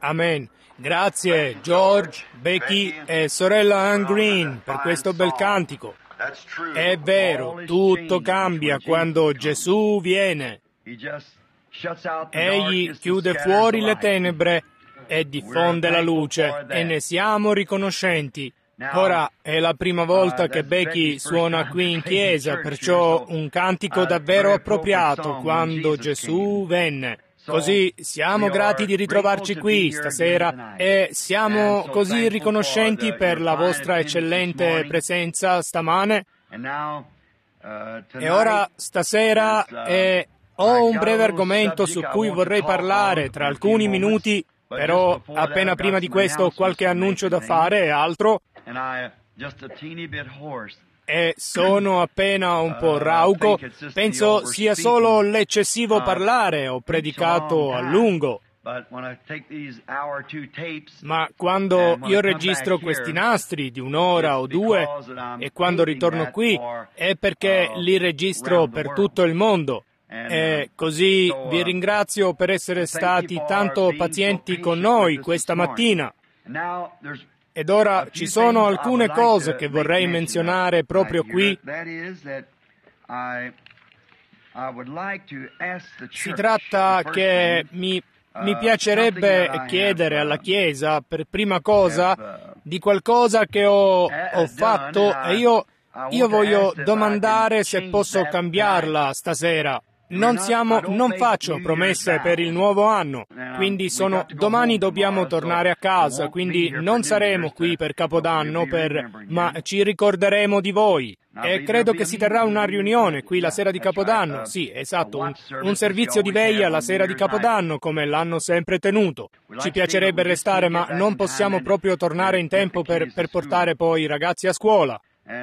Amen. Grazie George, Becky e sorella Ann Green per questo bel cantico. È vero, tutto cambia quando Gesù viene. Egli chiude fuori le tenebre e diffonde la luce e ne siamo riconoscenti. Ora è la prima volta che Becky suona qui in chiesa, perciò un cantico davvero appropriato, quando Gesù venne. Così siamo grati di ritrovarci qui stasera e siamo così riconoscenti per la vostra eccellente presenza stamane. E ora stasera ho un breve argomento su cui vorrei parlare tra alcuni minuti, però appena prima di questo ho qualche annuncio da fare e altro. E sono appena un po' rauco, penso sia solo l'eccessivo parlare, ho predicato a lungo. Ma quando io registro questi nastri di un'ora o due e quando ritorno qui è perché li registro per tutto il mondo. E così vi ringrazio per essere stati tanto pazienti con noi questa mattina. Ed ora ci sono alcune cose che vorrei menzionare proprio qui. Si tratta che mi piacerebbe chiedere alla Chiesa, per prima cosa, di qualcosa che ho fatto e io voglio domandare se posso cambiarla stasera. Non faccio promesse per il nuovo anno, quindi domani dobbiamo tornare a casa, quindi non saremo qui per Capodanno, ma ci ricorderemo di voi. E credo che si terrà una riunione qui la sera di Capodanno, sì, esatto, un servizio di veglia la sera di Capodanno, come l'hanno sempre tenuto. Ci piacerebbe restare, ma non possiamo proprio tornare in tempo per portare poi i ragazzi a scuola.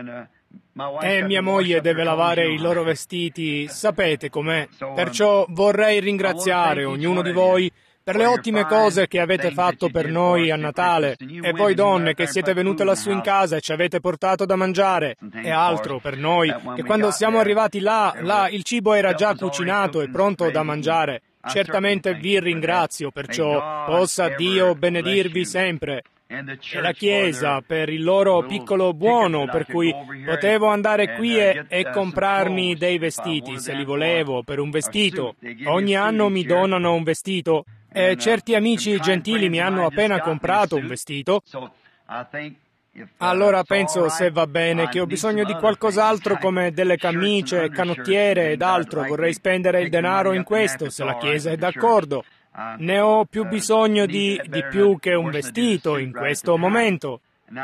E mia moglie deve lavare i loro vestiti, sapete com'è. Perciò vorrei ringraziare ognuno di voi per le ottime cose che avete fatto per noi a Natale, e voi donne che siete venute lassù in casa e ci avete portato da mangiare e altro per noi, che quando siamo arrivati là il cibo era già cucinato e pronto da mangiare. Certamente vi ringrazio, perciò possa Dio benedirvi sempre. E la Chiesa per il loro piccolo buono, per cui potevo andare qui e comprarmi dei vestiti, se li volevo, per un vestito. Ogni anno mi donano un vestito e certi amici gentili mi hanno appena comprato un vestito. Allora penso, se va bene, che ho bisogno di qualcos'altro come delle camicie, canottiere ed altro. Vorrei spendere il denaro in questo, se la Chiesa è d'accordo. Ne ho più bisogno di più che un vestito in questo momento.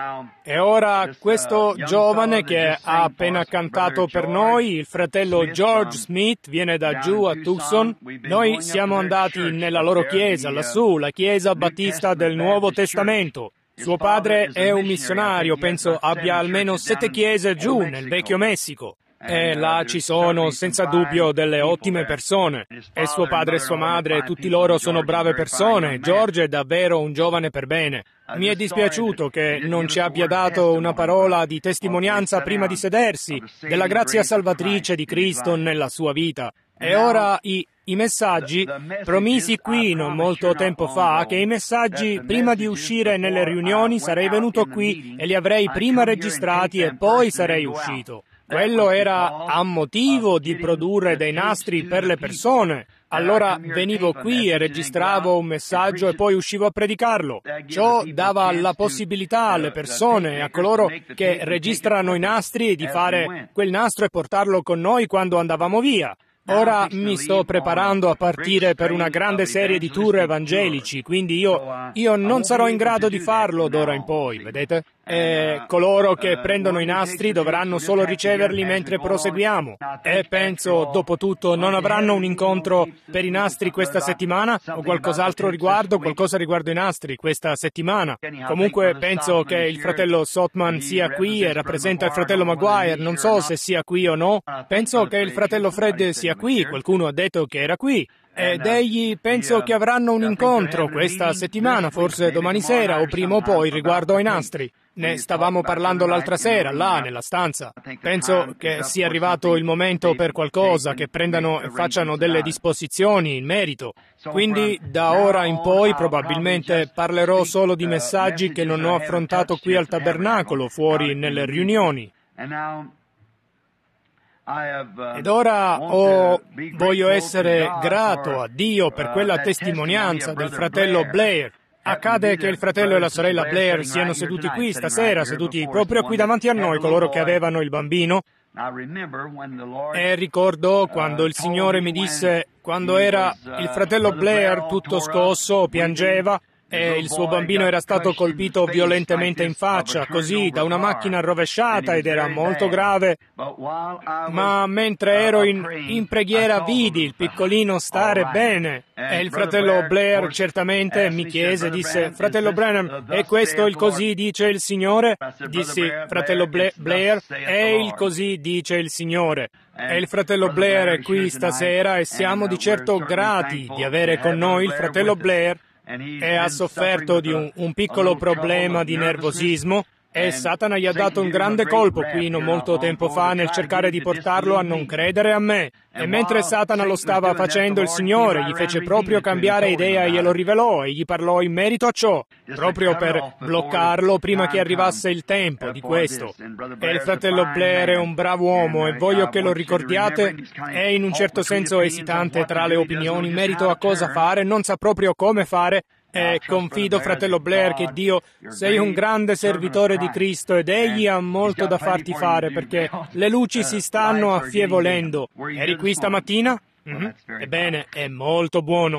E ora questo giovane che ha appena cantato per noi, il fratello George Smith, viene da giù a Tucson. Noi siamo andati nella loro chiesa, lassù, la Chiesa Battista del Nuovo Testamento. Suo padre è un missionario, penso abbia almeno 7 chiese giù nel Vecchio Messico. E là ci sono senza dubbio delle ottime persone. E suo padre e sua madre, tutti loro sono brave persone. George è davvero un giovane per bene. Mi è dispiaciuciuto che non ci abbia dato una parola di testimonianza prima di sedersi della grazia salvatrice di Cristo nella sua vita. E ora i messaggi, promisi qui non molto tempo fa, che i messaggi prima di uscire nelle riunioni sarei venuto qui e li avrei prima registrati e poi sarei uscito. Quello era a motivo di produrre dei nastri per le persone. Allora venivo qui e registravo un messaggio e poi uscivo a predicarlo. Ciò dava la possibilità alle persone e a coloro che registrano i nastri di fare quel nastro e portarlo con noi quando andavamo via. Ora mi sto preparando a partire per una grande serie di tour evangelici, quindi io non sarò in grado di farlo d'ora in poi, vedete? E coloro che prendono i nastri dovranno solo riceverli mentre proseguiamo. E penso, dopo tutto, non avranno un incontro per i nastri questa settimana? O qualcosa riguardo i nastri questa settimana? Comunque penso che il fratello Sotman sia qui e rappresenta il fratello Maguire, non so se sia qui o no. Penso che il fratello Fred sia qui, qualcuno ha detto che era qui. Ed egli penso che avranno un incontro questa settimana, forse domani sera o prima o poi, riguardo ai nastri. Ne stavamo parlando l'altra sera, là, nella stanza. Penso che sia arrivato il momento per qualcosa, che prendano e facciano delle disposizioni in merito. Quindi, da ora in poi, probabilmente parlerò solo di messaggi che non ho affrontato qui al tabernacolo, fuori nelle riunioni. Ed ora voglio essere grato a Dio per quella testimonianza del fratello Blair. Accade che il fratello e la sorella Blair siano seduti qui stasera, seduti proprio qui davanti a noi, coloro che avevano il bambino. E ricordo quando il Signore mi disse, quando era il fratello Blair tutto scosso, piangeva, e il suo bambino era stato colpito violentemente in faccia, così, da una macchina rovesciata, ed era molto grave. Ma mentre ero in preghiera vidi il piccolino stare bene. E il fratello Blair certamente mi chiese, disse, fratello Branham, è questo il così dice il Signore? Dissi, fratello Blair, è il così dice il Signore. E il fratello Blair è qui stasera e siamo di certo grati di avere con noi il fratello Blair. E ha sofferto di un piccolo problema di nervosismo e Satana gli ha dato un grande colpo qui non molto tempo fa nel cercare di portarlo a non credere a me. E mentre Satana lo stava facendo, il Signore gli fece proprio cambiare idea e glielo rivelò e gli parlò in merito a ciò, proprio per bloccarlo prima che arrivasse il tempo di questo. E il fratello Blair è un bravo uomo e voglio che lo ricordiate, è in un certo senso esitante tra le opinioni in merito a cosa fare, non sa proprio come fare. E confido, fratello Blair, che Dio sei un grande servitore di Cristo ed Egli ha molto da farti fare perché le luci si stanno affievolendo. Eri qui stamattina? Ebbene, è molto buono.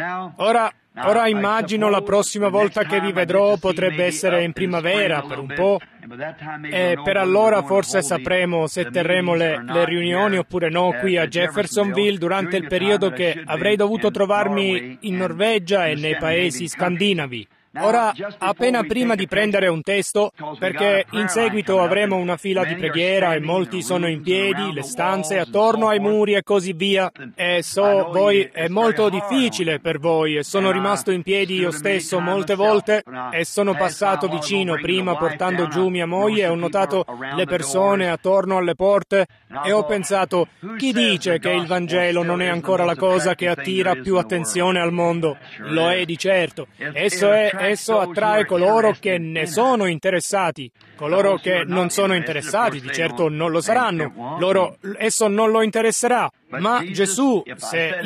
Ora immagino la prossima volta che vi vedrò potrebbe essere in primavera per un po', e per allora forse sapremo se terremo le riunioni oppure no qui a Jeffersonville durante il periodo che avrei dovuto trovarmi in Norvegia e nei paesi scandinavi. Ora, appena prima di prendere un testo, perché in seguito avremo una fila di preghiera e molti sono in piedi, le stanze attorno ai muri e così via, e so, voi è molto difficile per voi e sono rimasto in piedi io stesso molte volte e sono passato vicino prima portando giù mia moglie e ho notato le persone attorno alle porte e ho pensato, chi dice che il Vangelo non è ancora la cosa che attira più attenzione al mondo? Lo è di certo. Esso attrae coloro che ne sono interessati. Coloro che non sono interessati, di certo non lo saranno. Esso non lo interesserà. Ma Gesù, se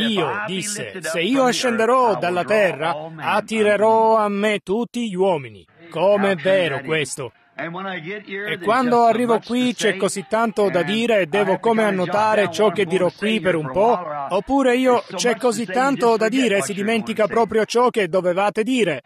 io ascenderò dalla terra, attirerò a me tutti gli uomini. Come è vero questo? E quando arrivo qui c'è così tanto da dire e devo come annotare ciò che dirò qui per un po', oppure c'è così tanto da dire e si dimentica proprio ciò che dovevate dire.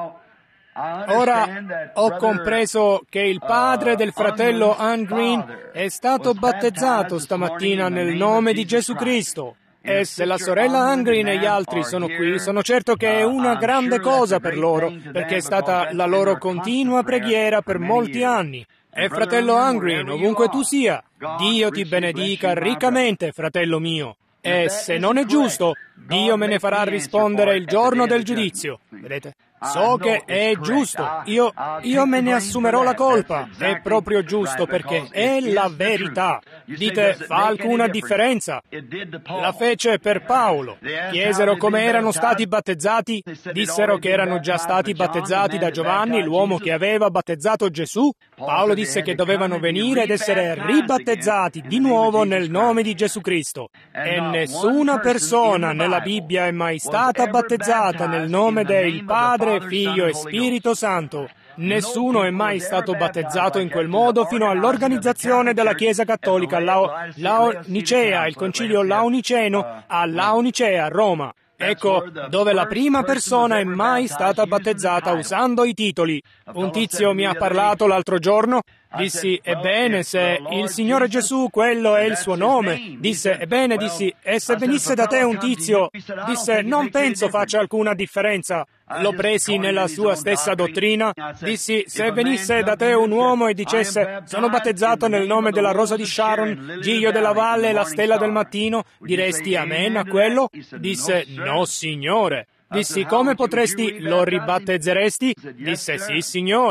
Ora ho compreso che il padre del fratello Ann Green è stato battezzato stamattina nel nome di Gesù Cristo. E se la sorella Ann Green e gli altri sono qui, sono certo che è una grande cosa per loro, perché è stata la loro continua preghiera per molti anni. E fratello Ann Green, ovunque tu sia, Dio ti benedica riccamente, fratello mio. E se non è giusto, Dio me ne farà rispondere il giorno del giudizio. Vedete? So che è giusto, io me ne assumerò la colpa, è proprio giusto perché è la verità. Dite, fa alcuna differenza? La fece per Paolo. Chiesero come erano stati battezzati, dissero che erano già stati battezzati da Giovanni, l'uomo che aveva battezzato Gesù. Paolo disse che dovevano venire ed essere ribattezzati di nuovo nel nome di Gesù Cristo. E nessuna persona nella Bibbia è mai stata battezzata nel nome del Padre, Figlio e Spirito Santo. Nessuno è mai stato battezzato in quel modo fino all'organizzazione della Chiesa Cattolica, Nicea, il concilio laoniceno a Laonicea, Roma. Ecco dove la prima persona è mai stata battezzata usando i titoli. Un tizio mi ha parlato l'altro giorno. Dissi, ebbene, se il Signore Gesù, quello è il suo nome. Disse, ebbene, dissi, e se venisse da te un tizio? Disse, non penso faccia alcuna differenza. Lo presi nella sua stessa dottrina. Dissi, se venisse da te un uomo e dicesse, sono battezzato nel nome della Rosa di Sharon, Giglio della Valle e la Stella del Mattino, diresti amen a quello? Disse, no, Signore. Dissi, come potresti, lo ribattezzeresti? Disse, sì, Signore.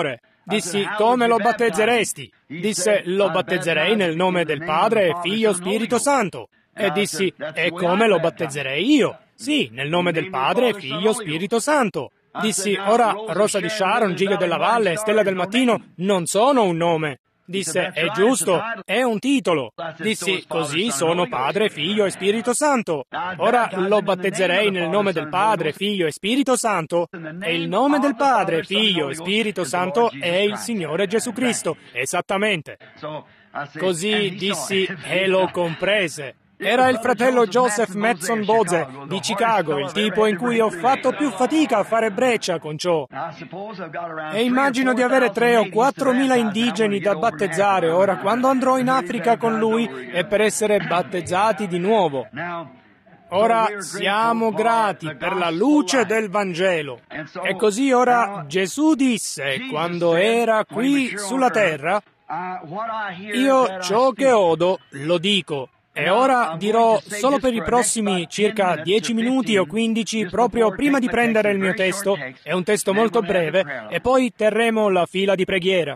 Dissi, come lo battezzeresti? Disse, lo battezzerei nel nome del Padre, Figlio, Spirito Santo. E dissi, e come lo battezzerei io? Sì, nel nome del Padre, Figlio, Spirito Santo. Dissi, ora Rosa di Sharon, Giglio della Valle, Stella del Mattino non sono un nome. Disse, è giusto, è un titolo. Dissi, così sono Padre, Figlio e Spirito Santo. Ora lo battezzerei nel nome del Padre, Figlio e Spirito Santo. E il nome del Padre, Figlio e Spirito Santo è il Signore Gesù Cristo. Esattamente. Così dissi, e lo comprese. Era il fratello Joseph Madson Boze di Chicago, il tipo in cui ho fatto più fatica a fare breccia con ciò. E immagino di avere 3 o 4 mila indigeni da battezzare ora quando andrò in Africa con lui e per essere battezzati di nuovo. Ora siamo grati per la luce del Vangelo. E così ora Gesù disse, quando era qui sulla terra, io ciò che odo lo dico. E ora dirò solo per i prossimi circa 10 minuti o 15, proprio prima di prendere il mio testo, è un testo molto breve, e poi terremo la fila di preghiera.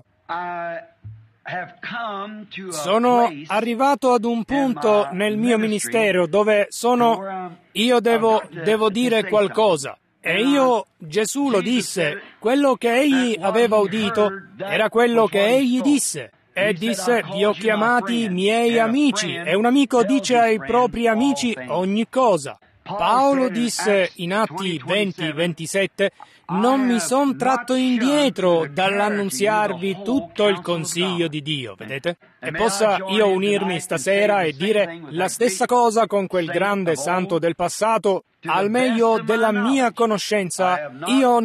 Sono arrivato ad un punto nel mio ministero dove io devo dire qualcosa. E Gesù lo disse, quello che egli aveva udito era quello che egli disse. E disse, vi ho chiamati miei amici, e un amico dice ai propri amici ogni cosa. Paolo disse in Atti 20-27, non mi son tratto indietro dall'annunziarvi tutto il consiglio di Dio, vedete? E possa io unirmi stasera e dire la stessa cosa con quel grande santo del passato, al meglio della mia conoscenza, io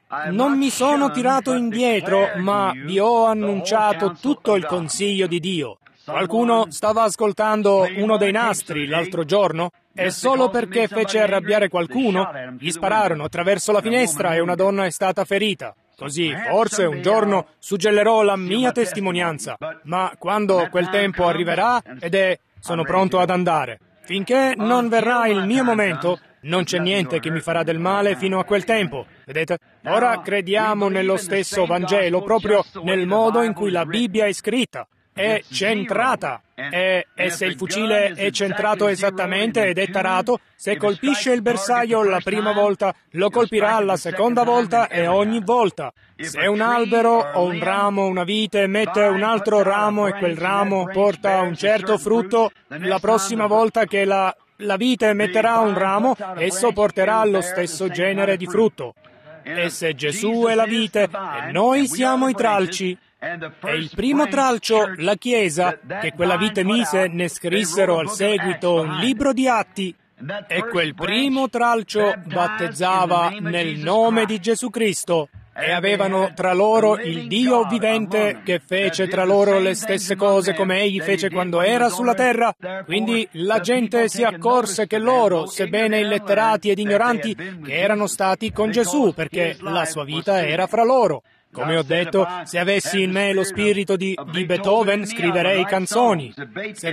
non mi sono tirato indietro, ma vi ho annunciato tutto il consiglio di Dio. Qualcuno stava ascoltando uno dei nastri l'altro giorno e solo perché fece arrabbiare qualcuno, gli spararono attraverso la finestra e una donna è stata ferita. Così forse un giorno suggellerò la mia testimonianza, ma quando quel tempo arriverà sono pronto ad andare. Finché non verrà il mio momento, non c'è niente che mi farà del male fino a quel tempo, vedete? Ora crediamo nello stesso Vangelo, proprio nel modo in cui la Bibbia è scritta. È centrata. E se il fucile è centrato esattamente ed è tarato, se colpisce il bersaglio la prima volta, lo colpirà la seconda volta e ogni volta. Se un albero o un ramo, una vite, mette un altro ramo e quel ramo porta un certo frutto, la prossima volta che la vite metterà un ramo, esso porterà lo stesso genere di frutto. E se Gesù è la vite e noi siamo i tralci, e il primo tralcio, la Chiesa, che quella vite mise, ne scrissero al seguito un libro di atti, e quel primo tralcio battezzava nel nome di Gesù Cristo, e avevano tra loro il Dio vivente che fece tra loro le stesse cose come egli fece quando era sulla terra. Quindi la gente si accorse che loro, sebbene illetterati ed ignoranti, che erano stati con Gesù, perché la sua vita era fra loro. Come ho detto, se avessi in me lo spirito di Beethoven, scriverei canzoni. Se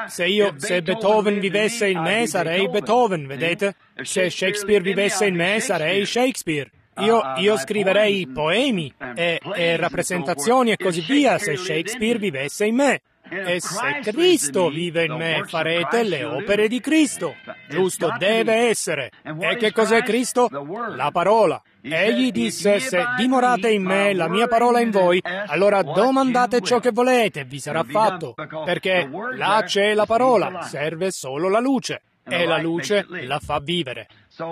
Beethoven vivesse in me, sarei Beethoven, vedete? Se Shakespeare vivesse in me, sarei Shakespeare. Io scriverei poemi e rappresentazioni e così via se Shakespeare vivesse in me. E se Cristo vive in me, farete le opere di Cristo. Giusto, deve essere. E che cos'è Cristo? La parola. Egli disse, se dimorate in me, la mia parola in voi, allora domandate ciò che volete e vi sarà fatto. Perché là c'è la parola, serve solo la luce. E la luce la fa vivere.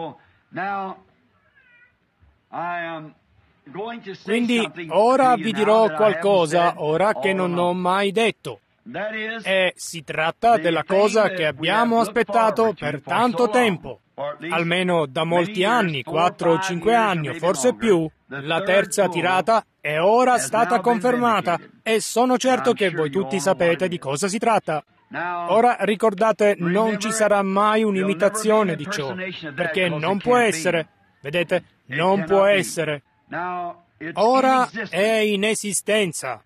Quindi ora vi dirò qualcosa, ora che non ho mai detto. E si tratta della cosa che abbiamo aspettato per tanto tempo, almeno da molti anni, 4 o 5 anni, o forse più. La terza tirata è ora stata confermata e sono certo che voi tutti sapete di cosa si tratta. Ora ricordate, non ci sarà mai un'imitazione di ciò, perché non può essere. Vedete? Non può essere. Ora è in esistenza.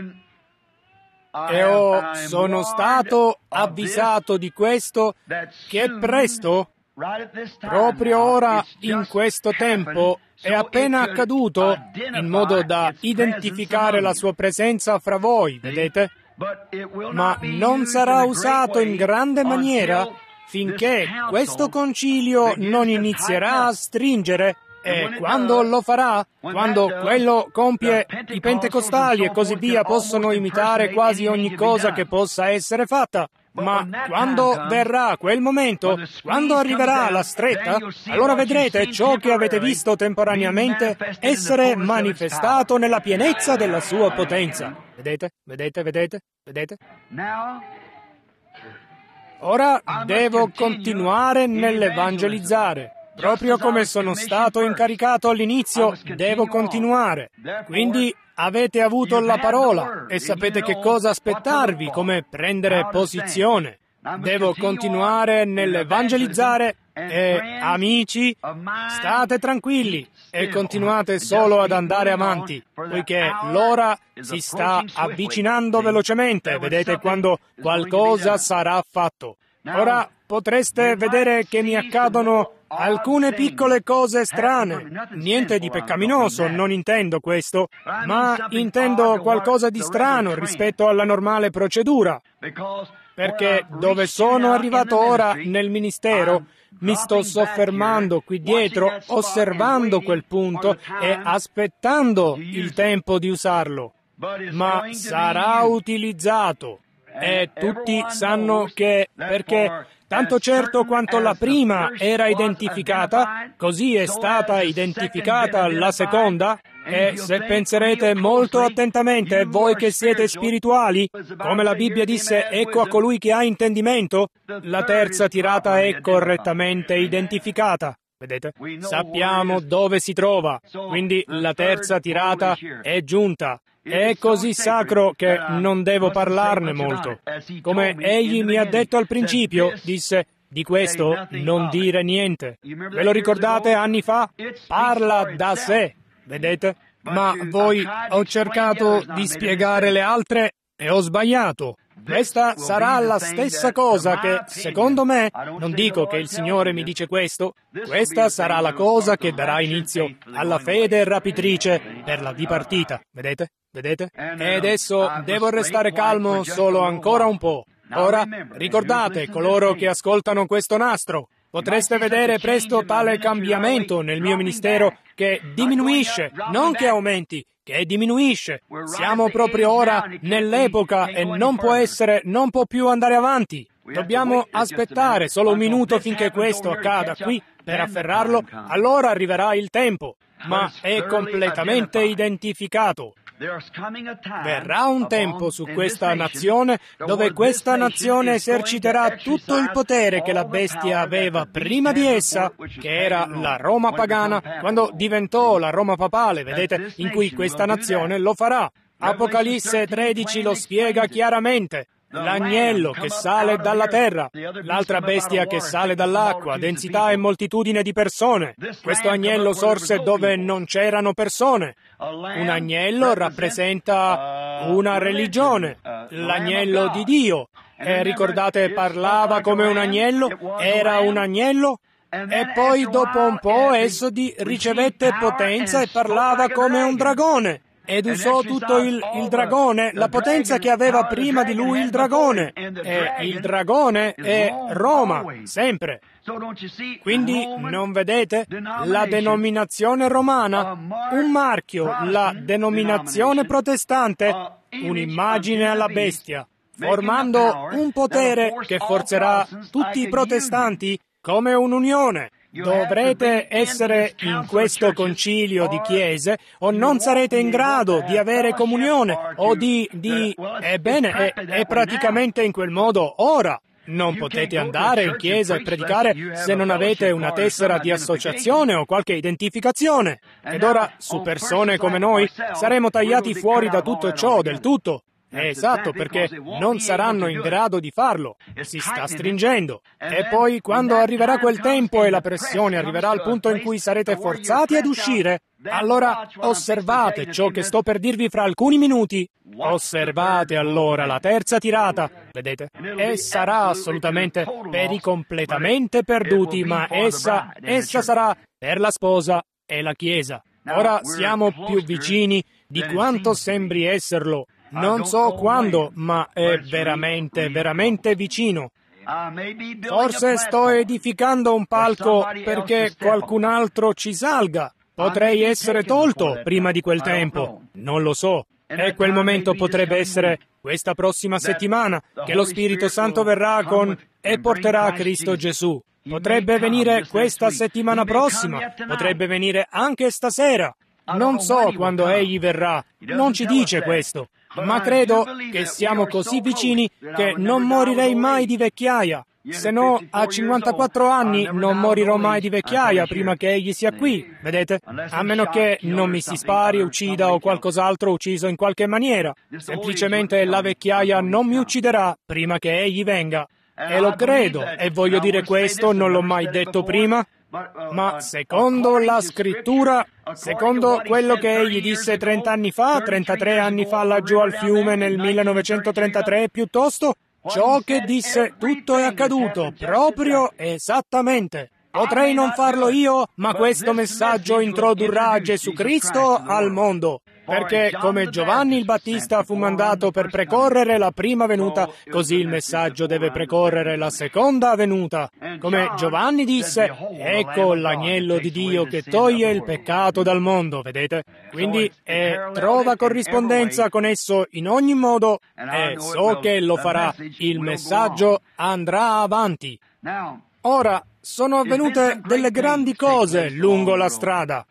E sono stato avvisato di questo che presto, proprio ora, in questo tempo, è appena accaduto in modo da identificare la sua presenza fra voi, vedete? Ma non sarà usato in grande maniera finché questo concilio non inizierà a stringere. E quando lo farà, quando quello compie, i pentecostali e così via possono imitare quasi ogni cosa che possa essere fatta. Ma quando verrà quel momento, quando arriverà la stretta, allora vedrete ciò che avete visto temporaneamente essere manifestato nella pienezza della sua potenza. Vedete? Vedete? Vedete? Vedete? Ora devo continuare nell'evangelizzare. Proprio come sono stato incaricato all'inizio, devo continuare. Quindi avete avuto la parola e sapete che cosa aspettarvi, come prendere posizione. Devo continuare nell'evangelizzare e, amici, state tranquilli e continuate solo ad andare avanti, poiché l'ora si sta avvicinando velocemente, vedete, quando qualcosa sarà fatto. Ora potreste vedere che mi accadono alcune piccole cose strane. Niente di peccaminoso, non intendo questo, ma intendo qualcosa di strano rispetto alla normale procedura. Perché dove sono arrivato ora nel ministero, mi sto soffermando qui dietro, osservando quel punto e aspettando il tempo di usarlo. Ma sarà utilizzato. E tutti sanno che, perché tanto certo quanto la prima era identificata, così è stata identificata la seconda. E se penserete molto attentamente, voi che siete spirituali, come la Bibbia disse, ecco a colui che ha intendimento, la terza tirata è correttamente identificata. Vedete? Sappiamo dove si trova, quindi la terza tirata è giunta. È così sacro che non devo parlarne molto. Come egli mi ha detto al principio, disse, di questo non dire niente. Ve lo ricordate anni fa? Parla da sé, vedete? Ma voi ho cercato di spiegare le altre e ho sbagliato. Questa sarà la stessa cosa che, secondo me, non dico che il Signore mi dice questo, questa sarà la cosa che darà inizio alla fede rapitrice per la dipartita. Vedete? Vedete? E adesso devo restare calmo solo ancora un po'. Ora, ricordate, coloro che ascoltano questo nastro, potreste vedere presto tale cambiamento nel mio ministero che diminuisce, non che aumenti, che diminuisce. Siamo proprio ora nell'epoca e non può più andare avanti. Dobbiamo aspettare solo un minuto finché questo accada qui per afferrarlo, allora arriverà il tempo, ma è completamente identificato. Verrà un tempo su questa nazione dove questa nazione eserciterà tutto il potere che la bestia aveva prima di essa, che era la Roma pagana, quando diventò la Roma papale, vedete, in cui questa nazione lo farà. Apocalisse 13 lo spiega chiaramente. L'agnello che sale dalla terra, l'altra bestia che sale dall'acqua, densità e moltitudine di persone. Questo agnello sorse dove non c'erano persone. Un agnello rappresenta una religione, l'agnello di Dio. E ricordate, parlava come un agnello, era un agnello. E poi dopo un po' esso ricevette potenza e parlava come un dragone. Ed usò tutto il dragone, la potenza che aveva prima di lui il dragone. E il dragone è Roma, sempre. Quindi, non vedete? La denominazione romana, un marchio, la denominazione protestante, un'immagine alla bestia, formando un potere che forzerà tutti i protestanti come un'unione. Dovrete essere in questo concilio di chiese o non sarete in grado di avere comunione o Ebbene, è praticamente in quel modo ora. Non potete andare in chiesa e predicare se non avete una tessera di associazione o qualche identificazione. Ed ora, su persone come noi, saremo tagliati fuori da tutto ciò del tutto. È esatto, perché non saranno in grado di farlo. Si sta stringendo. E poi, quando arriverà quel tempo e la pressione arriverà al punto in cui sarete forzati ad uscire, allora osservate ciò che sto per dirvi fra alcuni minuti. Osservate allora la terza tirata, vedete? E sarà assolutamente per i completamente perduti, ma essa sarà per la sposa. è la Chiesa. Ora siamo più vicini di quanto sembri esserlo. Non so quando, ma è veramente, veramente vicino. Forse sto edificando un palco perché qualcun altro ci salga. Potrei essere tolto prima di quel tempo. Non lo so. E quel momento potrebbe essere questa prossima settimana, che lo Spirito Santo verrà e porterà Cristo Gesù. Potrebbe venire questa settimana prossima. Potrebbe venire anche stasera. Non so quando Egli verrà. Non ci dice questo. Ma credo che siamo così vicini che non morirei mai di vecchiaia. Se no, a 54 anni non morirò mai di vecchiaia prima che Egli sia qui, vedete? A meno che non mi si spari, uccida o qualcos'altro ucciso in qualche maniera. Semplicemente la vecchiaia non mi ucciderà prima che Egli venga. E lo credo, e voglio dire questo, non l'ho mai detto prima, ma secondo la Scrittura, secondo quello che Egli disse 30 anni fa, 33 anni fa laggiù al fiume nel 1933 piuttosto, ciò che disse tutto è accaduto, proprio esattamente. Potrei non farlo io, ma questo messaggio introdurrà Gesù Cristo al mondo. Perché come Giovanni il Battista fu mandato per precorrere la prima venuta, così il messaggio deve precorrere la seconda venuta. Come Giovanni disse, ecco l'agnello di Dio che toglie il peccato dal mondo, vedete? Quindi trova corrispondenza con esso in ogni modo e so che lo farà. Il messaggio andrà avanti. Ora, sono avvenute delle grandi cose lungo la strada.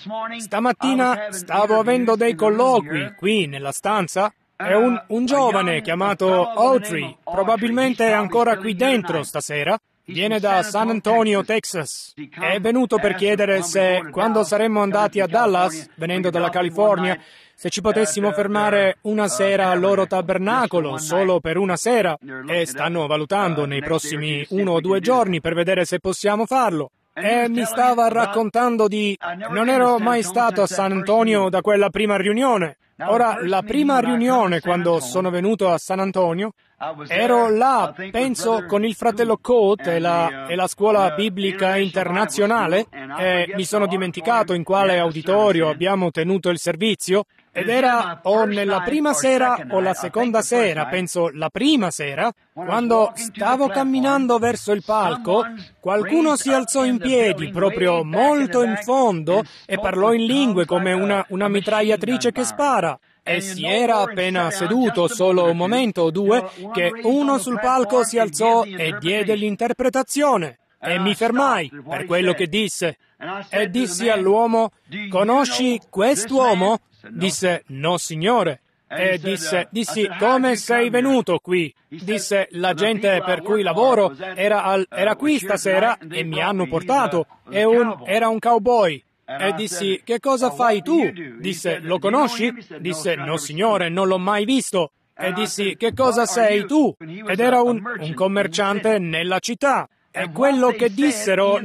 Stamattina stavo avendo dei colloqui qui nella stanza e un giovane chiamato Autry, probabilmente è ancora qui dentro stasera, viene da San Antonio, Texas. È venuto per chiedere se, quando saremmo andati a Dallas, venendo dalla California, se ci potessimo fermare una sera al loro tabernacolo, solo per una sera, e stanno valutando nei prossimi 1 o 2 giorni per vedere se possiamo farlo. E mi stava raccontando non ero mai stato a San Antonio da quella prima riunione. Ora, la prima riunione, quando sono venuto a San Antonio, ero là, penso, con il fratello Coat e la scuola biblica internazionale, e mi sono dimenticato in quale auditorio abbiamo tenuto il servizio, ed era o nella prima sera o la seconda sera, penso la prima sera, quando stavo camminando verso il palco, qualcuno si alzò in piedi, proprio molto in fondo, e parlò in lingue come una mitragliatrice che spara. E si era appena seduto, solo un momento o due, che uno sul palco si alzò e diede l'interpretazione. E mi fermai per quello che disse. E dissi all'uomo, «Conosci quest'uomo?» Disse, «No, signore». E dissi, «Come sei venuto qui?» Disse, «La gente per cui lavoro era qui stasera e mi hanno portato. Era un cowboy». E dissi, «Che cosa fai tu?» Disse, «Lo conosci?» Disse, «No, signore, non l'ho mai visto». E dissi, «Che cosa sei tu?» Ed era un commerciante nella città. E quello che dissero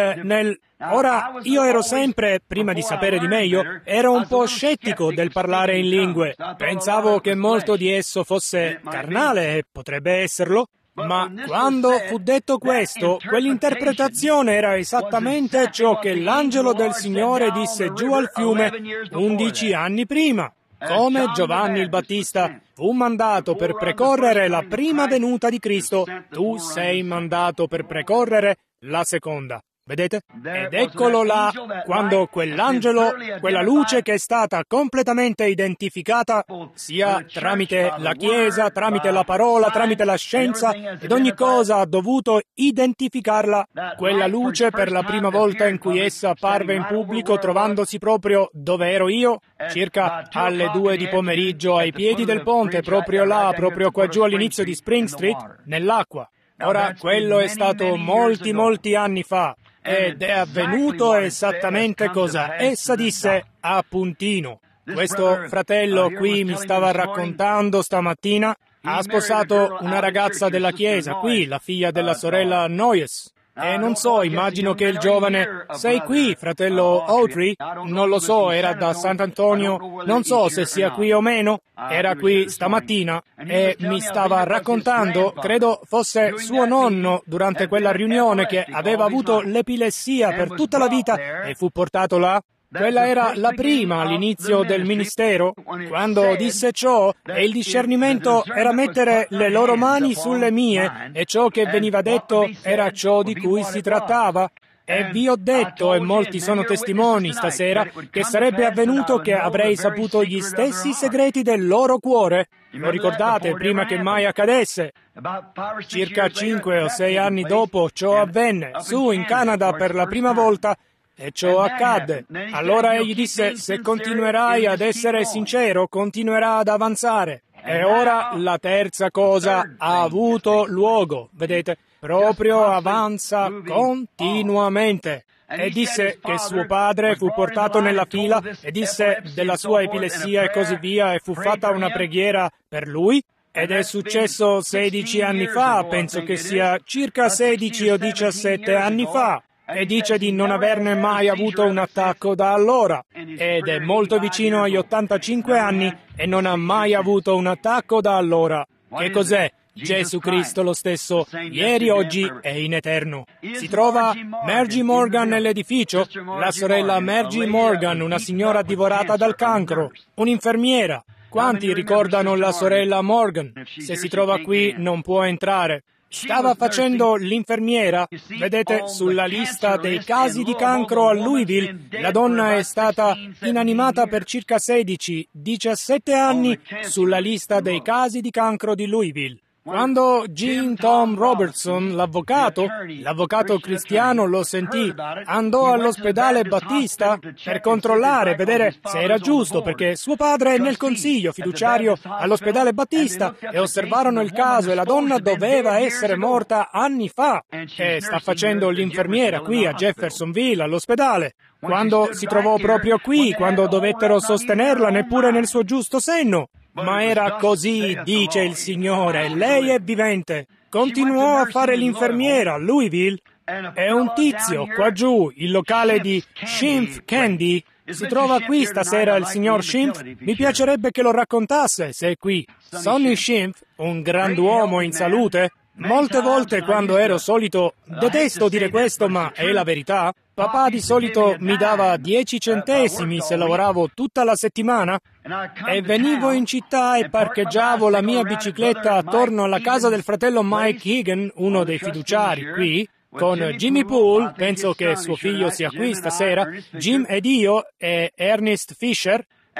Ora, io ero sempre, prima di sapere di meglio, ero un po' scettico del parlare in lingue. Pensavo che molto di esso fosse carnale, e potrebbe esserlo. Ma quando fu detto questo, quell'interpretazione era esattamente ciò che l'angelo del Signore disse giù al fiume 11 anni prima. Come Giovanni il Battista fu mandato per precorrere la prima venuta di Cristo, tu sei mandato per precorrere la seconda. Vedete? Ed eccolo là, quando quell'angelo, quella luce che è stata completamente identificata, sia tramite la Chiesa, tramite la parola, tramite la scienza, ed ogni cosa ha dovuto identificarla, quella luce per la prima volta in cui essa apparve in pubblico, trovandosi proprio dove ero io, circa alle 2 di pomeriggio ai piedi del ponte, proprio là, proprio qua giù all'inizio di Spring Street, nell'acqua. Ora, quello è stato molti anni fa. Ed è avvenuto esattamente cosa essa disse a puntino. Questo fratello qui mi stava raccontando stamattina, ha sposato una ragazza della chiesa qui, la figlia della sorella Noyes. E non so, immagino che il giovane, sei qui, fratello Autry? Non lo so, era da Sant'Antonio, non so se sia qui o meno, era qui stamattina e mi stava raccontando, credo fosse suo nonno durante quella riunione, che aveva avuto l'epilessia per tutta la vita e fu portato là. Quella era la prima all'inizio del ministero. Quando disse ciò, e il discernimento era mettere le loro mani sulle mie, e ciò che veniva detto era ciò di cui si trattava. E vi ho detto, e molti sono testimoni stasera, che sarebbe avvenuto che avrei saputo gli stessi segreti del loro cuore. Lo ricordate, prima che mai accadesse? Circa 5 o 6 anni dopo ciò avvenne, su in Canada per la prima volta, e ciò accadde. Allora egli disse, se continuerai ad essere sincero, continuerà ad avanzare. E ora la terza cosa ha avuto luogo, vedete? Proprio avanza continuamente. E disse che suo padre fu portato nella fila e disse della sua epilessia e così via, e fu fatta una preghiera per lui. Ed è successo 16 anni fa, penso che sia circa 16 o 17 anni fa. E dice di non averne mai avuto un attacco da allora. Ed è molto vicino agli 85 anni e non ha mai avuto un attacco da allora. Che cos'è? Gesù Cristo lo stesso, ieri, oggi e in eterno. Si trova Margie Morgan nell'edificio, la sorella Margie Morgan, una signora divorata dal cancro, un'infermiera. Quanti ricordano la sorella Morgan? Se si trova qui non può entrare. Stava facendo l'infermiera. Vedete, sulla lista dei casi di cancro a Louisville, la donna è stata inanimata per circa 16-17 anni sulla lista dei casi di cancro di Louisville. Quando Gene Tom Robertson, l'avvocato cristiano, lo sentì, andò all'ospedale Battista per controllare, vedere se era giusto, perché suo padre è nel consiglio fiduciario all'ospedale Battista, e osservarono il caso e la donna doveva essere morta anni fa, e sta facendo l'infermiera qui a Jeffersonville, all'ospedale. Quando si trovò proprio qui, quando dovettero sostenerla neppure nel suo giusto senno. Ma era così, dice il Signore, lei è vivente. Continuò a fare l'infermiera a Louisville. E un tizio qua giù, il locale di Schimpf Candy, si trova qui stasera il signor Schimpf. Mi piacerebbe che lo raccontasse, se è qui. Sonny Schimpf, un grand'uomo in salute. Molte volte quando ero solito, detesto dire questo, ma è la verità, papà di solito mi dava 10 centesimi se lavoravo tutta la settimana, e venivo in città e parcheggiavo la mia bicicletta attorno alla casa del fratello Mike Higan, uno dei fiduciari qui, con Jimmy Poole, penso che suo figlio sia qui stasera, Jim ed io e Ernest Fisher.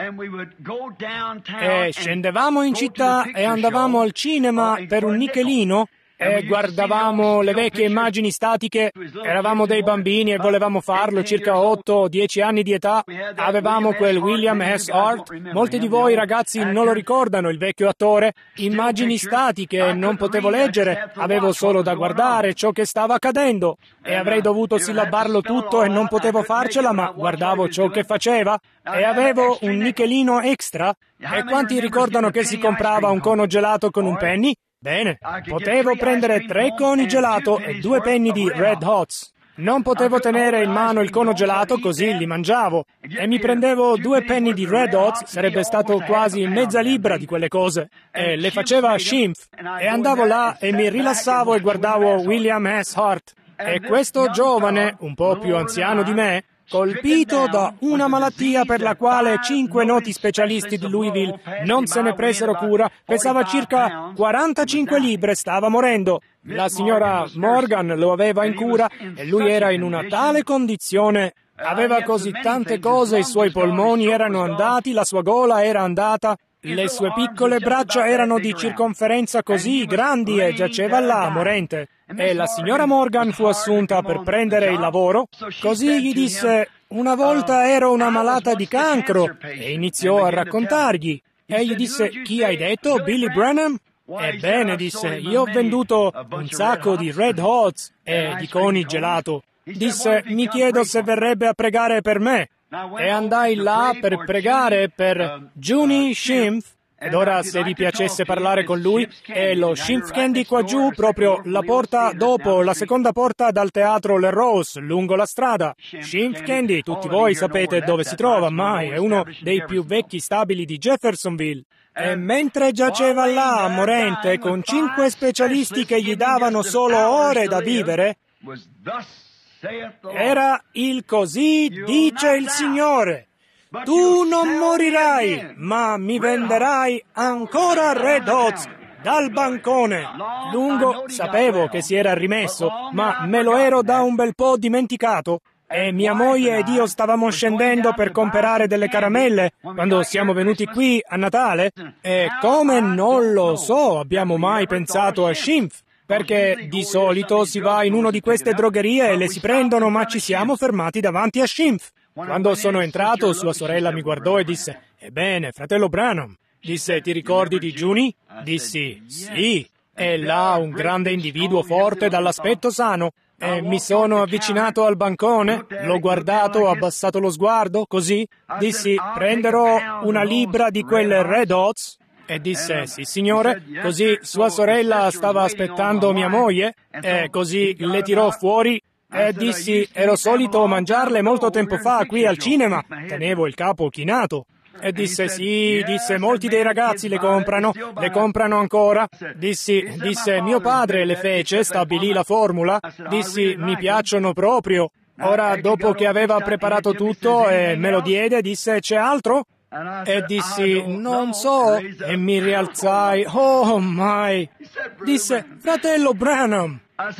E scendevamo in città e andavamo al cinema per un nichelino e guardavamo le vecchie immagini statiche. Eravamo dei bambini e volevamo farlo, circa 8 o 10 anni di età. Avevamo quel William S. Hart. Molti di voi ragazzi non lo ricordano, il vecchio attore. Immagini statiche, non potevo leggere, avevo solo da guardare ciò che stava accadendo. E avrei dovuto sillabarlo tutto e non potevo farcela, ma guardavo ciò che faceva. E avevo un nichelino extra. E quanti ricordano che si comprava un cono gelato con un penny? Bene, potevo prendere 3 coni gelato e 2 penny di Red Hots. Non potevo tenere in mano il cono gelato, così li mangiavo. E mi prendevo 2 penny di Red Hots, sarebbe stato quasi mezza libra di quelle cose. E le faceva Schimpf. E andavo là e mi rilassavo e guardavo William S. Hart. E questo giovane, un po' più anziano di me, colpito da una malattia per la quale 5 noti specialisti di Louisville non se ne presero cura, pesava circa 45 libbre, stava morendo. La signora Morgan lo aveva in cura e lui era in una tale condizione. Aveva così tante cose, i suoi polmoni erano andati, la sua gola era andata, le sue piccole braccia erano di circonferenza così grandi e giaceva là, morente. E la signora Morgan fu assunta per prendere il lavoro. Così gli disse, una volta ero una malata di cancro, e iniziò a raccontargli. E gli disse, chi hai detto, Billy Branham? Ebbene, disse, io ho venduto un sacco di Red Hots e di coni gelato. Disse, mi chiedo se verrebbe a pregare per me. E andai là per pregare per Juni Schimpf. Ed ora, se vi piacesse parlare con lui, è lo Schimpf Candy qua giù, proprio la porta dopo, la seconda porta dal teatro Le Rose, lungo la strada. Schimpf Candy, tutti voi sapete dove si trova, mai, è uno dei più vecchi stabili di Jeffersonville. E mentre giaceva là, morente, con 5 specialisti che gli davano solo ore da vivere, Era il così dice il Signore. Tu non morirai, ma mi venderai ancora Red Hots dal bancone. Lungo sapevo che si era rimesso, ma me lo ero da un bel po' dimenticato. E mia moglie ed io stavamo scendendo per comprare delle caramelle quando siamo venuti qui a Natale. E come non lo so, abbiamo mai pensato a Schimpf. Perché di solito si va in una di queste drogherie e le si prendono, ma ci siamo fermati davanti a Schimpf. Quando sono entrato, sua sorella mi guardò e disse: «Ebbene, fratello Branham». Disse: «Ti ricordi di Juni?» Dissi: «Sì». È là un grande individuo forte dall'aspetto sano. E mi sono avvicinato al bancone, l'ho guardato, ho abbassato lo sguardo, così. Dissi: «Prenderò una libbra di quelle Red Hots». E disse: «Sì, signore». Così sua sorella stava aspettando mia moglie, e così le tirò fuori. E dissi: «Ero solito mangiarle molto tempo fa qui al cinema». Tenevo il capo chinato. E disse: «Sì», disse, «molti dei ragazzi le comprano ancora». Disse: «Mio padre le fece, stabilì la formula». Dissi: «Mi piacciono proprio». Ora, dopo che aveva preparato tutto e me lo diede, disse: «C'è altro?» E dissi: «Non so». E mi rialzai. «Oh, mai!» Disse: «Fratello Branham».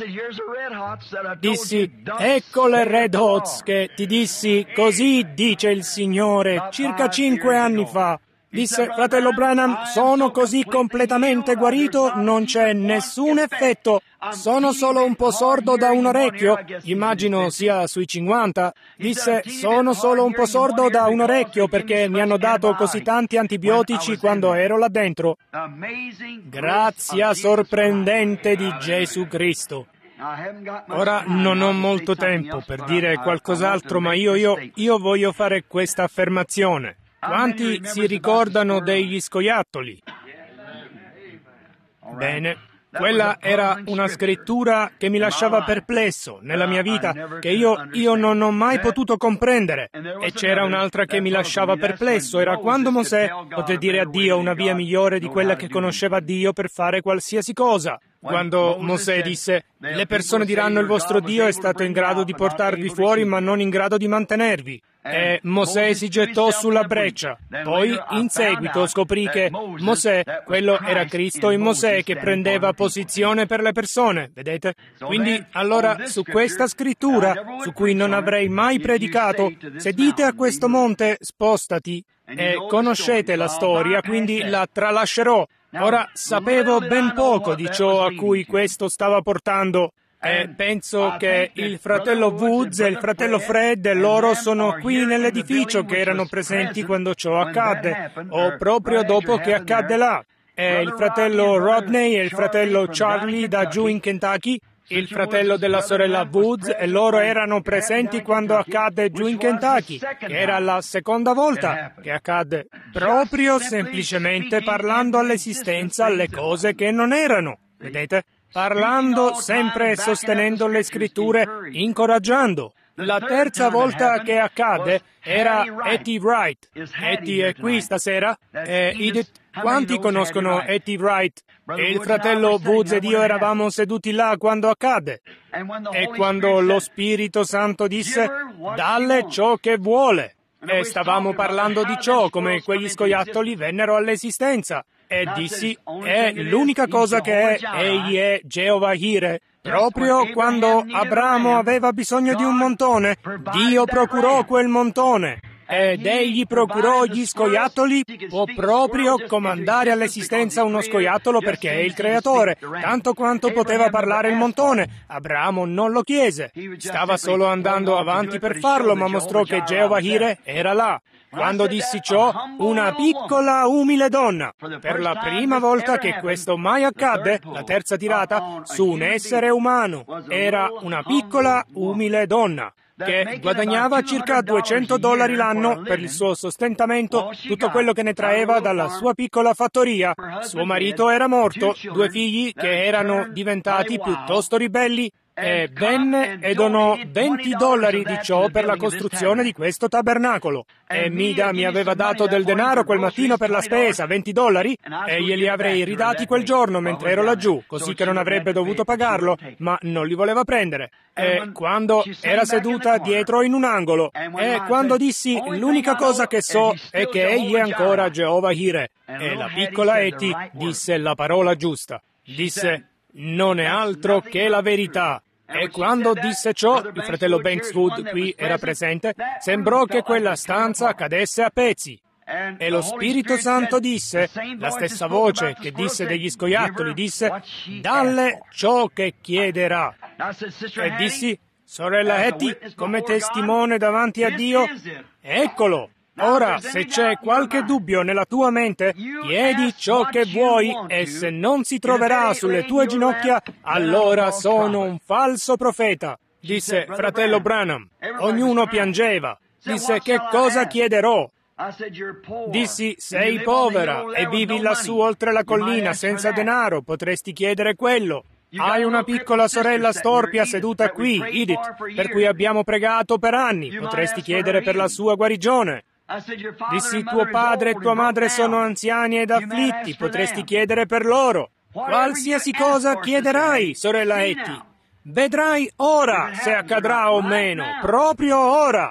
Dissi: «Ecco le Red Hots che ti dissi, così dice il Signore, circa 5 anni fa». Disse: «Fratello Branham, sono così completamente guarito, non c'è nessun effetto. Sono solo un po' sordo da un orecchio». Immagino sia sui 50. Disse: «Sono solo un po' sordo da un orecchio perché mi hanno dato così tanti antibiotici quando ero là dentro». Grazia sorprendente di Gesù Cristo. Ora non ho molto tempo per dire qualcos'altro, ma io voglio fare questa affermazione. Quanti si ricordano degli scoiattoli? Bene, quella era una scrittura che mi lasciava perplesso nella mia vita, che io non ho mai potuto comprendere. E c'era un'altra che mi lasciava perplesso, era quando Mosè poté dire a Dio una via migliore di quella che conosceva Dio per fare qualsiasi cosa. Quando Mosè disse: «Le persone diranno il vostro Dio è stato in grado di portarvi fuori, ma non in grado di mantenervi». E Mosè si gettò sulla breccia. Poi, in seguito, scoprì che Mosè, quello era Cristo in Mosè che prendeva posizione per le persone, vedete? Quindi, allora, su questa scrittura, su cui non avrei mai predicato, se dite a questo monte, spostati, e conoscete la storia, quindi la tralascerò. Ora, sapevo ben poco di ciò a cui questo stava portando. E penso che il fratello Woods e il fratello Fred e loro sono qui nell'edificio che erano presenti quando ciò accadde, o proprio dopo che accadde là. E il fratello Rodney e il fratello Charlie da giù in Kentucky, il fratello della sorella Woods, e loro erano presenti quando accadde giù in Kentucky, che era la seconda volta che accadde, proprio semplicemente parlando all'esistenza le cose che non erano, vedete? Parlando sempre e sostenendo le scritture, incoraggiando. La terza volta che accade era Etty Wright. Etty è qui stasera. Edith, quanti conoscono Etty Wright? E il fratello Woods ed io eravamo seduti là quando accadde. E quando lo Spirito Santo disse: «Dalle ciò che vuole». E stavamo parlando di ciò, come quegli scoiattoli vennero all'esistenza. E dissi: «È l'unica cosa che è, egli è Geova Jire». Proprio quando Abramo aveva bisogno di un montone, Dio procurò quel montone. Ed egli procurò gli scoiattoli, può proprio comandare all'esistenza uno scoiattolo perché è il creatore, tanto quanto poteva parlare il montone. Abramo non lo chiese, stava solo andando avanti per farlo, ma mostrò che Geova Jire era là. Quando dissi ciò, una piccola, umile donna, per la prima volta che questo mai accadde, la terza tirata, su un essere umano, era una piccola, umile donna, che guadagnava circa $200 l'anno per il suo sostentamento, tutto quello che ne traeva dalla sua piccola fattoria. Suo marito era morto, 2 figli che erano diventati piuttosto ribelli, E venne e donò $20 di ciò per la costruzione di questo tabernacolo. E Mida mi aveva dato del denaro quel mattino per la spesa, $20, e glieli avrei ridati quel giorno mentre ero laggiù, così che non avrebbe dovuto pagarlo, ma non li voleva prendere. E quando era seduta dietro in un angolo, e quando dissi l'unica cosa che so è che egli è ancora Geova Jireh, e la piccola Eti disse la parola giusta. Disse: non è altro che la verità. E quando disse ciò, il fratello Bankswood qui era presente, sembrò che quella stanza cadesse a pezzi. E lo Spirito Santo disse, la stessa voce che disse degli scoiattoli, disse: dalle ciò che chiederà. E dissi: sorella Hetty, come testimone davanti a Dio, eccolo. Ora, se c'è qualche dubbio nella tua mente, chiedi ciò che vuoi, e se non si troverà sulle tue ginocchia, allora sono un falso profeta. Disse fratello Branham. Ognuno piangeva. Disse: che cosa chiederò? Dissi: sei povera e vivi lassù oltre la collina senza denaro, potresti chiedere quello. Hai una piccola sorella storpia seduta qui, Edith, per cui abbiamo pregato per anni, potresti chiedere per la sua guarigione. Dissi: tuo padre e tua madre sono anziani ed afflitti, potresti chiedere per loro. Qualsiasi cosa chiederai, sorella Hetty, vedrai ora se accadrà o meno, proprio ora.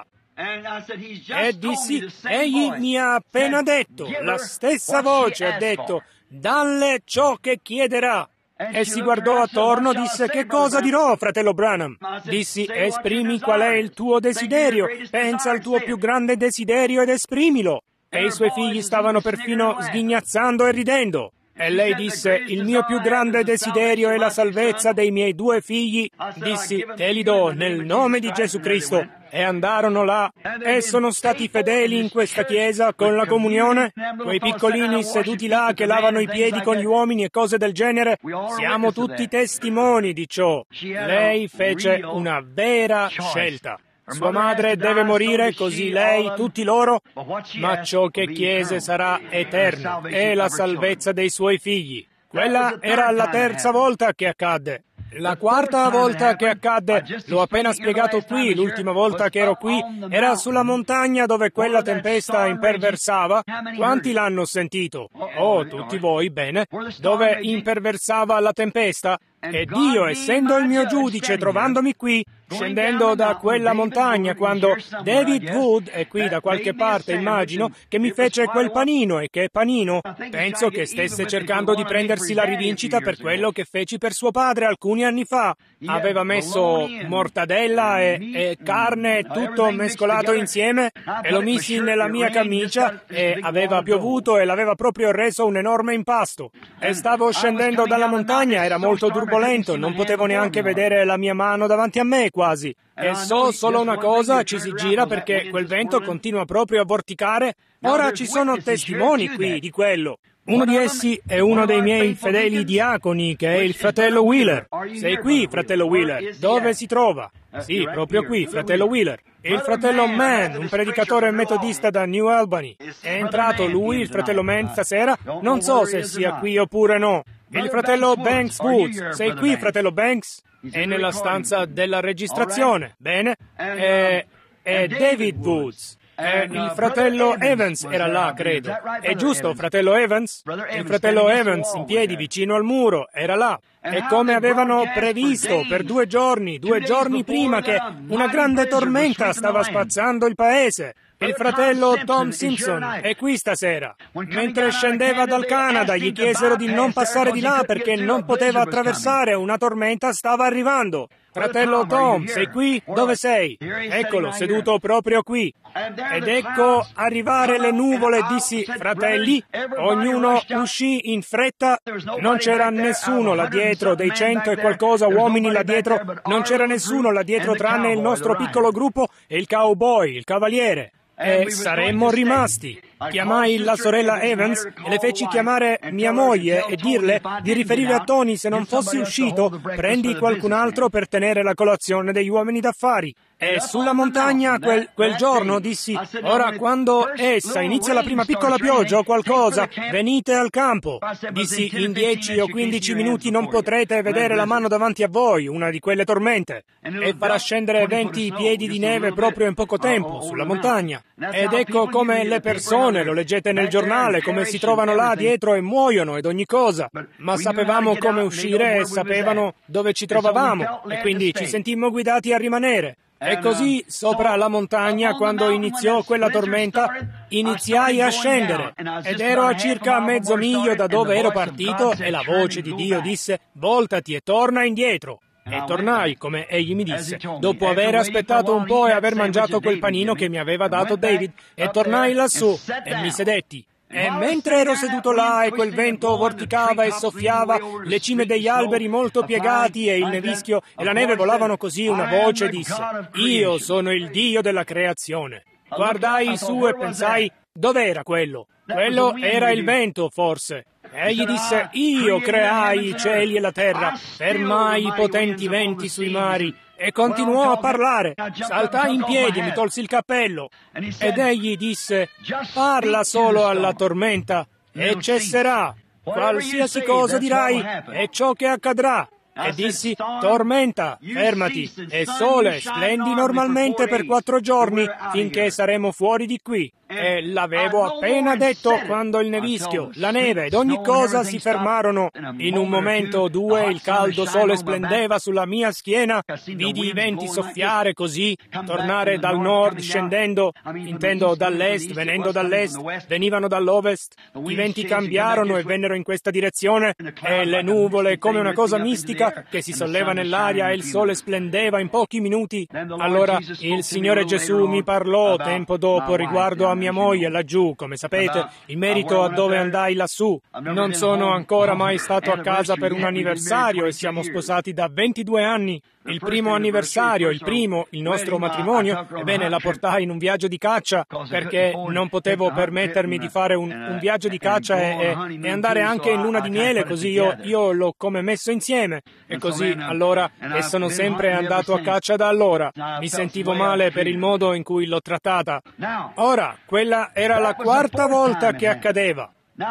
E dissi: egli mi ha appena detto, la stessa voce ha detto, dalle ciò che chiederà. E si guardò attorno, disse: che cosa dirò, fratello Branham? Dissi: esprimi qual è il tuo desiderio, pensa al tuo più grande desiderio ed esprimilo. E i suoi figli stavano perfino sghignazzando e ridendo. E lei disse: il mio più grande desiderio è la salvezza dei miei 2 figli. Dissi: te li do nel nome di Gesù Cristo. E andarono là e sono stati fedeli in questa chiesa con la comunione. Quei piccolini seduti là che lavano i piedi con gli uomini e cose del genere. Siamo tutti testimoni di ciò. Lei fece una vera scelta. Sua madre deve morire, così lei, tutti loro, ma ciò che chiese sarà eterno, è la salvezza dei suoi figli. Quella era la 3ª volta che accadde. La 4ª volta che accadde, l'ho appena spiegato qui, l'ultima volta che ero qui, era sulla montagna dove quella tempesta imperversava. Quanti l'hanno sentito? Oh, tutti voi, bene. Dove imperversava la tempesta? E Dio, essendo il mio giudice, trovandomi qui, scendendo da quella montagna, quando David Wood è qui da qualche parte, immagino, che mi fece quel panino. E che panino? Penso che stesse cercando di prendersi la rivincita per quello che feci per suo padre alcuni anni fa. Aveva messo mortadella e carne, tutto mescolato insieme, e lo misi nella mia camicia, e aveva piovuto e l'aveva proprio reso un enorme impasto. E stavo scendendo dalla montagna, era molto turbolento, non potevo neanche vedere la mia mano davanti a me, quasi. E so solo una cosa, ci si gira perché quel vento continua proprio a vorticare. Ora ci sono testimoni qui di quello. Uno di essi è uno dei miei fedeli diaconi, che è il fratello Wheeler. Sei qui, fratello Wheeler? Dove si trova? Sì, proprio qui, fratello Wheeler. Il fratello Mann, un predicatore metodista da New Albany. È entrato lui, il fratello Mann, stasera? Non so se sia qui oppure no. Il fratello Banks Woods. Sei qui, fratello Banks? È nella stanza della registrazione. Bene. È David Woods. Il fratello Evans era là, credo. È giusto, fratello Evans? Il fratello Evans, in piedi vicino al muro, era là. E come avevano previsto per 2 giorni prima, che una grande tormenta stava spazzando il paese. Il fratello Tom Simpson è qui stasera. Mentre scendeva dal Canada, gli chiesero di non passare di là perché non poteva attraversare, una tormenta stava arrivando. Fratello Tom, sei qui? Dove sei? Eccolo, seduto proprio qui. Ed ecco arrivare le nuvole, dissi: fratelli, ognuno uscì in fretta. Non c'era nessuno là dietro, dei 100 e qualcosa uomini là dietro, non c'era nessuno là dietro tranne il nostro piccolo gruppo e il cowboy, il cavaliere. E saremmo rimasti. Chiamai la sorella Evans e le feci chiamare mia moglie e dirle di riferire a Tony se non fossi uscito, prendi qualcun altro per tenere la colazione degli uomini d'affari. E sulla montagna quel giorno dissi, ora quando essa inizia la prima piccola pioggia o qualcosa, venite al campo. Dissi, in 10 o 15 minuti non potrete vedere la mano davanti a voi, una di quelle tormente, e farà scendere 20 piedi di neve proprio in poco tempo, sulla montagna. Ed ecco come le persone, lo leggete nel giornale, come si trovano là dietro e muoiono ed ogni cosa. Ma sapevamo come uscire e sapevano dove ci trovavamo, e quindi ci sentimmo guidati a rimanere. E così, sopra la montagna, quando iniziò quella tormenta, iniziai a scendere, ed ero a circa mezzo miglio da dove ero partito, e la voce di Dio disse, voltati e torna indietro. E tornai, come egli mi disse, dopo aver aspettato un po' e aver mangiato quel panino che mi aveva dato David, e tornai lassù, e mi sedetti. E mentre ero seduto là e quel vento vorticava e soffiava, le cime degli alberi molto piegati e il nevischio e la neve volavano così, una voce disse, io sono il Dio della creazione. Guardai su e pensai, dov'era quello? Quello era il vento, forse. Egli disse, io creai i cieli e la terra, fermai i potenti venti sui mari. E continuò a parlare. Saltai in piedi e mi tolsi il cappello. Ed egli disse, parla solo alla tormenta e cesserà. Qualsiasi cosa dirai è ciò che accadrà. E dissi, tormenta, fermati, e sole, splendi normalmente per 4 giorni, finché saremo fuori di qui. E l'avevo appena detto quando il nevischio, la neve ed ogni cosa si fermarono. In un momento o due il caldo sole splendeva sulla mia schiena, vidi i venti soffiare così, tornare dal nord scendendo, intendo dall'est, venendo dall'est, venivano dall'ovest. I venti cambiarono e vennero in questa direzione, e le nuvole come una cosa mistica che si solleva nell'aria e il sole splendeva in pochi minuti. Allora il Signore Gesù mi parlò tempo dopo riguardo a mia moglie laggiù, come sapete, in merito a dove andai lassù. Non sono ancora mai stato a casa per un anniversario e siamo sposati da 22 anni. Il primo anniversario, il nostro matrimonio, ebbene, la portai in un viaggio di caccia perché non potevo permettermi di fare un viaggio di caccia e andare anche in luna di miele, così io l'ho come messo insieme. E così, allora, e sono sempre andato a caccia da allora. Mi sentivo male per il modo in cui l'ho trattata. Ora, quella era la 4ª volta che accadeva.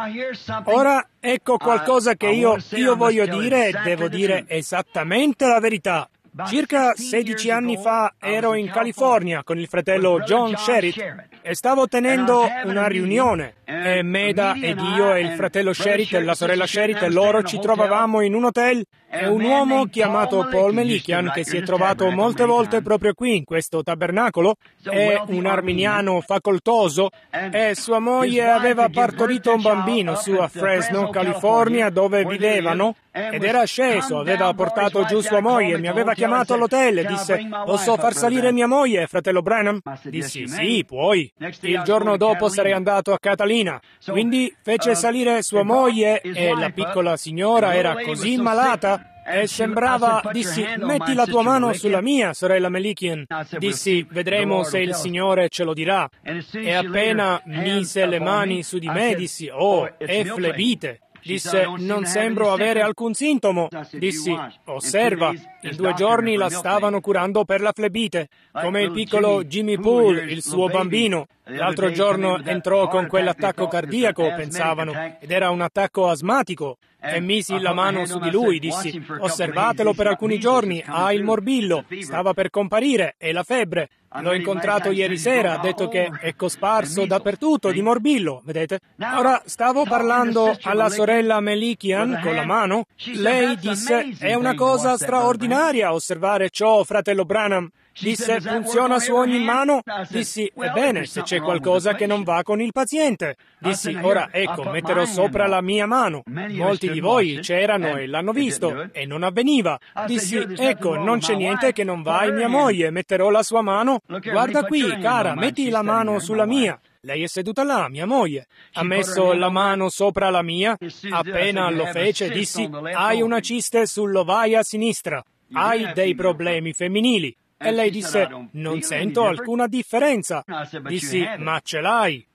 Ora, ecco qualcosa che io voglio dire e devo dire esattamente la verità. Circa 16 anni fa ero in California con il fratello John Sherritt e stavo tenendo una riunione. E Meda ed io e il fratello Sherritt e la sorella Sherritt e loro ci trovavamo in un hotel e un uomo chiamato Paul Melikian, che si è trovato molte volte proprio qui in questo tabernacolo, è un arminiano facoltoso e sua moglie aveva partorito un bambino su a Fresno, California, dove vivevano, ed era sceso, aveva portato giù sua moglie, mi aveva chiamato all'hotel e disse, posso far salire mia moglie, fratello Branham? Dissi, sì, puoi. Il giorno dopo sarei andato a Catalina, quindi fece salire sua moglie e la piccola signora era così malata e sembrava, dissi, metti la tua mano sulla mia, sorella Melikian. Dissi, vedremo se il Signore ce lo dirà. E appena mise le mani su di me, dissi, oh, è flebite. Disse, non sembro avere alcun sintomo. Dissi, osserva, in 2 giorni la stavano curando per la flebite, come il piccolo Jimmy Poole, il suo bambino. L'altro giorno entrò con quell'attacco cardiaco, pensavano, ed era un attacco asmatico. E misi la mano su di lui, dissi, osservatelo per alcuni giorni, ha il morbillo, stava per comparire, e la febbre. L'ho incontrato ieri sera, ha detto che è cosparso dappertutto di morbillo, vedete? Ora, stavo parlando alla sorella Melikian con la mano. Lei disse, è una cosa straordinaria osservare ciò, fratello Branham. Disse, funziona su ogni mano? Dissi, ebbene, se c'è qualcosa che non va con il paziente. Dissi, ora ecco, metterò sopra la mia mano. Molti di voi c'erano e l'hanno visto, e non avveniva. Dissi, ecco, non c'è niente che non va in mia moglie, metterò la sua mano. Guarda qui, cara, metti la mano sulla mia. Lei è seduta là, mia moglie. Ha messo la mano sopra la mia. Appena lo fece, dissi, hai una ciste sull'ovaia sinistra. Hai dei problemi femminili. E lei disse, non sento alcuna differenza. Dissi, ma ce l'hai.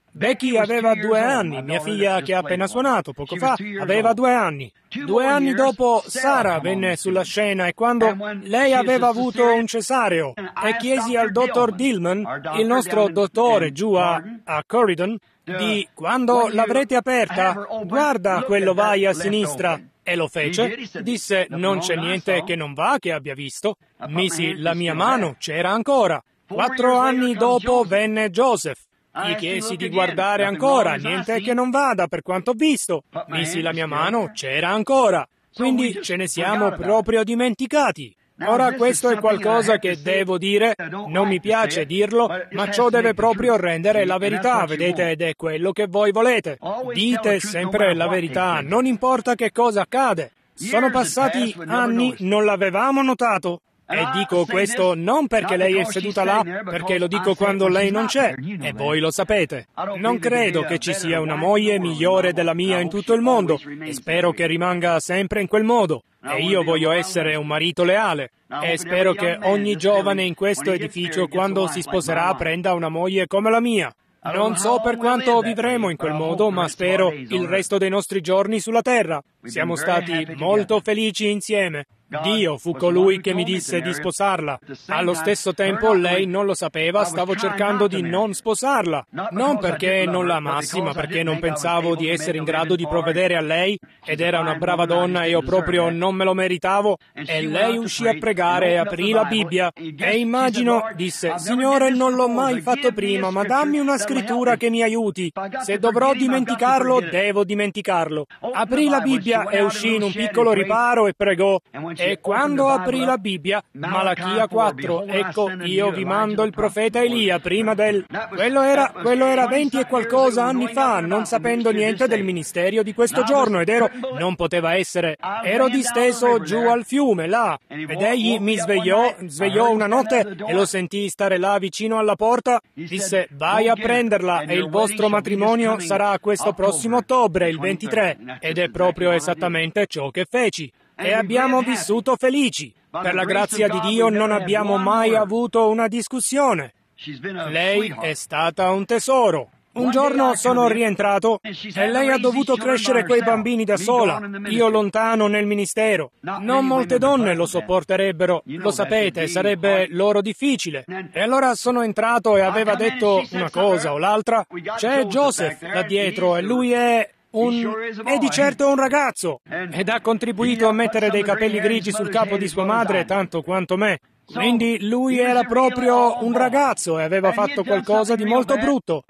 Becky aveva 2 anni, mia figlia che ha appena suonato poco fa aveva 2 anni. 2 anni dopo Sarah venne sulla scena e quando lei aveva avuto un cesareo e chiesi al dottor Dillman, il nostro dottore giù a Corridon, di quando l'avrete aperta, guarda quello vai a sinistra. E lo fece. Disse, non c'è niente che non va che abbia visto. Misi la mia mano, c'era ancora. 4 anni dopo venne Joseph. Gli chiesi di guardare ancora, niente che non vada per quanto ho visto. Misi la mia mano, c'era ancora. Quindi ce ne siamo proprio dimenticati. Ora questo è qualcosa che devo dire, non mi piace dirlo, ma ciò deve proprio rendere la verità, vedete, ed è quello che voi volete. Dite sempre la verità, non importa che cosa accade. Sono passati anni, non l'avevamo notato. E dico questo non perché lei è seduta là, perché lo dico quando lei non c'è, e voi lo sapete. Non credo che ci sia una moglie migliore della mia in tutto il mondo, e spero che rimanga sempre in quel modo. E io voglio essere un marito leale, e spero che ogni giovane in questo edificio, quando si sposerà, prenda una moglie come la mia. Non so per quanto vivremo in quel modo, ma spero il resto dei nostri giorni sulla terra. Siamo stati molto felici insieme. Dio fu colui che mi disse di sposarla. Allo stesso tempo lei non lo sapeva, stavo cercando di non sposarla. Non perché non la amassi, ma perché non pensavo di essere in grado di provvedere a lei, ed era una brava donna e io proprio non me lo meritavo. E lei uscì a pregare e aprì la Bibbia. E immagino, disse, Signore, non l'ho mai fatto prima, ma dammi una scrittura che mi aiuti. Se dovrò dimenticarlo, devo dimenticarlo. Aprì la Bibbia e uscì in un piccolo riparo e pregò. E quando aprì la Bibbia, Malachia 4, ecco, io vi mando il profeta Elia prima del... Quello era 20 e qualcosa anni fa, non sapendo niente del ministero di questo giorno, ed non poteva essere. Ero disteso giù al fiume, là, ed egli mi svegliò una notte e lo sentii stare là vicino alla porta. Disse, vai a prenderla e il vostro matrimonio sarà questo prossimo ottobre, il 23. Ed è proprio esattamente ciò che feci. E abbiamo vissuto felici. Per la grazia di Dio non abbiamo mai avuto una discussione. Lei è stata un tesoro. Un giorno sono rientrato e lei ha dovuto crescere quei bambini da sola, io lontano nel ministero. Non molte donne lo sopporterebbero, lo sapete, sarebbe loro difficile. E allora sono entrato e aveva detto una cosa o l'altra. C'è Joseph là dietro e lui è di certo un ragazzo, ed ha contribuito a mettere dei capelli grigi sul capo di sua madre tanto quanto me. Quindi lui era proprio un ragazzo e aveva fatto qualcosa di molto brutto.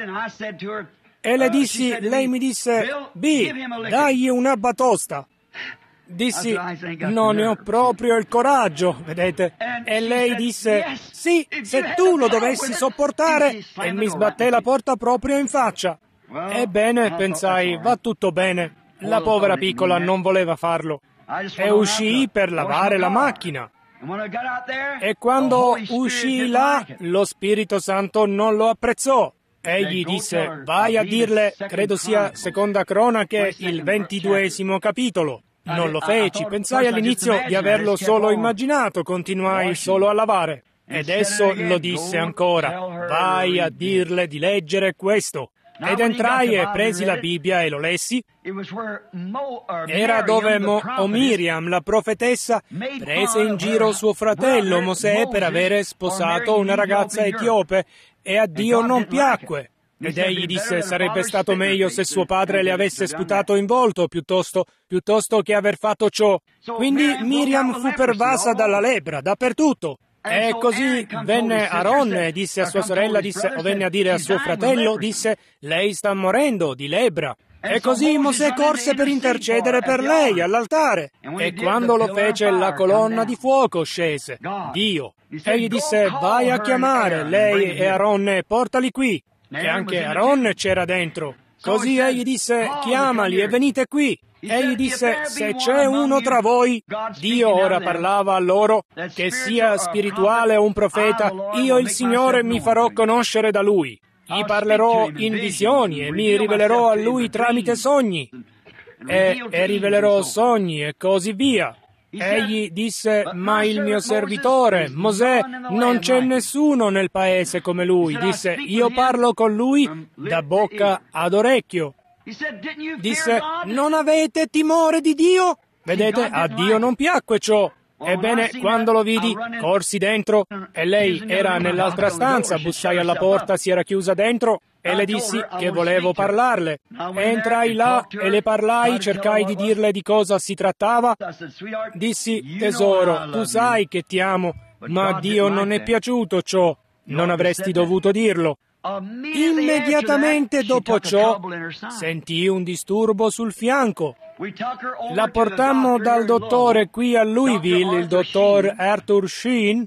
E lei mi disse, dagli una batosta. Dissi, non ne ho proprio il coraggio, vedete? E lei disse, sì, se tu lo dovessi sopportare, e mi sbatté la porta proprio in faccia. Ebbene, pensai, va tutto bene. La povera piccola non voleva farlo. E uscii per lavare la macchina. E quando uscii là, lo Spirito Santo non lo apprezzò. Egli disse, vai a dirle, credo sia Seconda Cronache, il 22° capitolo. Non lo feci, pensai all'inizio di averlo solo immaginato, continuai solo a lavare. Ed esso lo disse ancora, vai a dirle di leggere questo. Ed entrai e presi la Bibbia e lo lessi. Era dove Miriam, la profetessa, prese in giro suo fratello Mosè per avere sposato una ragazza etiope, e a Dio non piacque. Ed egli disse, sarebbe stato meglio se suo padre le avesse sputato in volto piuttosto che aver fatto ciò. Quindi Miriam fu pervasa dalla lebbra dappertutto. E così venne Aaron e disse a sua sorella, venne a dire a suo fratello, disse, lei sta morendo di lebbra. E così Mosè corse per intercedere per lei all'altare. E quando lo fece, la colonna di fuoco scese, Dio. Egli disse, vai a chiamare lei e Aaron e portali qui. E anche Aaron c'era dentro. Così egli disse, chiamali e venite qui. Egli disse, se c'è uno tra voi, Dio ora parlava a loro, che sia spirituale o un profeta, io il Signore mi farò conoscere da lui. Gli parlerò in visioni e mi rivelerò a lui tramite sogni. E rivelerò sogni e così via. Egli disse, ma il mio servitore, Mosè, non c'è nessuno nel paese come lui. Disse, io parlo con lui da bocca ad orecchio. Disse, non avete timore di Dio? Vedete, a Dio non piacque ciò. Ebbene, quando lo vidi, corsi dentro e lei era nell'altra stanza, bussai alla porta, si era chiusa dentro e le dissi che volevo parlarle. Entrai là e le parlai, cercai di dirle di cosa si trattava. Dissi, tesoro, tu sai che ti amo, ma a Dio non è piaciuto ciò, non avresti dovuto dirlo. Immediatamente dopo ciò sentii un disturbo sul fianco. La portammo dal dottore qui a Louisville, il dottor Arthur Sheen,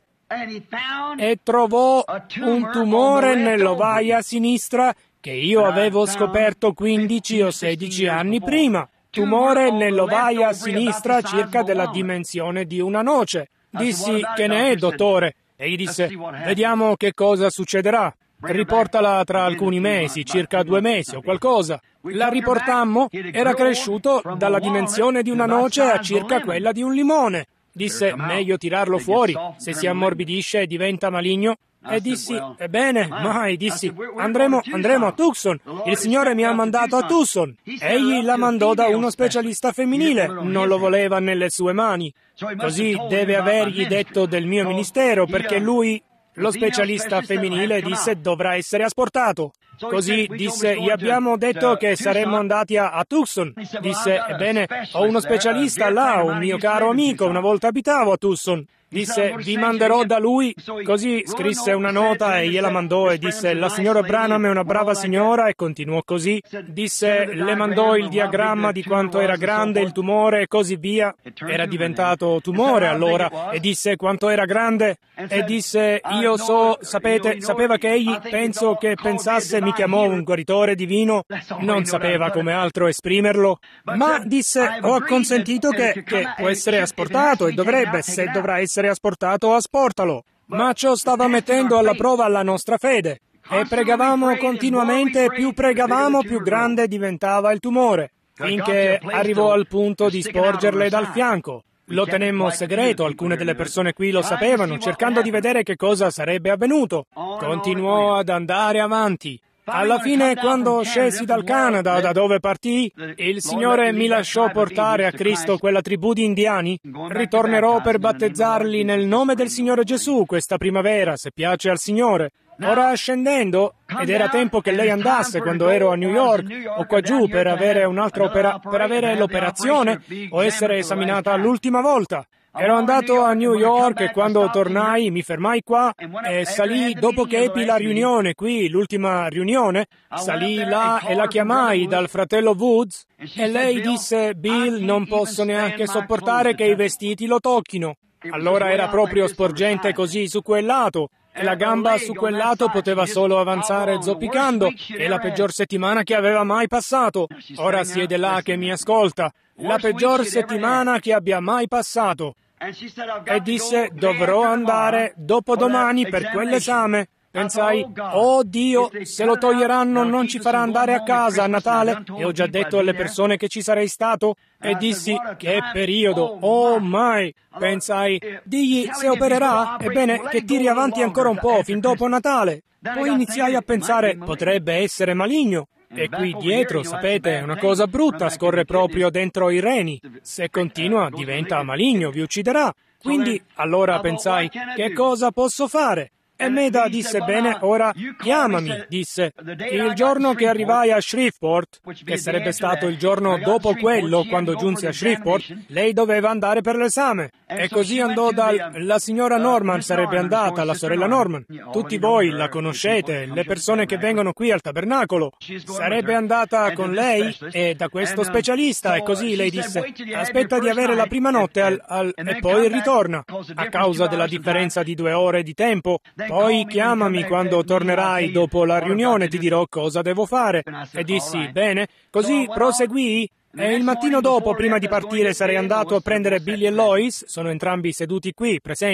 e trovò un tumore nell'ovaia sinistra che io avevo scoperto 15 o 16 anni prima. Tumore nell'ovaia sinistra circa della dimensione di una noce. Dissi, che ne è, dottore? Egli disse, vediamo che cosa succederà. Riportala tra alcuni mesi, circa 2 mesi o qualcosa. La riportammo, era cresciuto dalla dimensione di una noce a circa quella di un limone. Disse, meglio tirarlo fuori, se si ammorbidisce e diventa maligno. E dissi, ebbene, mai, dissi, andremo a Tucson. Il Signore mi ha mandato a Tucson. Egli la mandò da uno specialista femminile, non lo voleva nelle sue mani. Così deve avergli detto del mio ministero, perché lui... Lo specialista femminile disse dovrà essere asportato. Così disse, gli abbiamo detto che saremmo andati a Tucson. Disse, ebbene, ho uno specialista là, un mio caro amico, una volta abitavo a Tucson. Disse, vi manderò da lui. Così scrisse una nota e gliela mandò e disse, la signora Branham è una brava signora, e continuò così. Disse, le mandò il diagramma di quanto era grande il tumore e così via. Era diventato tumore allora, e disse quanto era grande. E disse, io so, sapeva che egli, penso che pensasse, mi chiamò un guaritore divino, non sapeva come altro esprimerlo, ma disse, ho acconsentito che può essere asportato e dovrebbe, se dovrà essere asportato, asportalo. Ma ciò stava mettendo alla prova la nostra fede. E pregavamo continuamente, e più pregavamo, più grande diventava il tumore, finché arrivò al punto di sporgerle dal fianco. Lo tenemmo segreto, alcune delle persone qui lo sapevano, cercando di vedere che cosa sarebbe avvenuto. Continuò ad andare avanti. Alla fine, quando scesi dal Canada, da dove partì, il Signore mi lasciò portare a Cristo quella tribù di indiani. Ritornerò per battezzarli nel nome del Signore Gesù questa primavera, se piace al Signore. Ora scendendo, ed era tempo che lei andasse quando ero a New York o qua giù per avere un'altra per avere l'operazione o essere esaminata l'ultima volta. Ero andato a New York e quando tornai mi fermai qua e salì, dopo che ebbi la riunione qui, l'ultima riunione, salì là e la chiamai dal fratello Woods e lei disse, Bill, non posso neanche sopportare che i vestiti lo tocchino. Allora era proprio sporgente così su quel lato e la gamba su quel lato poteva solo avanzare zoppicando, e la peggior settimana che aveva mai passato. Ora siede là che mi ascolta. La peggior settimana che abbia mai passato. E disse, dovrò andare dopodomani per quell'esame. Pensai, oh Dio, se lo toglieranno non ci farà andare a casa a Natale, e ho già detto alle persone che ci sarei stato. E dissi, che periodo, oh mai. Pensai, digli se opererà, ebbene che tiri avanti ancora un po' fin dopo Natale. Poi iniziai a pensare, potrebbe essere maligno. E qui dietro, sapete, è una cosa brutta, scorre proprio dentro i reni. Se continua, diventa maligno, vi ucciderà. Quindi, allora pensai, che cosa posso fare? E Meda disse, bene, ora chiamami, disse. Il giorno che arrivai a Shreveport, che sarebbe stato il giorno dopo quello, quando giunsi a Shreveport, lei doveva andare per l'esame. E così andò la signora Norman sarebbe andata, la sorella Norman. Tutti voi la conoscete, le persone che vengono qui al tabernacolo. Sarebbe andata con lei e da questo specialista, e così lei disse, aspetta di avere la prima notte e poi ritorna, a causa della differenza di 2 ore di tempo. Poi chiamami quando tornerai dopo la riunione, ti dirò cosa devo fare. E dissi, bene, così proseguii. E il mattino dopo, prima di partire, sarei andato a prendere Billy e Lois, sono entrambi seduti qui, presenti,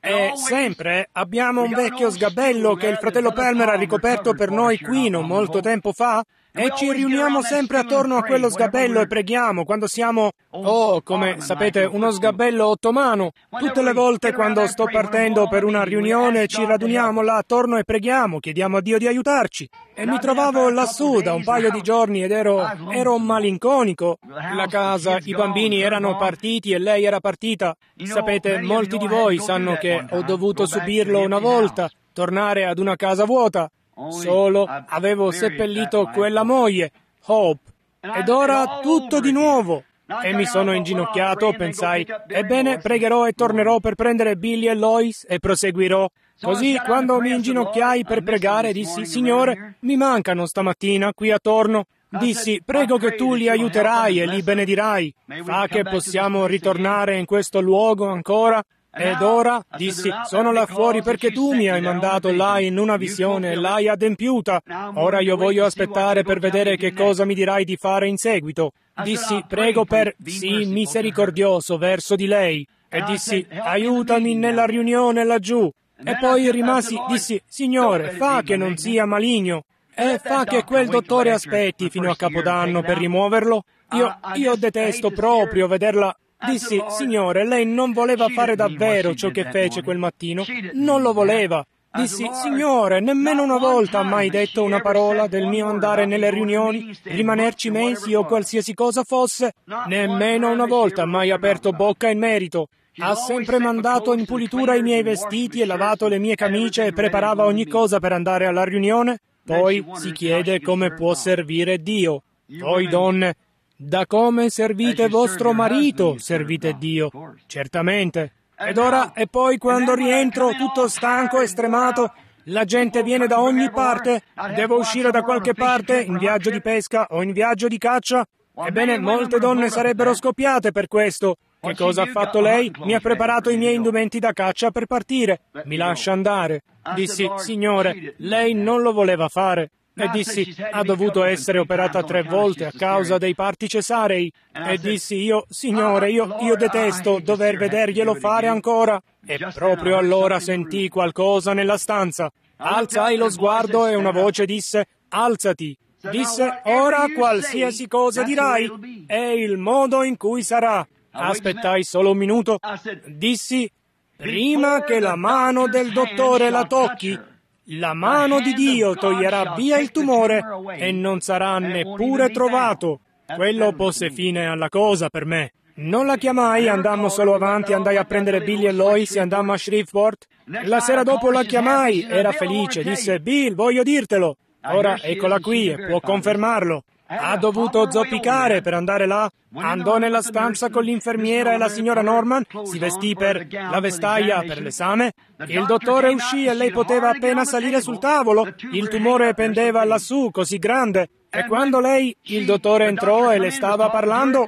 E sempre abbiamo un vecchio sgabello che il fratello Palmer ha ricoperto per noi qui non molto tempo fa, e ci riuniamo sempre attorno a quello sgabello e preghiamo quando siamo, come sapete, uno sgabello ottomano. Tutte le volte quando sto partendo per una riunione ci raduniamo là attorno e preghiamo, chiediamo a Dio di aiutarci. E mi trovavo lassù da un paio di giorni ed ero malinconico. La casa, i bambini erano partiti e lei era partita. Sapete, molti di voi sanno che ho dovuto subirlo una volta, tornare ad una casa vuota. Solo avevo seppellito quella moglie, Hope, ed ora tutto di nuovo. E mi sono inginocchiato, pensai, ebbene, pregherò e tornerò per prendere Billy e Lois e proseguirò. Così, quando mi inginocchiai per pregare, dissi, Signore, mi mancano stamattina qui attorno. Dissi, prego che tu li aiuterai e li benedirai. Fa che possiamo ritornare in questo luogo ancora. Ed ora, dissi, sono là fuori perché tu mi hai mandato là in una visione e l'hai adempiuta. Ora io voglio aspettare per vedere che cosa mi dirai di fare in seguito. Dissi, prego per, sii misericordioso verso di lei. E dissi, aiutami nella riunione laggiù. E poi dissi, Signore, fa che non sia maligno. E fa che quel dottore aspetti fino a Capodanno per rimuoverlo. Io detesto proprio vederla. Dissi, Signore, lei non voleva fare davvero ciò che fece quel mattino. Non lo voleva. Dissi, Signore, nemmeno una volta ha mai detto una parola del mio andare nelle riunioni, rimanerci mesi o qualsiasi cosa fosse. Nemmeno una volta ha mai aperto bocca in merito. Ha sempre mandato in pulitura i miei vestiti e lavato le mie camicie e preparava ogni cosa per andare alla riunione. Poi si chiede come può servire Dio. Voi donne, da come servite vostro marito, servite Dio. Certamente. Ed ora, e poi quando rientro tutto stanco e stremato, la gente viene da ogni parte, devo uscire da qualche parte, in viaggio di pesca o in viaggio di caccia. Ebbene, molte donne sarebbero scoppiate per questo. Che cosa ha fatto lei? Mi ha preparato i miei indumenti da caccia per partire. Mi lascia andare. Dissi, Signore, lei non lo voleva fare. E dissi, ha dovuto essere operata 3 volte a causa dei parti cesarei. E dissi, Signore, io detesto dover vederglielo fare ancora. E proprio allora sentii qualcosa nella stanza. Alzai lo sguardo e una voce disse, alzati. Disse, ora qualsiasi cosa dirai, è il modo in cui sarà. Aspettai solo un minuto. Dissi, prima che la mano del dottore la tocchi, la mano di Dio toglierà via il tumore e non sarà neppure trovato. Quello pose fine alla cosa per me. Non la chiamai, andammo solo avanti, andai a prendere Billy e Lois e andammo a Shreveport. La sera dopo la chiamai, era felice, disse, Bill, voglio dirtelo. Ora eccola qui e può confermarlo. Ha dovuto zoppicare per andare là. Andò nella stanza con l'infermiera e la signora Norman, si vestì per la vestaglia per l'esame. Il dottore uscì e lei poteva appena salire sul tavolo. Il tumore pendeva lassù, così grande. E quando il dottore entrò e le stava parlando,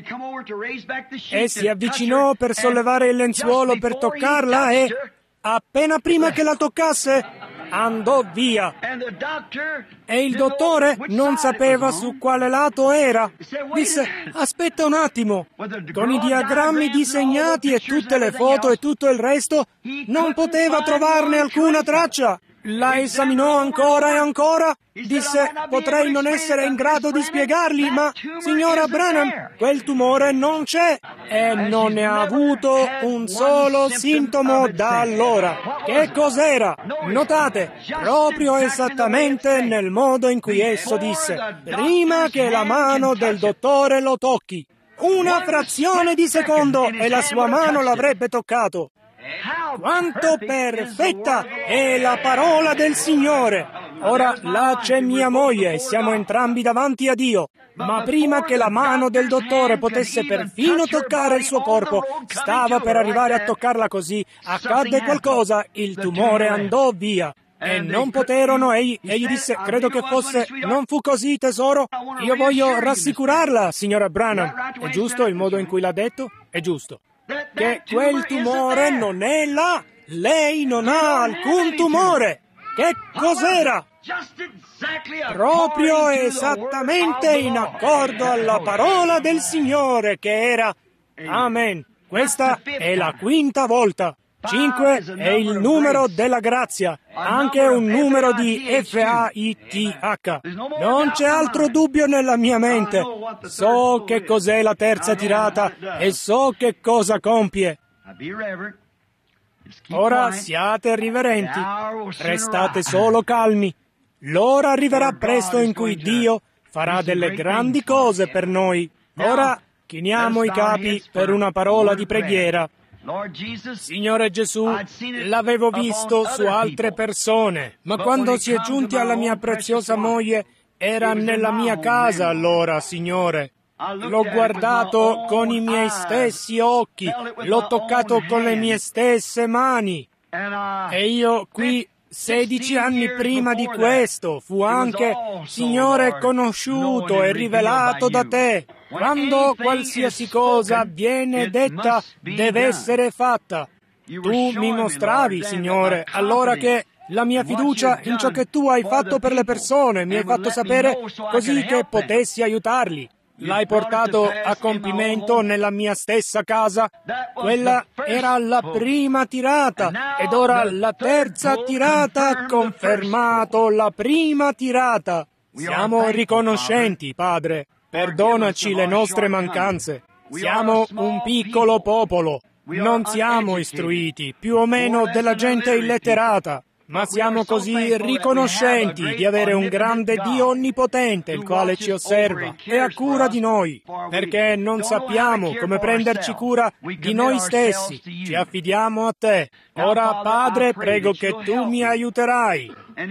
e si avvicinò per sollevare il lenzuolo per toccarla e, appena prima che la toccasse, andò via. E il dottore non sapeva su quale lato era. Disse, aspetta un attimo. Con i diagrammi disegnati e tutte le foto e tutto il resto, non poteva trovarne alcuna traccia. La esaminò ancora e ancora. Disse, potrei non essere in grado di spiegargli, ma, signora Branham, quel tumore non c'è. E non ne ha avuto un solo sintomo da allora. Che cos'era? Notate, proprio esattamente nel modo in cui esso disse, prima che la mano del dottore lo tocchi. Una frazione di secondo e la sua mano l'avrebbe toccato. Quanto perfetta è la parola del Signore! Ora là c'è mia moglie e siamo entrambi davanti a Dio. Ma prima che la mano del dottore potesse perfino toccare il suo corpo, stava per arrivare a toccarla così, accadde qualcosa, il tumore andò via. E non poterono, egli disse, credo che fosse, non fu così tesoro? Io voglio rassicurarla, signora Branham. È giusto il modo in cui l'ha detto? È giusto. Che quel tumore non è là. Lei non ha alcun tumore. Che cos'era? Proprio esattamente in accordo alla parola del Signore che era. Amen. Questa è la 5ª volta. 5 è il numero della grazia, anche un numero di FAITH. Non c'è altro dubbio nella mia mente. So che cos'è la terza tirata e so che cosa compie. Ora siate riverenti, restate solo calmi. L'ora arriverà presto in cui Dio farà delle grandi cose per noi. Ora chiniamo i capi per una parola di preghiera. Signore Gesù, l'avevo visto su altre persone, ma quando si è giunti alla mia preziosa moglie, era nella mia casa allora, Signore. L'ho guardato con i miei stessi occhi, l'ho toccato con le mie stesse mani. E io qui, 16 anni prima di questo, fu anche, Signore, conosciuto e rivelato da Te. Quando qualsiasi cosa viene detta, deve essere fatta. Tu mi mostravi, Signore, allora che la mia fiducia in ciò che Tu hai fatto per le persone mi hai fatto sapere così che potessi aiutarli. L'hai portato a compimento nella mia stessa casa. Quella era la prima tirata ed ora la terza tirata ha confermato la prima tirata. Siamo riconoscenti, Padre. Perdonaci le nostre mancanze. Siamo un piccolo popolo. Non siamo istruiti, più o meno della gente illetterata. Ma siamo così riconoscenti di avere un grande Dio onnipotente, il quale ci osserva e ha cura di noi, perché non sappiamo come prenderci cura di noi stessi. Ci affidiamo a Te. Ora, Padre, prego che Tu mi aiuterai.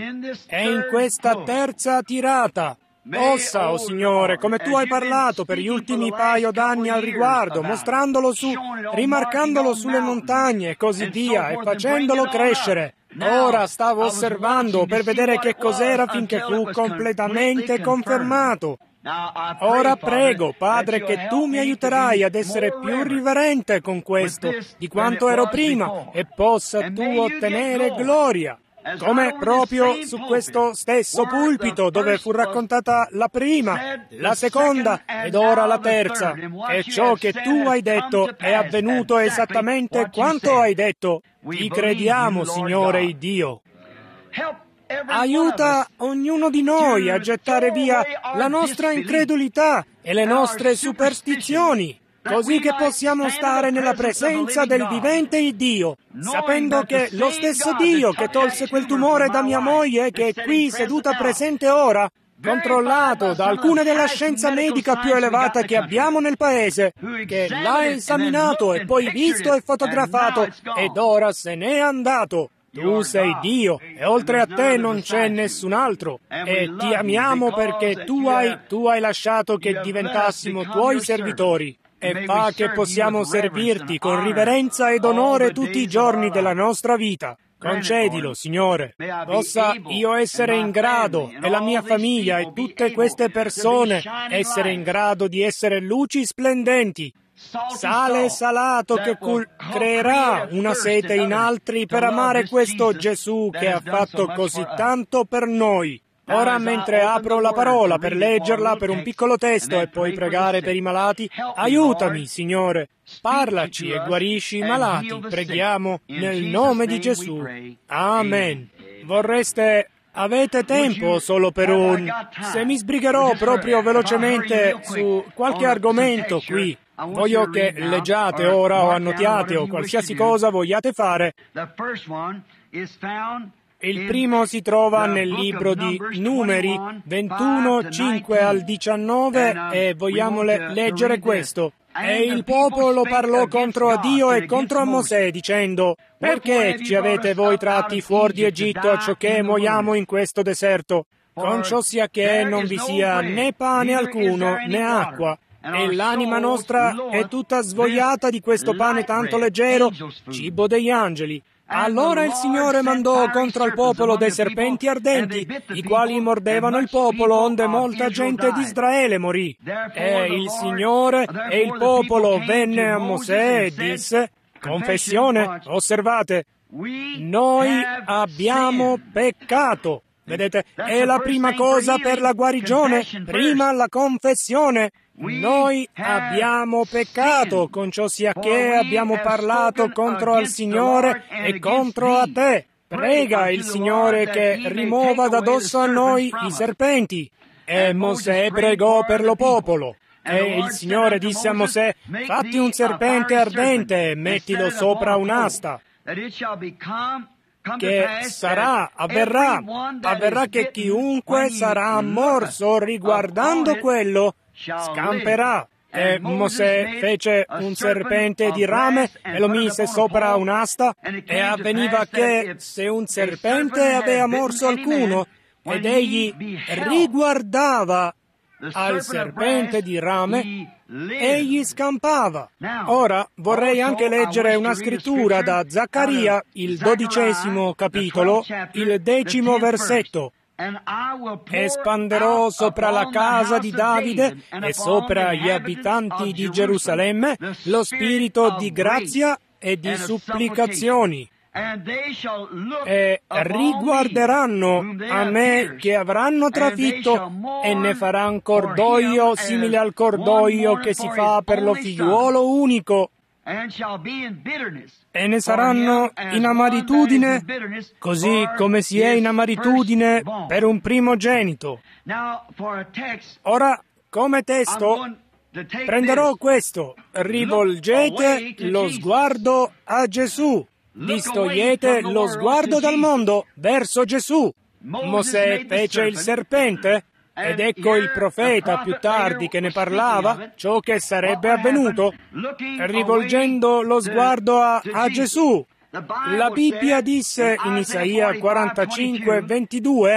E in questa terza tirata, possa, oh Signore, come Tu hai parlato per gli ultimi paio d'anni al riguardo, mostrandolo rimarcandolo sulle montagne e così via, e facendolo crescere. Ora stavo osservando per vedere che cos'era finché fu completamente confermato. Ora prego, Padre, che Tu mi aiuterai ad essere più riverente con questo di quanto ero prima e possa Tu ottenere gloria. Come proprio su questo stesso pulpito dove fu raccontata la prima, la seconda ed ora la terza. E ciò che Tu hai detto è avvenuto esattamente quanto hai detto. Ti crediamo, Signore Dio. Aiuta ognuno di noi a gettare via la nostra incredulità e le nostre superstizioni, così che possiamo stare nella presenza del vivente Dio, sapendo che lo stesso Dio che tolse quel tumore da mia moglie, che è qui seduta presente ora, controllato da alcune della scienza medica più elevata che abbiamo nel paese, che l'ha esaminato e poi visto e fotografato, ed ora se n'è andato. Tu sei Dio, e oltre a Te non c'è nessun altro, e Ti amiamo perché Tu hai lasciato che diventassimo Tuoi servitori. E fa che possiamo servirti con riverenza ed onore tutti i giorni della nostra vita. Concedilo, Signore. Possa io essere in grado, e la mia famiglia e tutte queste persone, essere in grado di essere luci splendenti, sale salato che creerà una sete in altri per amare questo Gesù che ha fatto così tanto per noi. Ora, mentre apro la parola per leggerla per un piccolo testo e poi pregare per i malati, aiutami, Signore. Parlaci e guarisci i malati, preghiamo nel nome di Gesù. Amen. Avete tempo solo per Se mi sbrigherò proprio velocemente su qualche argomento qui, voglio che leggiate ora o annotiate o qualsiasi cosa vogliate fare. Il primo si trova nel libro di Numeri 21, 5 al 19 e vogliamo leggere questo. E il popolo parlò contro Dio e contro Mosè, dicendo: «Perché ci avete voi tratti fuori di Egitto acciocché muoiamo in questo deserto? Con ciò sia che non vi sia né pane alcuno né acqua, e l'anima nostra è tutta svogliata di questo pane tanto leggero, cibo degli angeli». Allora il Signore mandò contro il popolo dei serpenti ardenti, i quali mordevano il popolo, onde molta gente di Israele morì. E il Signore e il popolo venne a Mosè e disse: «Confessione, osservate, noi abbiamo peccato». Vedete, è la prima cosa per la guarigione, prima la confessione. noi abbiamo peccato, con ciò sia che abbiamo parlato contro al Signore e contro a te. Prega il Signore che rimuova da dosso a noi i serpenti. E Mosè pregò per lo popolo. E il Signore disse a Mosè: fatti un serpente ardente e mettilo sopra un'asta, che avverrà che chiunque sarà morso riguardando quello scamperà. E Mosè fece un serpente di rame e lo mise sopra un'asta, e avveniva che se un serpente aveva morso alcuno ed egli riguardava al serpente di rame, egli scampava. Ora vorrei anche leggere una scrittura da Zaccaria, il 12° capitolo, il 10° versetto. Espanderò sopra la casa di Davide e sopra gli abitanti di Gerusalemme lo spirito di grazia e di supplicazioni, e riguarderanno a me che avranno trafitto e ne faranno cordoglio simile al cordoglio che si fa per lo figliuolo unico, e ne saranno in amaritudine così come si è in amaritudine per un primogenito. Ora, come testo, prenderò questo: rivolgete lo sguardo a Gesù. Distogliete lo sguardo dal mondo verso Gesù. Mosè fece il serpente, ed ecco il profeta più tardi che ne parlava, ciò che sarebbe avvenuto, rivolgendo lo sguardo a Gesù. La Bibbia disse in Isaia 45:22,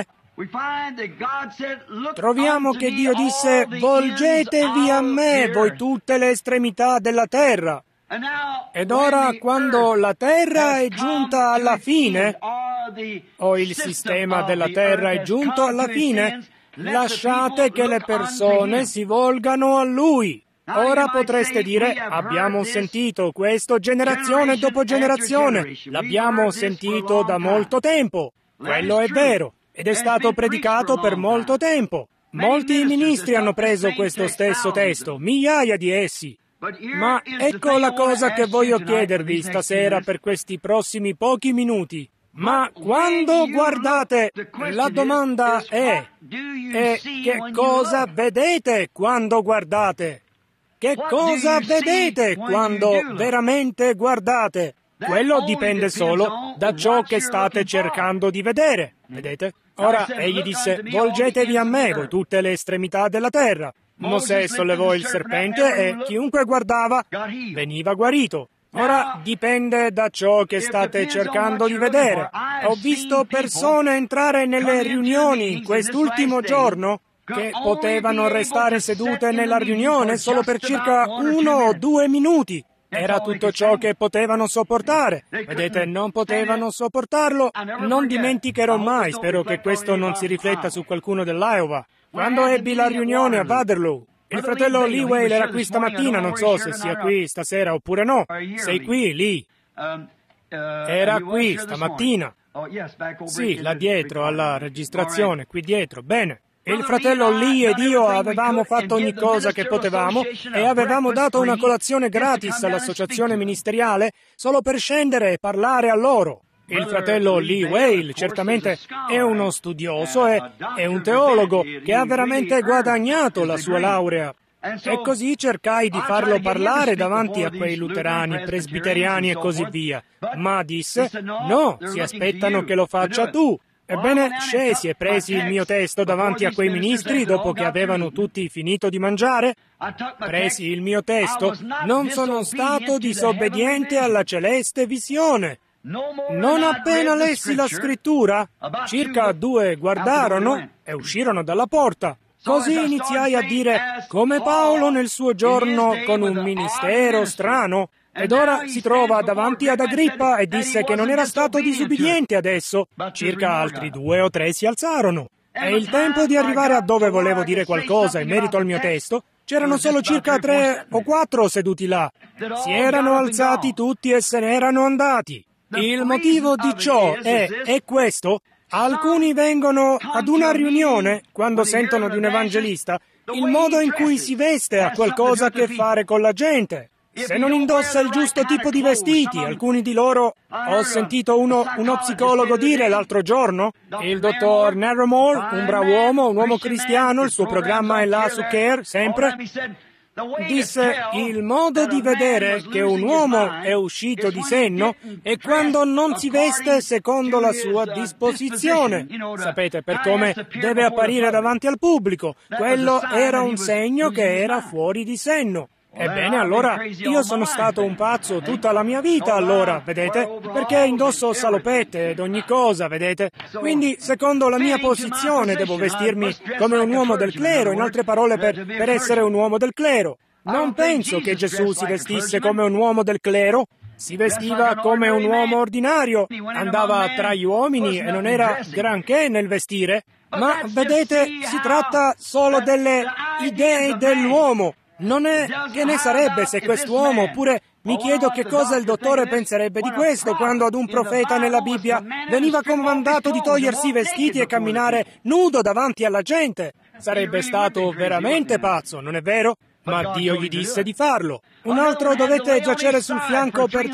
troviamo che Dio disse: volgetevi a me, voi tutte le estremità della terra. Ed ora, quando la terra è giunta alla fine, o il sistema della terra è giunto alla fine, lasciate che le persone si volgano a Lui. Ora potreste dire: abbiamo sentito questo generazione dopo generazione, l'abbiamo sentito da molto tempo. Quello è vero, ed è stato predicato per molto tempo. Molti ministri hanno preso questo stesso testo, migliaia di essi. Ma ecco la cosa che voglio chiedervi stasera per questi prossimi pochi minuti. Ma quando guardate, la domanda è che cosa vedete quando guardate? Che cosa vedete quando veramente guardate? Quello dipende solo da ciò che state cercando di vedere, vedete? Ora egli disse: volgetevi a me, voi tutte le estremità della terra. Mosè sollevò il serpente e chiunque guardava veniva guarito. Ora dipende da ciò che state cercando di vedere. Ho visto persone entrare nelle riunioni in quest'ultimo giorno che potevano restare sedute nella riunione solo per circa 1 o 2 minuti. Era tutto ciò che potevano sopportare. Vedete, non potevano sopportarlo. Non dimenticherò mai, spero che questo non si rifletta su qualcuno dell'Iowa. Quando ebbi la riunione a Waterloo, il fratello Lee Whale era qui stamattina, non so se sia qui stasera oppure no. Sei qui, Lee? Era qui stamattina. Sì, là dietro, alla registrazione, qui dietro, bene. Il fratello Lee ed io avevamo fatto ogni cosa che potevamo e avevamo dato una colazione gratis all'associazione ministeriale solo per scendere e parlare a loro. Il fratello Lee Whale certamente è uno studioso e è un teologo che ha veramente guadagnato la sua laurea. E così cercai di farlo parlare davanti a quei luterani, presbiteriani e così via. Ma disse: no, si aspettano che lo faccia tu. Ebbene, scesi e presi il mio testo davanti a quei ministri dopo che avevano tutti finito di mangiare. Presi il mio testo, non sono stato disobbediente alla celeste visione. Non appena lessi la scrittura, circa 2 guardarono e uscirono dalla porta. Così iniziai a dire, come Paolo nel suo giorno con un ministero strano, ed ora si trova davanti ad Agrippa e disse che non era stato disubbidiente adesso. Circa altri 2 o 3 si alzarono. E il tempo di arrivare a dove volevo dire qualcosa in merito al mio testo, c'erano solo circa 3 o 4 seduti là. Si erano alzati tutti e se ne erano andati. Il motivo di ciò è questo. Alcuni vengono ad una riunione, quando sentono di un evangelista, Il modo in cui si veste ha qualcosa a che fare con la gente. Se non indossa il giusto tipo di vestiti, alcuni di loro, ho sentito uno psicologo dire l'altro giorno, il dottor Narramore, un bravo uomo, un uomo cristiano, il suo programma è là su Care, sempre, disse, il modo di vedere che un uomo è uscito di senno è quando non si veste secondo la sua disposizione. Sapete, per come deve apparire davanti al pubblico. Quello era un segno che era fuori di senno. Ebbene, allora, io sono stato un pazzo tutta la mia vita, allora, vedete? Perché indosso salopette ed ogni cosa, vedete? Quindi, secondo la mia posizione, devo vestirmi come un uomo del clero, in altre parole, per essere un uomo del clero. Non penso che Gesù si vestisse come un uomo del clero. Si vestiva come un uomo ordinario, andava tra gli uomini e non era granché nel vestire. Ma, vedete, si tratta solo delle idee dell'uomo. Non è che ne sarebbe se quest'uomo, oppure mi chiedo che cosa il dottore penserebbe di questo quando ad un profeta nella Bibbia veniva comandato di togliersi i vestiti e camminare nudo davanti alla gente. Sarebbe stato veramente pazzo, non è vero? Ma Dio gli disse di farlo. Un altro dovette giacere sul fianco per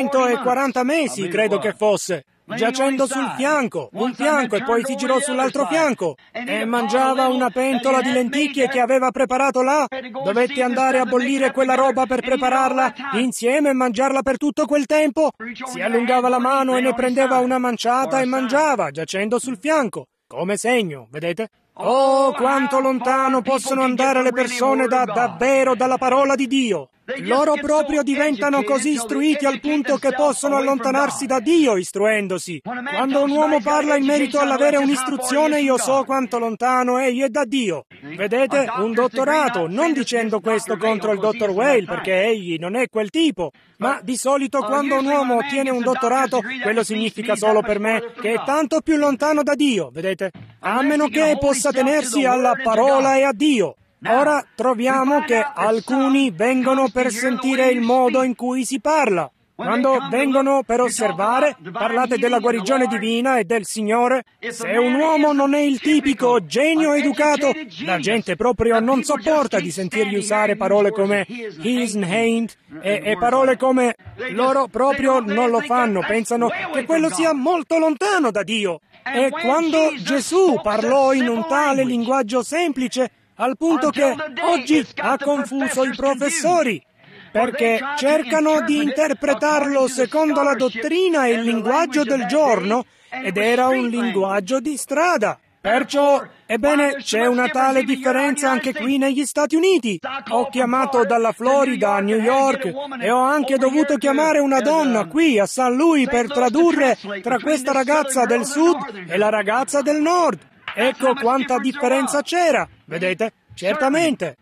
340 mesi, credo che fosse. Giacendo sul fianco, un fianco, e poi si girò sull'altro fianco e mangiava una pentola di lenticchie che aveva preparato là. Dovette andare a bollire quella roba per prepararla insieme e mangiarla per tutto quel tempo. Si allungava la mano e ne prendeva una manciata e mangiava, giacendo sul fianco, come segno, vedete? Oh, quanto lontano possono andare le persone davvero dalla parola di Dio! Loro proprio diventano così istruiti al punto che possono allontanarsi da Dio istruendosi. Quando un uomo parla in merito all'avere un'istruzione, io so quanto lontano egli è da Dio. Vedete, un dottorato, non dicendo questo contro il dottor Weil, perché egli non è quel tipo, ma di solito quando un uomo ottiene un dottorato, quello significa solo per me che è tanto più lontano da Dio, vedete? A meno che possa tenersi alla parola e a Dio. Ora troviamo che alcuni vengono per sentire il modo in cui si parla. Quando vengono per osservare, parlate della guarigione divina e del Signore. Se un uomo non è il tipico genio educato, la gente proprio non sopporta di sentirgli usare parole come his and e parole come loro proprio non lo fanno, pensano che quello sia molto lontano da Dio. E quando Gesù parlò in un tale linguaggio semplice, al punto che oggi ha confuso i professori, perché cercano di interpretarlo secondo la dottrina e il linguaggio del giorno, ed era un linguaggio di strada. Perciò, ebbene, c'è una tale differenza anche qui negli Stati Uniti. Ho chiamato dalla Florida a New York e ho anche dovuto chiamare una donna qui a St. Louis per tradurre tra questa ragazza del sud e la ragazza del nord. Ecco quanta differenza c'era, vedete? Certamente.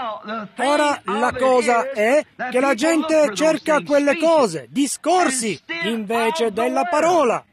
Ora la cosa è che la gente cerca quelle cose, discorsi, invece della parola.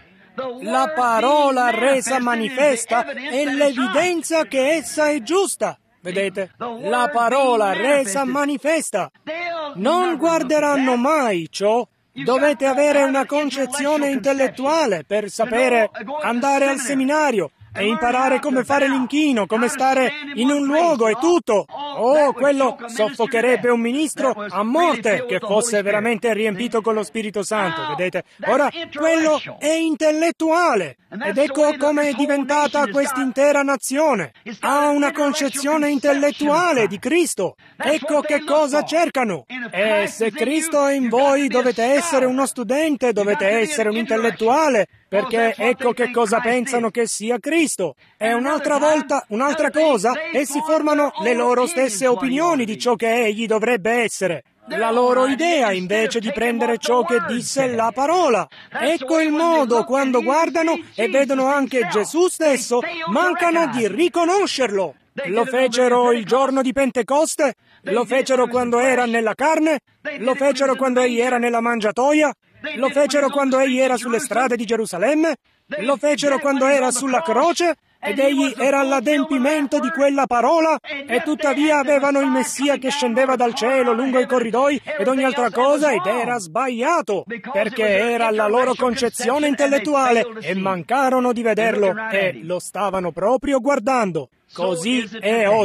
La parola resa manifesta è l'evidenza che essa è giusta. Vedete? La parola resa manifesta. Non guarderanno mai ciò. Dovete avere una concezione intellettuale per sapere andare al seminario e imparare come fare l'inchino, come stare in un luogo e tutto. Oh, quello soffocherebbe un ministro a morte che fosse veramente riempito con lo Spirito Santo, vedete? Ora, quello è intellettuale. Ed ecco come è diventata quest'intera nazione. Ha una concezione intellettuale di Cristo. Ecco che cosa cercano. E se Cristo è in voi, dovete essere uno studente, dovete essere un intellettuale, perché ecco che cosa pensano che sia Cristo. E un'altra cosa, essi formano le loro stesse opinioni di ciò che egli dovrebbe essere. La loro idea, invece di prendere ciò che disse la parola. Ecco il modo quando guardano e vedono anche Gesù stesso, mancano di riconoscerlo. Lo fecero il giorno di Pentecoste? Lo fecero quando era nella carne? Lo fecero quando egli era nella mangiatoia? Lo fecero quando egli era sulle strade di Gerusalemme? Lo fecero quando era sulla croce? Ed egli era l'adempimento di quella parola, e tuttavia avevano il Messia che scendeva dal cielo lungo i corridoi ed ogni altra cosa, ed era sbagliato, perché era la loro concezione intellettuale, e mancarono di vederlo, e lo stavano proprio guardando. Così è oggi.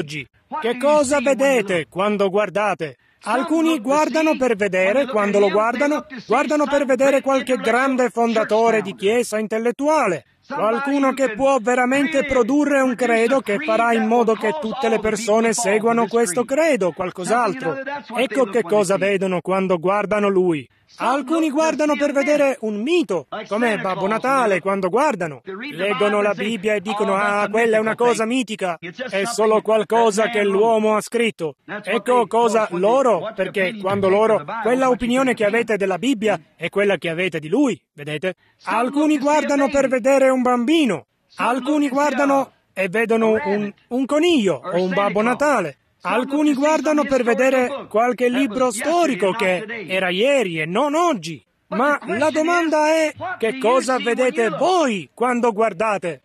Che cosa vedete quando guardate? Alcuni guardano per vedere, quando lo guardano per vedere qualche grande fondatore di chiesa intellettuale, qualcuno che può veramente produrre un credo che farà in modo che tutte le persone seguano questo credo, qualcos'altro. Ecco che cosa vedono quando guardano lui. Alcuni guardano per vedere un mito, come Babbo Natale quando guardano. Leggono la Bibbia e dicono, quella è una cosa mitica, è solo qualcosa che l'uomo ha scritto. Ecco cosa loro, perché quando loro, quella opinione che avete della Bibbia è quella che avete di lui, vedete? Alcuni guardano per vedere un bambino, alcuni guardano e vedono un coniglio o un Babbo Natale. Alcuni guardano per vedere qualche libro storico che era ieri e non oggi. Ma la domanda è, che cosa vedete voi quando guardate?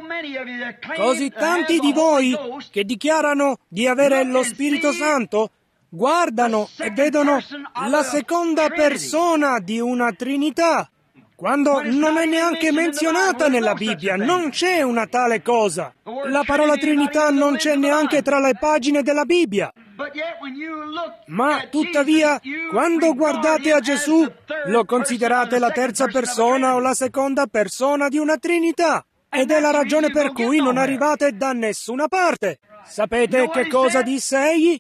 Così tanti di voi che dichiarano di avere lo Spirito Santo guardano e vedono la seconda persona di una Trinità, quando non è neanche menzionata nella Bibbia, non c'è una tale cosa. La parola Trinità non c'è neanche tra le pagine della Bibbia. Ma tuttavia, quando guardate a Gesù, lo considerate la terza persona o la seconda persona di una Trinità. Ed è la ragione per cui non arrivate da nessuna parte. Sapete che cosa disse egli?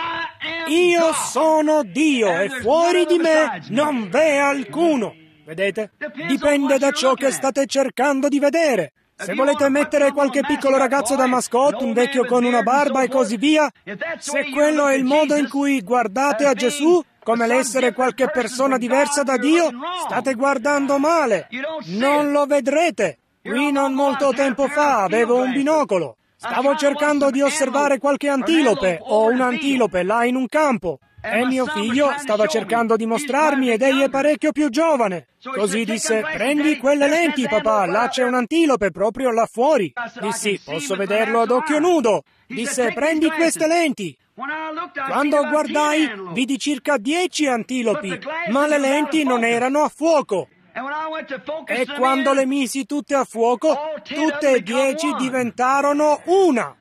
Io sono Dio e fuori di me non v'è alcuno. Vedete? Dipende da ciò che state cercando di vedere. Se volete mettere qualche piccolo ragazzo da mascotte, un vecchio con una barba e così via, se quello è il modo in cui guardate a Gesù, come l'essere qualche persona diversa da Dio, state guardando male. Non lo vedrete. Qui non molto tempo fa avevo un binocolo. Stavo cercando di osservare qualche antilope o un'antilope là in un campo. E mio figlio stava cercando di mostrarmi ed egli è parecchio più giovane. Così disse, prendi quelle lenti, papà, là c'è un'antilope proprio là fuori. Dissi, posso vederlo ad occhio nudo. Disse, prendi queste lenti. Quando guardai, vidi circa 10 antilopi, ma le lenti non erano a fuoco. E quando le misi tutte a fuoco, tutte e 10 diventarono una.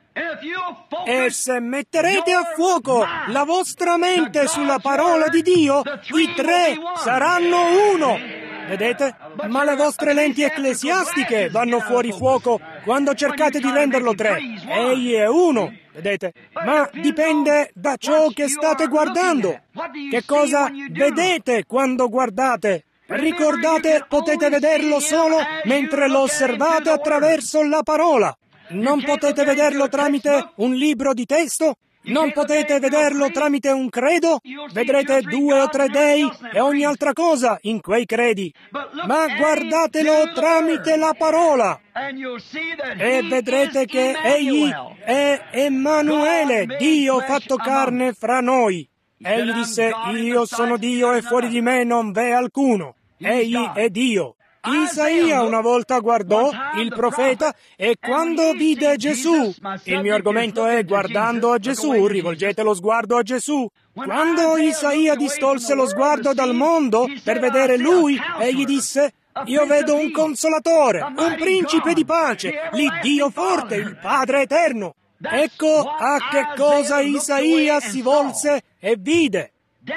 E se metterete a fuoco la vostra mente sulla parola di Dio, i 3 saranno uno. Vedete? Ma le vostre lenti ecclesiastiche vanno fuori fuoco quando cercate di renderlo 3. Egli è uno. Vedete? Ma dipende da ciò che state guardando. Che cosa vedete quando guardate? Ricordate, potete vederlo solo mentre lo osservate attraverso la parola. Non potete vederlo tramite un libro di testo? Non potete vederlo tramite un credo? Vedrete 2 o 3 dei e ogni altra cosa in quei credi. Ma guardatelo tramite la parola. E vedrete che egli è Emanuele, Dio fatto carne fra noi. Egli disse, io sono Dio e fuori di me non v'è alcuno. Egli è Dio. Isaia una volta guardò il profeta e quando vide Gesù, il mio argomento è guardando a Gesù, rivolgete lo sguardo a Gesù. Quando Isaia distolse lo sguardo dal mondo per vedere lui, egli disse, io vedo un consolatore, un principe di pace, l'Iddio forte, il Padre eterno. Ecco a che cosa Isaia si volse e vide.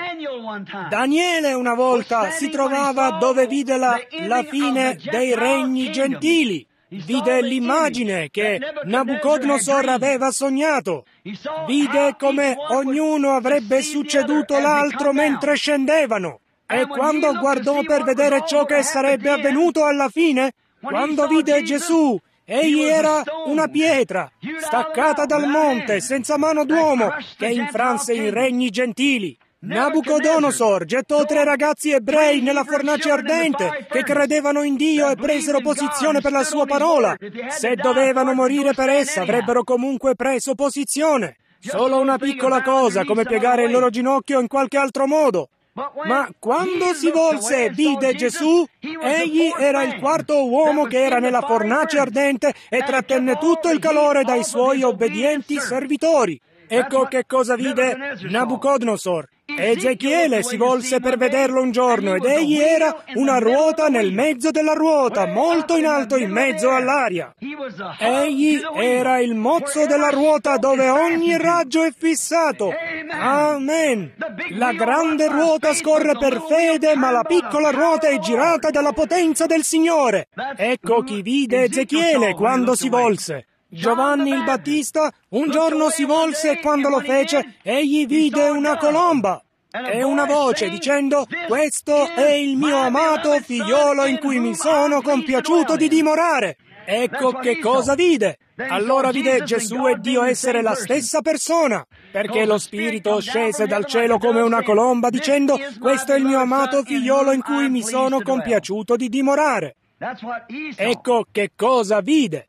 Daniele una volta si trovava dove vide la fine dei regni gentili. Vide l'immagine che Nabucodonosor aveva sognato. Vide come ognuno avrebbe succeduto l'altro mentre scendevano. E quando guardò per vedere ciò che sarebbe avvenuto alla fine, quando vide Gesù, egli era una pietra, staccata dal monte, senza mano d'uomo, che infranse i regni gentili. Nabucodonosor gettò 3 ragazzi ebrei nella fornace ardente che credevano in Dio e presero posizione per la sua parola. Se dovevano morire per essa, avrebbero comunque preso posizione. Solo una piccola cosa, come piegare il loro ginocchio in qualche altro modo. Ma quando si volse e vide Gesù, egli era il 4º uomo che era nella fornace ardente e trattenne tutto il calore dai suoi obbedienti servitori. Ecco che cosa vide Nabucodonosor. Ezechiele si volse per vederlo un giorno ed egli era una ruota nel mezzo della ruota, molto in alto in mezzo all'aria. Egli era il mozzo della ruota dove ogni raggio è fissato. Amen. La grande ruota scorre per fede, ma la piccola ruota è girata dalla potenza del Signore. Ecco chi vide Ezechiele quando si volse. Giovanni il Battista un giorno si volse e quando lo fece, egli vide una colomba e una voce dicendo: «Questo è il mio amato figliolo in cui mi sono compiaciuto di dimorare». Ecco che cosa vide. Allora vide Gesù e Dio essere la stessa persona, perché lo Spirito scese dal cielo come una colomba dicendo: «Questo è il mio amato figliolo in cui mi sono compiaciuto di dimorare». Ecco che cosa vide.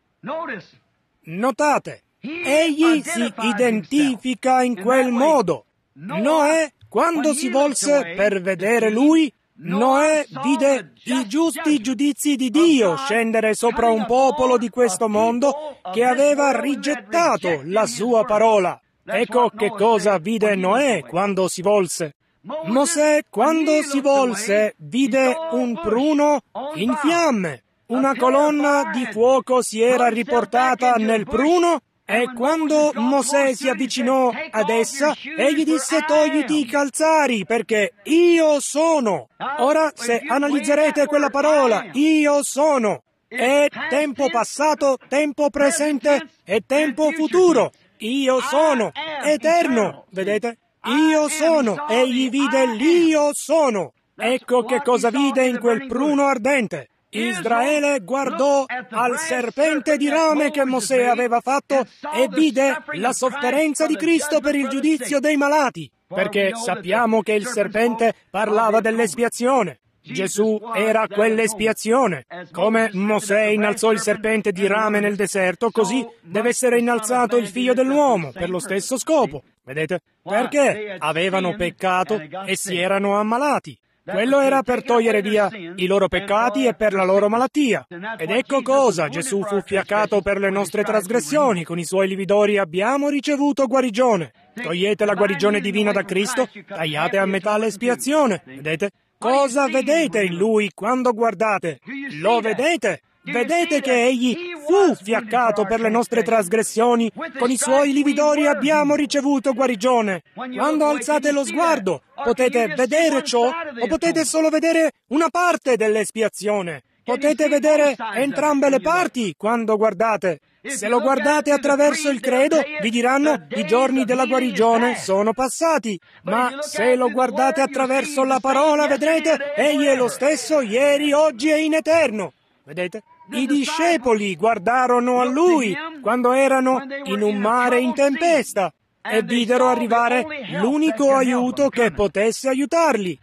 Notate, egli si identifica in quel modo. Noè, quando si volse per vedere lui, Noè vide i giusti giudizi di Dio scendere sopra un popolo di questo mondo che aveva rigettato la sua parola. Ecco che cosa vide Noè quando si volse. Mosè, quando si volse, vide un pruno in fiamme. Una colonna di fuoco si era riportata nel pruno e quando Mosè si avvicinò ad essa, egli disse: «Togliti i calzari, perché io sono». Ora, se analizzerete quella parola, io sono, è tempo passato, tempo presente e tempo futuro. Io sono eterno, vedete? Io sono, egli vide l'io sono. Ecco che cosa vide in quel pruno ardente. Israele guardò al serpente di rame che Mosè aveva fatto e vide la sofferenza di Cristo per il giudizio dei malati, perché sappiamo che il serpente parlava dell'espiazione. Gesù era quell'espiazione. Come Mosè innalzò il serpente di rame nel deserto, così deve essere innalzato il Figlio dell'uomo per lo stesso scopo. Vedete? Perché avevano peccato e si erano ammalati. Quello era per togliere via i loro peccati e per la loro malattia. Ed ecco cosa: Gesù fu fiaccato per le nostre trasgressioni, con i suoi lividori abbiamo ricevuto guarigione. Togliete la guarigione divina da Cristo, tagliate a metà l'espiazione. Vedete? Cosa vedete in Lui quando guardate? Lo vedete? Vedete che Egli fu fiaccato per le nostre trasgressioni, con i Suoi lividori abbiamo ricevuto guarigione. Quando alzate lo sguardo, potete vedere ciò o potete solo vedere una parte dell'espiazione. Potete vedere entrambe le parti quando guardate. Se lo guardate attraverso il credo, vi diranno: i giorni della guarigione sono passati. Ma se lo guardate attraverso la parola, vedrete, Egli è lo stesso ieri, oggi e in eterno. Vedete? I discepoli guardarono a Lui quando erano in un mare in tempesta e videro arrivare l'unico aiuto che potesse aiutarli.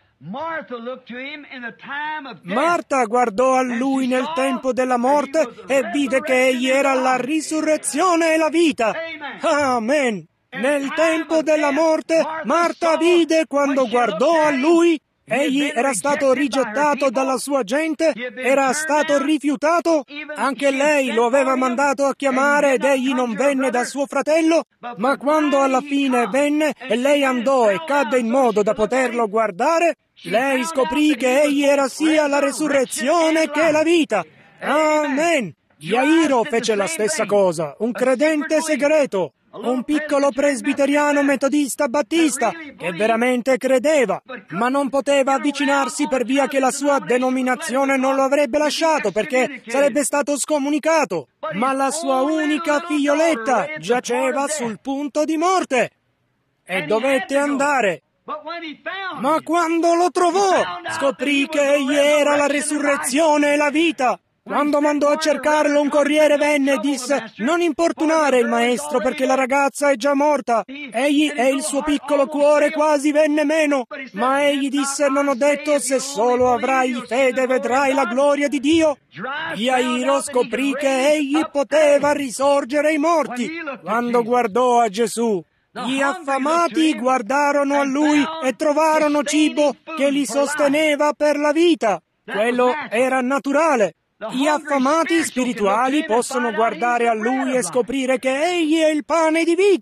Marta guardò a Lui nel tempo della morte e vide che Egli era la risurrezione e la vita. Amen! Nel tempo della morte, Marta vide quando guardò a Lui. Egli era stato rigettato dalla sua gente, era stato rifiutato, anche lei lo aveva mandato a chiamare ed egli non venne da suo fratello, ma quando alla fine venne e lei andò e cadde in modo da poterlo guardare, lei scoprì che egli era sia la resurrezione che la vita. Amen! Jairo fece la stessa cosa, un credente segreto. Un piccolo presbiteriano metodista battista che veramente credeva, ma non poteva avvicinarsi per via che la sua denominazione non lo avrebbe lasciato perché sarebbe stato scomunicato. Ma la sua unica figlioletta giaceva sul punto di morte e dovette andare. Ma quando lo trovò, scoprì che egli era la resurrezione e la vita. Quando mandò a cercarlo, un corriere venne e disse: «Non importunare il maestro perché la ragazza è già morta». Egli e il suo piccolo cuore quasi venne meno. Ma egli disse: «Non ho detto, se solo avrai fede vedrai la gloria di Dio». Jairo scoprì che egli poteva risorgere i morti quando guardò a Gesù. Gli affamati guardarono a lui e trovarono cibo che li sosteneva per la vita. Quello era naturale. Gli affamati spirituali possono guardare a Lui e scoprire che Egli è il pane di vita.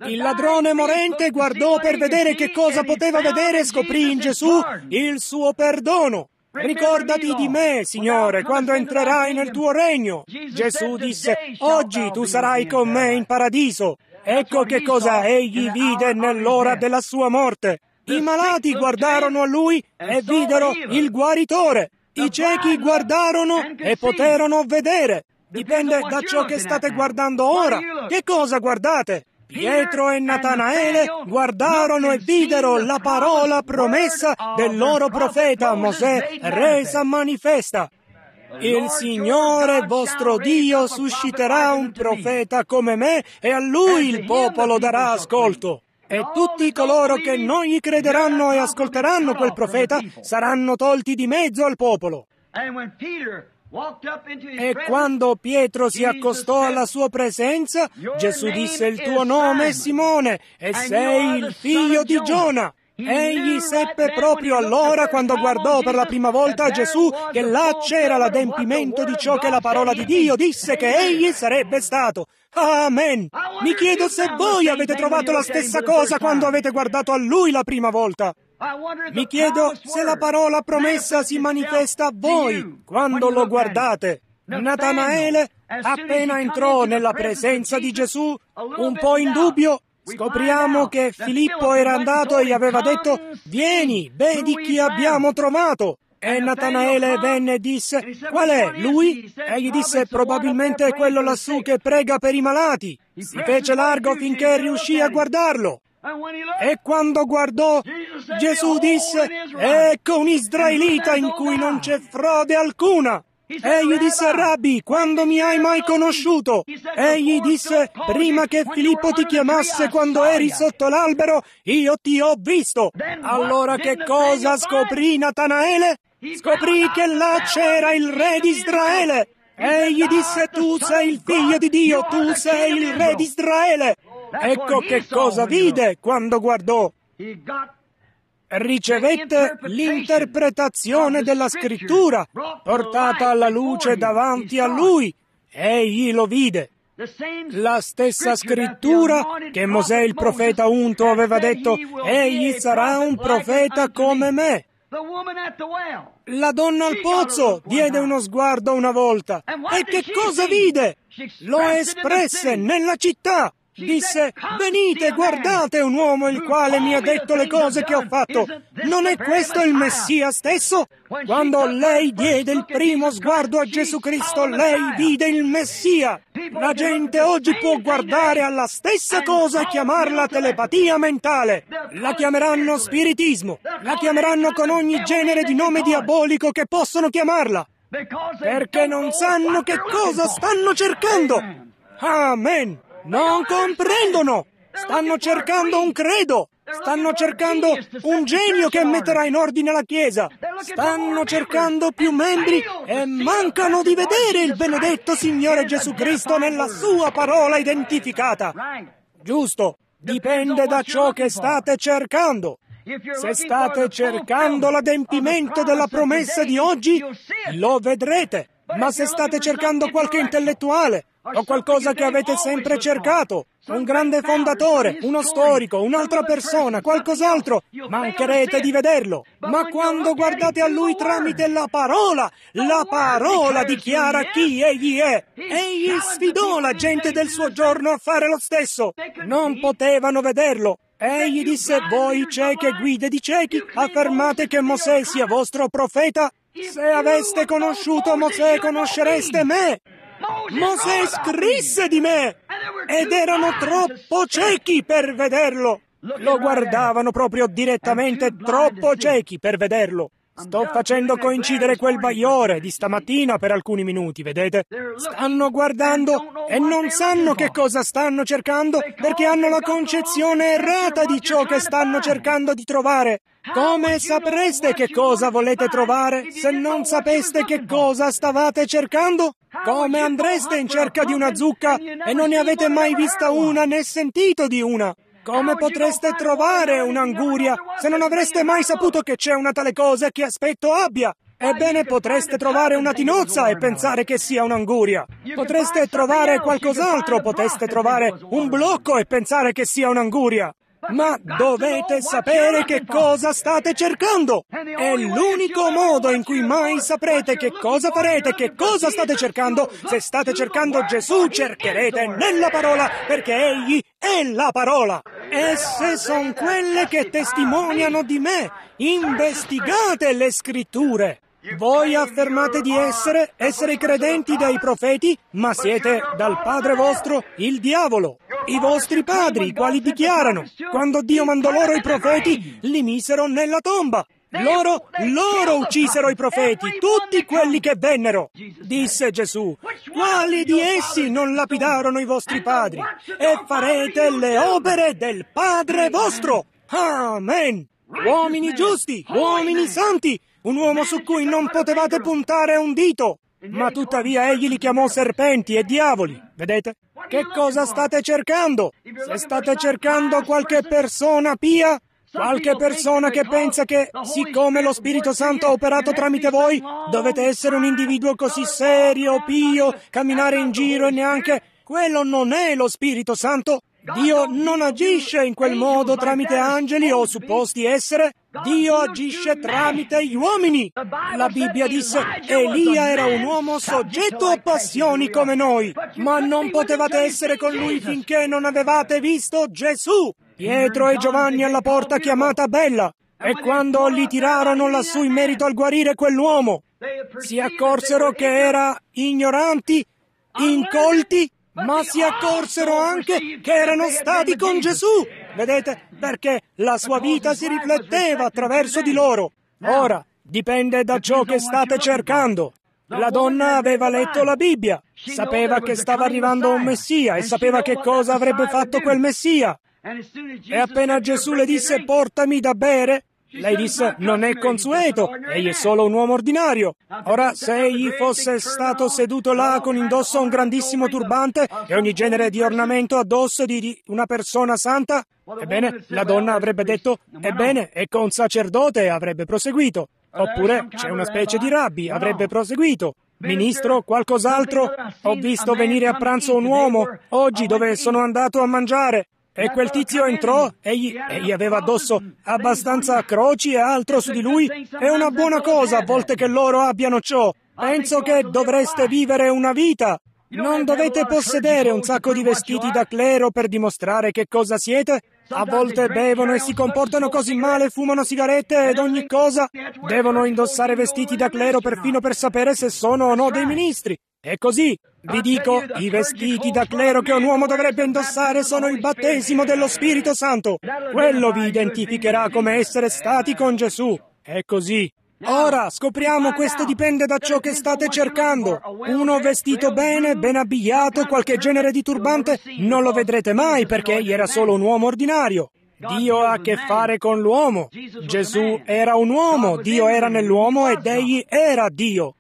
Il ladrone morente guardò per vedere che cosa poteva vedere e scoprì in Gesù il suo perdono. Ricordati di me, Signore, quando entrerai nel tuo regno. Gesù disse, oggi tu sarai con me in paradiso. Ecco che cosa egli vide nell'ora della sua morte. I malati guardarono a lui e videro il guaritore. I ciechi guardarono e poterono vedere. Dipende da ciò che state guardando ora. Che cosa guardate? Pietro e Natanaele guardarono e videro la parola promessa del loro profeta Mosè resa manifesta. Il Signore vostro Dio susciterà un profeta come me e a lui il popolo darà ascolto. E tutti coloro che non gli crederanno e ascolteranno quel profeta saranno tolti di mezzo al popolo. E quando Pietro si accostò alla sua presenza, Gesù disse, il tuo nome è Simone e sei il figlio di Giona. Egli seppe proprio allora, quando guardò per la prima volta a Gesù, che là c'era l'adempimento di ciò che la parola di Dio disse che egli sarebbe stato. Amen! Mi chiedo se voi avete trovato la stessa cosa quando avete guardato a Lui la prima volta. Mi chiedo se la parola promessa si manifesta a voi quando lo guardate. Natanaele, appena entrò nella presenza di Gesù, un po' in dubbio, scopriamo che Filippo era andato e gli aveva detto, vieni, vedi chi abbiamo trovato. E Natanaele venne e disse, qual è, lui? Egli disse, probabilmente è quello lassù che prega per i malati. Si fece largo finché riuscì a guardarlo. E quando guardò, Gesù disse, ecco un israelita in cui non c'è frode alcuna. Egli disse, Rabbi, quando mi hai mai conosciuto? Egli disse, prima che Filippo ti chiamasse quando eri sotto l'albero, io ti ho visto. Allora che cosa scoprì Natanaele? Scoprì che là c'era il re di Israele. Egli disse, tu sei il figlio di Dio, tu sei il re di Israele. Ecco che cosa vide quando guardò. Ricevette l'interpretazione della scrittura portata alla luce davanti a lui. Egli lo vide. La stessa scrittura che Mosè il profeta unto aveva detto, egli sarà un profeta come me. La donna al pozzo diede uno sguardo una volta. E che cosa vide? Lo espresse nella città. Disse, venite, guardate un uomo il quale mi ha detto le cose che ho fatto. Non è questo il Messia stesso? Quando lei diede il primo sguardo a Gesù Cristo, lei vide il Messia. La gente oggi può guardare alla stessa cosa e chiamarla telepatia mentale. La chiameranno spiritismo. La chiameranno con ogni genere di nome diabolico che possono chiamarla. Perché non sanno che cosa stanno cercando. Amen. Non comprendono! Stanno cercando un credo! Stanno cercando un genio che metterà in ordine la Chiesa! Stanno cercando più membri e mancano di vedere il benedetto Signore Gesù Cristo nella sua parola identificata! Giusto! Dipende da ciò che state cercando! Se state cercando l'adempimento della promessa di oggi, lo vedrete! Ma se state cercando qualche intellettuale, o qualcosa che avete sempre cercato, un grande fondatore, uno storico, un'altra persona, qualcos'altro, mancherete di vederlo. Ma quando guardate a lui tramite la parola dichiara chi egli è. Egli sfidò la gente del suo giorno a fare lo stesso. Non potevano vederlo. Egli disse, voi cieche guide di ciechi, affermate che Mosè sia vostro profeta? Se aveste conosciuto Mosè, conoscereste me. Mosè scrisse di me ed erano troppo ciechi per vederlo. Lo guardavano proprio direttamente, troppo ciechi per vederlo. Sto facendo coincidere quel bagliore di stamattina per alcuni minuti, vedete? Stanno guardando e non sanno che cosa stanno cercando perché hanno la concezione errata di ciò che stanno cercando di trovare. Come sapreste che cosa volete trovare se non sapeste che cosa stavate cercando? Come andreste in cerca di una zucca e non ne avete mai vista una né sentito di una? Come potreste trovare un'anguria se non avreste mai saputo che c'è una tale cosa e che aspetto abbia? Ebbene, potreste trovare una tinozza e pensare che sia un'anguria. Potreste trovare qualcos'altro, potreste trovare un blocco e pensare che sia un'anguria. Ma dovete sapere che cosa state cercando. È l'unico modo in cui mai saprete che cosa farete, che cosa state cercando. Se state cercando Gesù, cercherete nella parola, perché Egli è la parola. Esse sono quelle che testimoniano di me. Investigate le scritture. Voi affermate di essere i credenti dei profeti, ma siete dal padre vostro il diavolo. I vostri padri, i quali dichiarano, quando Dio mandò loro i profeti, li misero nella tomba. Loro uccisero i profeti, tutti quelli che vennero. Disse Gesù, quali di essi non lapidarono i vostri padri? E farete le opere del Padre vostro. Amen. Uomini giusti, uomini santi, un uomo su cui non potevate puntare un dito. Ma tuttavia egli li chiamò serpenti e diavoli. Vedete? Che cosa state cercando? Se state cercando qualche persona pia, qualche persona che pensa che, siccome lo Spirito Santo ha operato tramite voi, dovete essere un individuo così serio, pio, camminare in giro e neanche... Quello non è lo Spirito Santo. Dio non agisce in quel modo tramite angeli o supposti essere. Dio agisce tramite gli uomini. La Bibbia disse, Elia era un uomo soggetto a passioni come noi, ma non potevate essere con lui finché non avevate visto Gesù. Pietro e Giovanni alla porta chiamata Bella. E quando li tirarono lassù in merito al guarire quell'uomo, si accorsero che era ignoranti, incolti, ma si accorsero anche che erano stati con Gesù. Vedete? Perché la sua vita si rifletteva attraverso di loro. Ora, dipende da ciò che state cercando. La donna aveva letto la Bibbia, sapeva che stava arrivando un Messia e sapeva che cosa avrebbe fatto quel Messia. E appena Gesù le disse, portami da bere, lei disse, non è consueto, egli è solo un uomo ordinario. Ora, se egli fosse stato seduto là con indosso un grandissimo turbante e ogni genere di ornamento addosso di una persona santa, ebbene, la donna avrebbe detto, ebbene, ecco un sacerdote, e avrebbe proseguito. Oppure, c'è una specie di rabbi, avrebbe proseguito. Ministro, qualcos'altro? Ho visto venire a pranzo un uomo, oggi dove sono andato a mangiare. E quel tizio entrò, egli aveva addosso abbastanza croci e altro su di lui. È una buona cosa a volte che loro abbiano ciò. Penso che dovreste vivere una vita. Non dovete possedere un sacco di vestiti da clero per dimostrare che cosa siete. A volte bevono e si comportano così male, fumano sigarette ed ogni cosa. Devono indossare vestiti da clero perfino per sapere se sono o no dei ministri. E così, vi dico, i vestiti da clero che un uomo dovrebbe indossare sono il battesimo dello Spirito Santo. Quello vi identificherà come essere stati con Gesù. È così. Ora, scopriamo, questo dipende da ciò che state cercando. Uno vestito bene, ben abbigliato, qualche genere di turbante, non lo vedrete mai perché egli era solo un uomo ordinario. Dio ha a che fare con l'uomo. Gesù era un uomo, Dio era nell'uomo ed egli era Dio.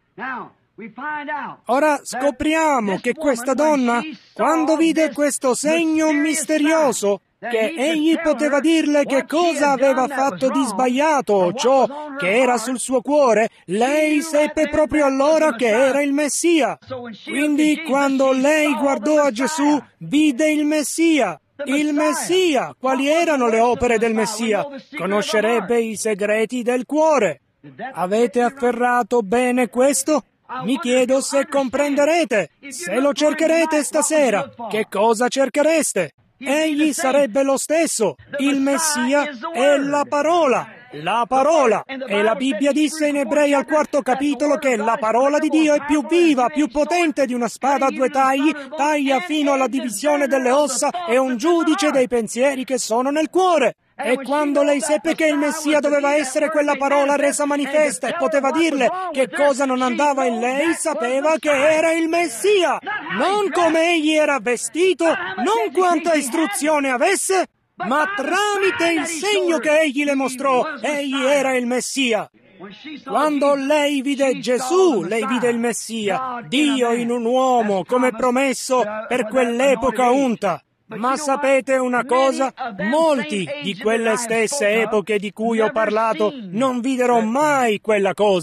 Ora scopriamo che questa donna, quando vide questo segno misterioso, che egli poteva dirle che cosa aveva fatto di sbagliato o ciò che era sul suo cuore, lei seppe proprio allora che era il Messia. Quindi quando lei guardò a Gesù, vide il Messia. Il Messia! Quali erano le opere del Messia? Conoscerebbe i segreti del cuore. Avete afferrato bene questo? Mi chiedo se comprenderete. Se lo cercherete stasera, che cosa cerchereste? Egli sarebbe lo stesso. Il Messia è la parola. La parola. E la Bibbia disse in Ebrei al 4° capitolo che la parola di Dio è più viva, più potente di una spada a 2 tagli, taglia fino alla divisione delle ossa e un giudice dei pensieri che sono nel cuore. E quando lei seppe che il Messia doveva essere quella parola resa manifesta e poteva dirle che cosa non andava in lei, sapeva che era il Messia. Non come egli era vestito, non quanta istruzione avesse, ma tramite il segno che egli le mostrò, egli era il Messia. Quando lei vide Gesù, lei vide il Messia, Dio in un uomo, come promesso per quell'epoca unta. Ma sapete una cosa? Molti di quelle stesse epoche di cui ho parlato non videro mai quella cosa.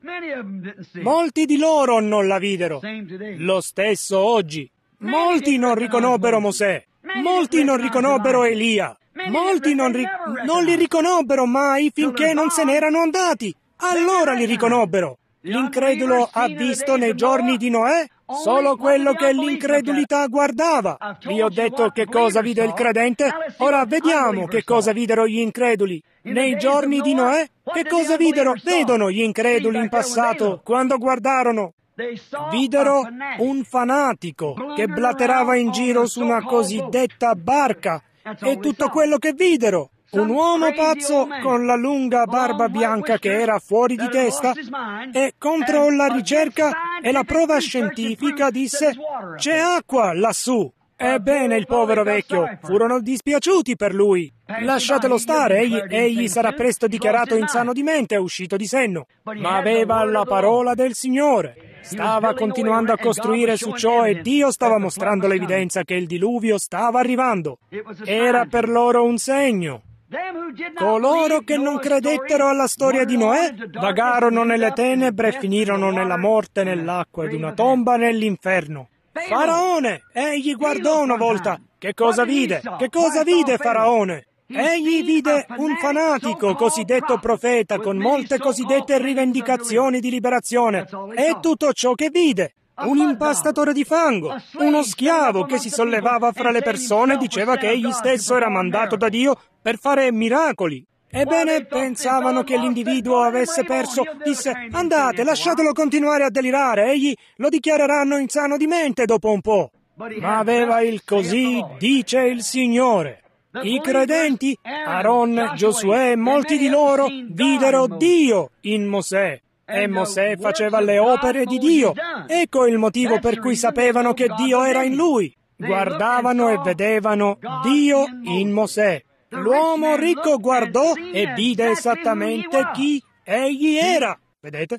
Molti di loro non la videro. Lo stesso oggi. Molti non riconobbero Mosè. Molti non riconobbero Elia. Molti non li riconobbero mai finché non se n'erano andati. Allora li riconobbero. L'incredulo ha visto nei giorni di Noè solo quello che l'incredulità guardava. Vi ho detto che cosa vide il credente, ora vediamo che cosa videro gli increduli. Nei giorni di Noè, che cosa vedono gli increduli in passato quando guardarono? Videro un fanatico che blaterava in giro su una cosiddetta barca. È tutto quello che videro. Un uomo pazzo con la lunga barba bianca che era fuori di testa e contro la ricerca e la prova scientifica disse: c'è acqua lassù. Ebbene, il povero vecchio, furono dispiaciuti per lui. Lasciatelo stare, egli sarà presto dichiarato insano di mente e uscito di senno. Ma aveva la parola del Signore. Stava continuando a costruire su ciò e Dio stava mostrando l'evidenza che il diluvio stava arrivando. Era per loro un segno. Coloro che non credettero alla storia di Noè vagarono nelle tenebre e finirono nella morte, nell'acqua ed una tomba nell'inferno. Faraone! Egli guardò una volta. Che cosa vide? Che cosa vide Faraone? Egli vide un fanatico cosiddetto profeta con molte cosiddette rivendicazioni di liberazione. È tutto ciò che vide. Un impastatore di fango, uno schiavo che si sollevava fra le persone e diceva che egli stesso era mandato da Dio per fare miracoli. Ebbene, pensavano che l'individuo avesse perso. Disse: andate, lasciatelo continuare a delirare, egli lo dichiareranno insano di mente dopo un po'. Ma aveva il così dice il Signore. I credenti, Aaron, Giosuè e molti di loro videro Dio in Mosè. E Mosè faceva le opere di Dio. Ecco il motivo per cui sapevano che Dio era in lui. Guardavano e vedevano Dio in Mosè. L'uomo ricco guardò e vide esattamente chi egli era. Vedete?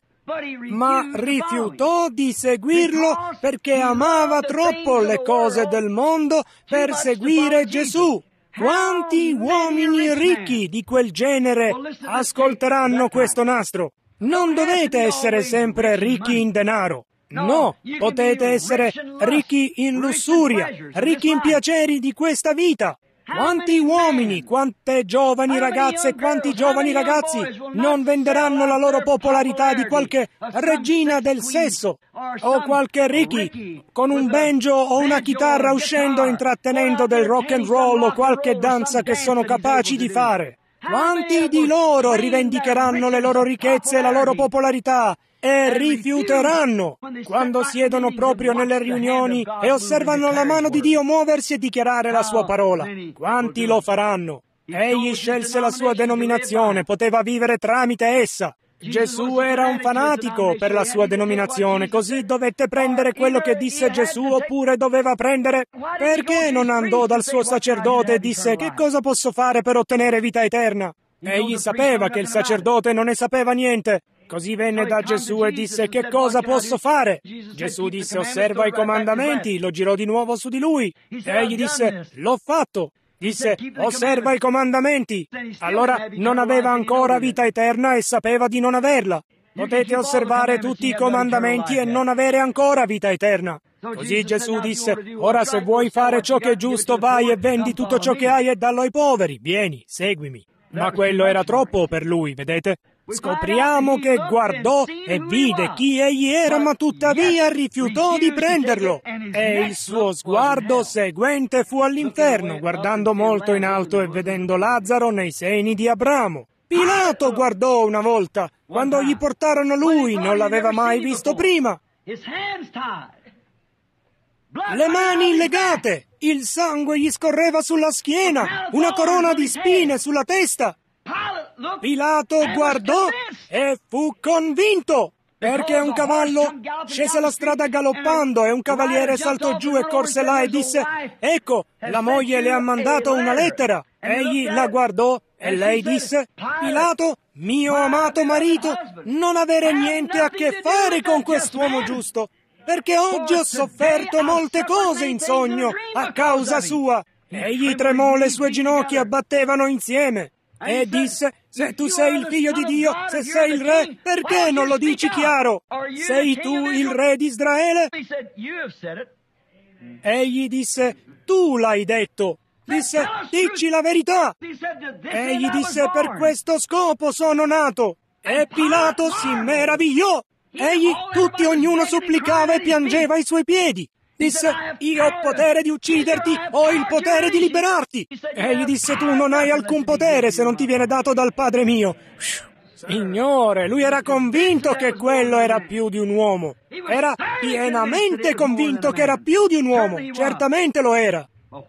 Ma rifiutò di seguirlo perché amava troppo le cose del mondo per seguire Gesù. Quanti uomini ricchi di quel genere ascolteranno questo nastro? Non dovete essere sempre ricchi in denaro. No, potete essere ricchi in lussuria, ricchi in piaceri di questa vita. Quanti uomini, quante giovani ragazze e quanti giovani ragazzi non venderanno la loro popolarità di qualche regina del sesso o qualche Ricky con un banjo o una chitarra uscendo intrattenendo del rock and roll o qualche danza che sono capaci di fare? Quanti di loro rivendicheranno le loro ricchezze e la loro popolarità e rifiuteranno quando siedono proprio nelle riunioni e osservano la mano di Dio muoversi e dichiarare la sua parola? Quanti lo faranno? Egli scelse la sua denominazione, poteva vivere tramite essa. Gesù era un fanatico per la sua denominazione, così dovette prendere quello che disse Gesù oppure doveva prendere... Perché non andò dal suo sacerdote e disse: che cosa posso fare per ottenere vita eterna? Egli sapeva che il sacerdote non ne sapeva niente. Così venne da Gesù e disse: che cosa posso fare? Gesù disse: osserva i comandamenti. Lo girò di nuovo su di lui. Egli disse: l'ho fatto. Disse: osserva i comandamenti. Allora non aveva ancora vita eterna e sapeva di non averla. Potete osservare tutti i comandamenti e non avere ancora vita eterna. Così Gesù disse: ora se vuoi fare ciò che è giusto, vai e vendi tutto ciò che hai e dallo ai poveri. Vieni, seguimi. Ma quello era troppo per lui, vedete? Scopriamo che guardò e vide chi egli era, ma tuttavia rifiutò di prenderlo. E il suo sguardo seguente fu all'inferno, guardando molto in alto e vedendo Lazzaro nei seni di Abramo. Pilato guardò una volta, quando gli portarono lui, non l'aveva mai visto prima. Le mani legate, il sangue gli scorreva sulla schiena, una corona di spine sulla testa. Pilato guardò e fu convinto, perché un cavallo scese la strada galoppando e un cavaliere saltò giù e corse là e disse: ecco, la moglie le ha mandato una lettera. Egli la guardò e lei disse: Pilato, mio amato marito, non avere niente a che fare con quest'uomo giusto, perché oggi ho sofferto molte cose in sogno a causa sua. Egli tremò, le sue ginocchia battevano insieme. e disse: se tu sei il figlio di Dio, se sei il re, perché non lo dici chiaro? Sei tu il re di Israele? Egli disse: tu l'hai detto. Disse: dici la verità. Egli disse: per questo scopo sono nato. E Pilato si meravigliò. Egli, tutti, ognuno supplicava e piangeva ai suoi piedi. Disse: io ho potere di ucciderti, ho il potere di liberarti. Egli disse: tu non hai alcun potere se non ti viene dato dal Padre mio. Signore, lui era convinto che quello era più di un uomo. Era pienamente convinto che era più di un uomo. Certamente lo era.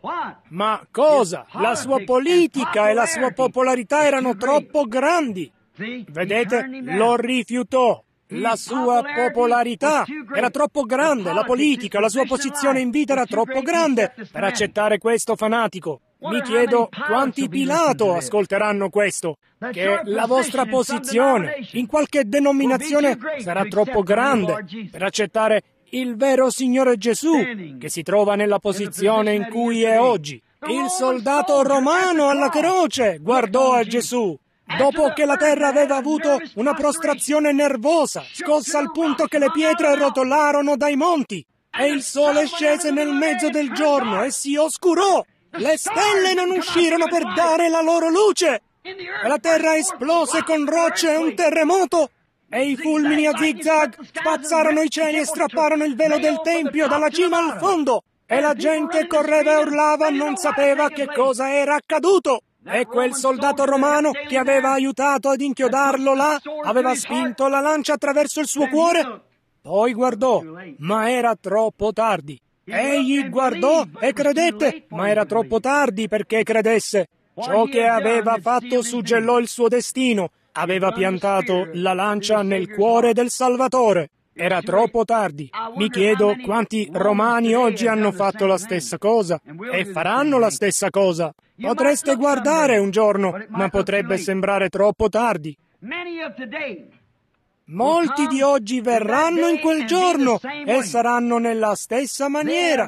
Ma cosa? La sua politica e la sua popolarità erano troppo grandi. Vedete? Lo rifiutò. La sua popolarità era troppo grande, la politica, la sua posizione in vita era troppo grande per accettare questo fanatico. Mi chiedo quanti Pilato ascolteranno questo, che la vostra posizione in qualche denominazione sarà troppo grande per accettare il vero Signore Gesù, che si trova nella posizione in cui è oggi. Il soldato romano alla croce guardò a Gesù. Dopo che la terra aveva avuto una prostrazione nervosa, scossa al punto che le pietre rotolarono dai monti, e il sole scese nel mezzo del giorno e si oscurò. Le stelle non uscirono per dare la loro luce, e la terra esplose con rocce e un terremoto, e i fulmini a zigzag spazzarono i cieli e strapparono il velo del tempio dalla cima al fondo, e la gente correva e urlava, non sapeva che cosa era accaduto. E quel soldato romano che aveva aiutato ad inchiodarlo là aveva spinto la lancia attraverso il suo cuore. Poi guardò, ma era troppo tardi. Egli guardò e credette, ma era troppo tardi perché credesse. Ciò che aveva fatto suggellò il suo destino. Aveva piantato la lancia nel cuore del Salvatore. Era troppo tardi. Mi chiedo quanti romani oggi hanno fatto la stessa cosa e faranno la stessa cosa. Potreste guardare un giorno, ma potrebbe sembrare troppo tardi. Molti di oggi verranno in quel giorno e saranno nella stessa maniera.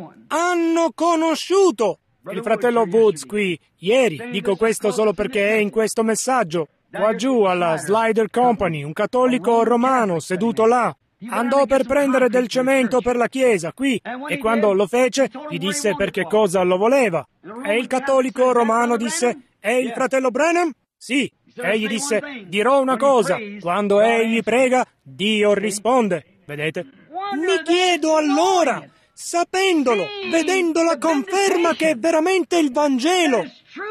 Hanno conosciuto. Il fratello Woods qui, ieri, dico questo solo perché è in questo messaggio, qua giù alla Slider Company, un cattolico romano seduto là, andò per prendere del cemento per la chiesa qui, e quando lo fece gli disse per che cosa lo voleva. E il cattolico romano disse: è il fratello Branham? Sì. Egli disse: dirò una cosa, quando egli prega, Dio risponde. Vedete? Mi chiedo allora, sapendolo, vedendo la conferma che è veramente il Vangelo,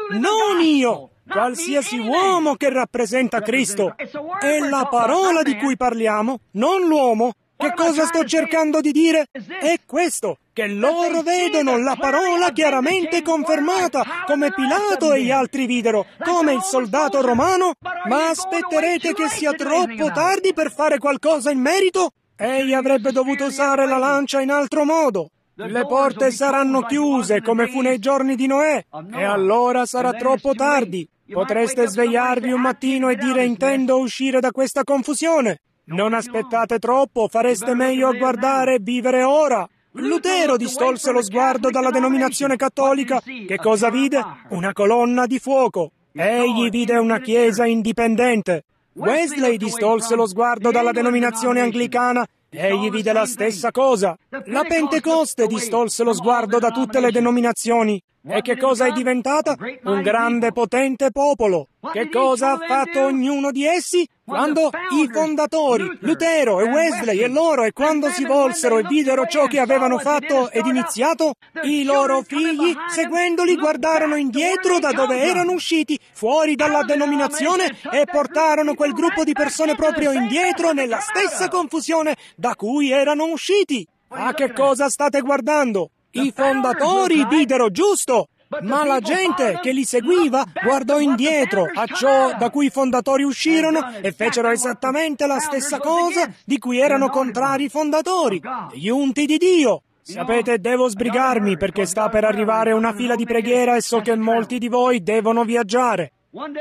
non io, qualsiasi uomo che rappresenta Cristo, è la parola di cui parliamo, non l'uomo. Che cosa sto cercando di dire? È questo, che loro vedono la parola chiaramente confermata, come Pilato e gli altri videro, come il soldato romano. Ma aspetterete che sia troppo tardi per fare qualcosa in merito? Egli avrebbe dovuto usare la lancia in altro modo. Le porte saranno chiuse come fu nei giorni di Noè, e allora sarà troppo tardi. Potreste svegliarvi un mattino e dire: intendo uscire da questa confusione. Non aspettate troppo, fareste meglio a guardare e vivere ora. Lutero distolse lo sguardo dalla denominazione cattolica. Che cosa vide? Una colonna di fuoco. Egli vide una chiesa indipendente. Wesley distolse lo sguardo dalla denominazione anglicana. Egli vide la stessa cosa. La Pentecoste distolse lo sguardo da tutte le denominazioni. E che cosa è diventata? Un grande, potente popolo. Che cosa ha fatto ognuno di essi? Quando i fondatori, Lutero e Wesley e loro, e quando si volsero e videro ciò che avevano fatto ed iniziato, i loro figli, seguendoli, guardarono indietro da dove erano usciti, fuori dalla denominazione, e portarono quel gruppo di persone proprio indietro nella stessa confusione da cui erano usciti. A che cosa state guardando? I fondatori videro giusto, ma la gente che li seguiva guardò indietro a ciò da cui i fondatori uscirono e fecero esattamente la stessa cosa di cui erano contrari i fondatori, gli unti di Dio. Sapete, devo sbrigarmi perché sta per arrivare una fila di preghiera e so che molti di voi devono viaggiare.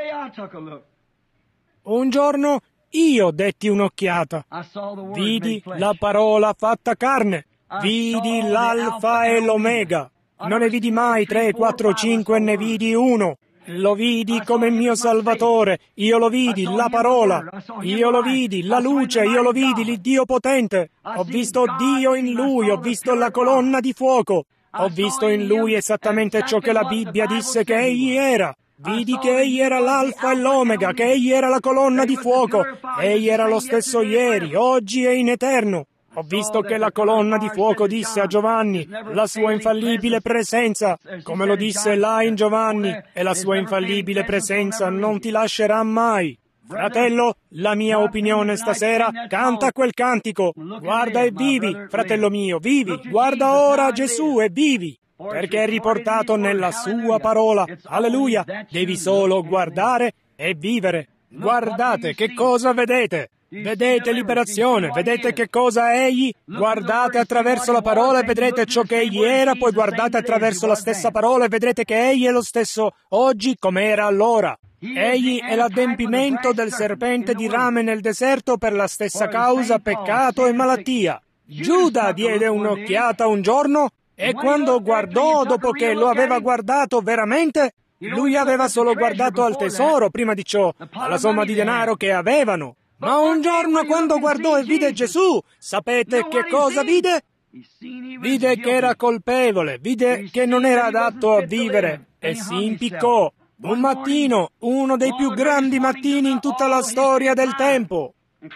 Un giorno io detti un'occhiata, vidi la parola fatta carne. Vidi l'alfa e l'omega. Non ne vidi mai 3, 4, 5, ne vidi uno. Lo vidi come mio Salvatore, io lo vidi, la parola, io lo vidi, la luce, io lo vidi, l'Iddio potente. Ho visto Dio in Lui, ho visto la colonna di fuoco. Ho visto in Lui esattamente ciò che la Bibbia disse che Egli era. Vidi che Egli era l'Alfa e l'Omega, che Egli era la colonna di fuoco. Egli era lo stesso ieri, oggi e in eterno. Ho visto che la colonna di fuoco disse a Giovanni la sua infallibile presenza, come lo disse là in Giovanni, e la sua infallibile presenza non ti lascerà mai. Fratello, la mia opinione stasera, canta quel cantico. Guarda e vivi, fratello mio, vivi. Guarda ora Gesù e vivi, perché è riportato nella sua parola. Alleluia, devi solo guardare e vivere. Guardate, che cosa vedete? Vedete liberazione, vedete che cosa è Egli? Guardate attraverso la parola e vedrete ciò che Egli era, poi guardate attraverso la stessa parola e vedrete che Egli è lo stesso oggi come era allora. Egli è l'adempimento del serpente di rame nel deserto per la stessa causa, peccato e malattia. Giuda diede un'occhiata un giorno e quando guardò dopo che lo aveva guardato veramente, lui aveva solo guardato al tesoro prima di ciò, alla somma di denaro che avevano. Ma un giorno quando guardò e vide Gesù, sapete che cosa vide? Vide che era colpevole, vide che non era adatto a vivere e si impiccò. Un mattino, uno dei più grandi mattini in tutta la storia del tempo.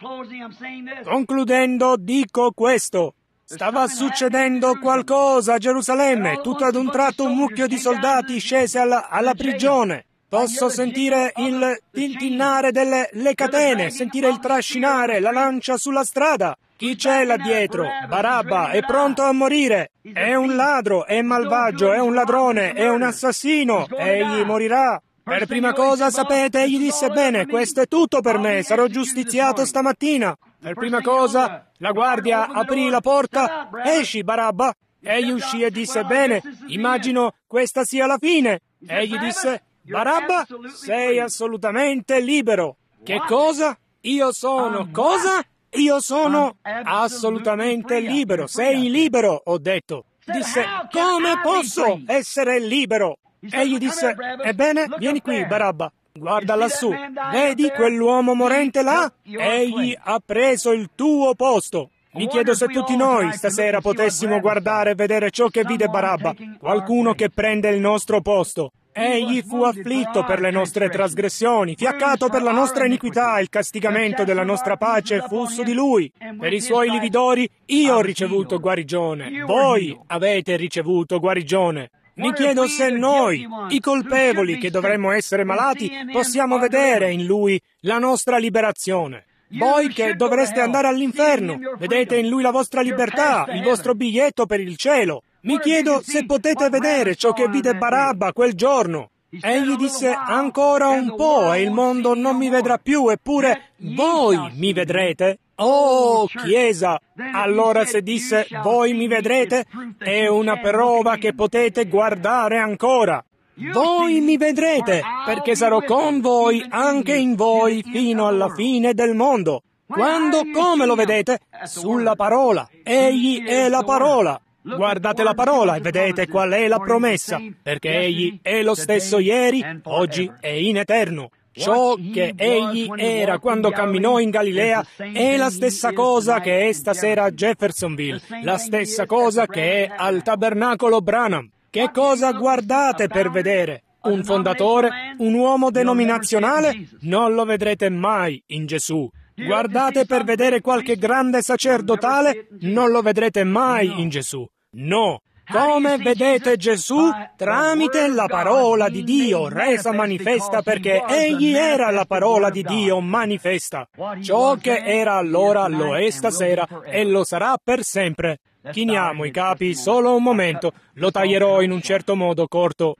Concludendo, dico questo. Stava succedendo qualcosa a Gerusalemme. Tutto ad un tratto un mucchio di soldati scese alla prigione. Posso sentire il tintinnare delle catene, sentire il trascinare, la lancia sulla strada. Chi c'è là dietro? Barabba, è pronto a morire. È un ladro, è malvagio, è un ladrone, è un assassino. Egli morirà. Per prima cosa, sapete, egli disse, bene, questo è tutto per me, sarò giustiziato stamattina. Per prima cosa, la guardia aprì la porta, esci, Barabba. Egli uscì e disse, bene, immagino questa sia la fine. Egli disse, Barabba, sei assolutamente libero. Che cosa? Io sono cosa? Io sono assolutamente libero. Sei libero, ho detto. Disse, come posso essere libero? Egli disse, ebbene, vieni qui, Barabba. Guarda lassù. Vedi quell'uomo morente là? Egli ha preso il tuo posto. Mi chiedo se tutti noi stasera potessimo guardare e vedere ciò che vide Barabba, qualcuno che prende il nostro posto. Egli fu afflitto per le nostre trasgressioni, fiaccato per la nostra iniquità, il castigamento della nostra pace fu su di lui. Per i suoi lividori io ho ricevuto guarigione, voi avete ricevuto guarigione. Mi chiedo se noi, i colpevoli che dovremmo essere malati, possiamo vedere in lui la nostra liberazione. Voi che dovreste andare all'inferno, vedete in lui la vostra libertà, il vostro biglietto per il cielo. Mi chiedo se potete vedere ciò che vide Barabba quel giorno. Egli disse, ancora un po' e il mondo non mi vedrà più, eppure voi mi vedrete. Oh, Chiesa! Allora se disse, voi mi vedrete, è una prova che potete guardare ancora. Voi mi vedrete, perché sarò con voi, anche in voi, fino alla fine del mondo. Quando, come lo vedete? Sulla parola. Egli è la parola. Guardate la parola e vedete qual è la promessa, perché Egli è lo stesso ieri, oggi e in eterno. Ciò che Egli era quando camminò in Galilea è la stessa cosa che è stasera a Jeffersonville, la stessa cosa che è al Tabernacolo Branham. Che cosa guardate per vedere? Un fondatore? Un uomo denominazionale? Non lo vedrete mai in Gesù. Guardate per vedere qualche grande sacerdotale? Non lo vedrete mai in Gesù. No. Come vedete Gesù? Tramite la parola di Dio resa manifesta, perché Egli era la parola di Dio manifesta. Ciò che era allora lo è stasera e lo sarà per sempre. Chiniamo i capi solo un momento. Lo taglierò in un certo modo corto.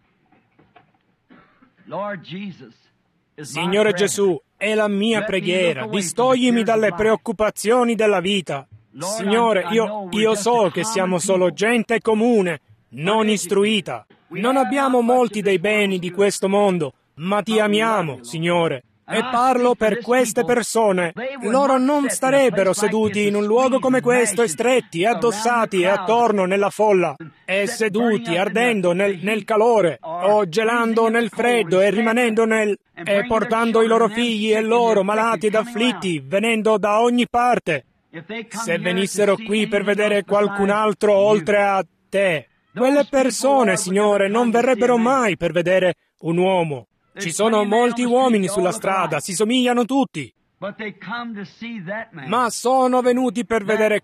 Signore Gesù, è la mia preghiera. Distoglimi dalle preoccupazioni della vita. Signore, io so che siamo solo gente comune, non istruita. Non abbiamo molti dei beni di questo mondo, ma ti amiamo, Signore. E parlo per queste persone. Loro non starebbero seduti in un luogo come questo e stretti e addossati e attorno nella folla e seduti ardendo nel calore o gelando nel freddo e rimanendo e portando i loro figli e loro malati ed afflitti venendo da ogni parte. Se venissero qui per vedere qualcun altro oltre a te, quelle persone, Signore, non verrebbero mai per vedere un uomo. Ci sono molti uomini sulla strada, si somigliano tutti, ma sono venuti per vedere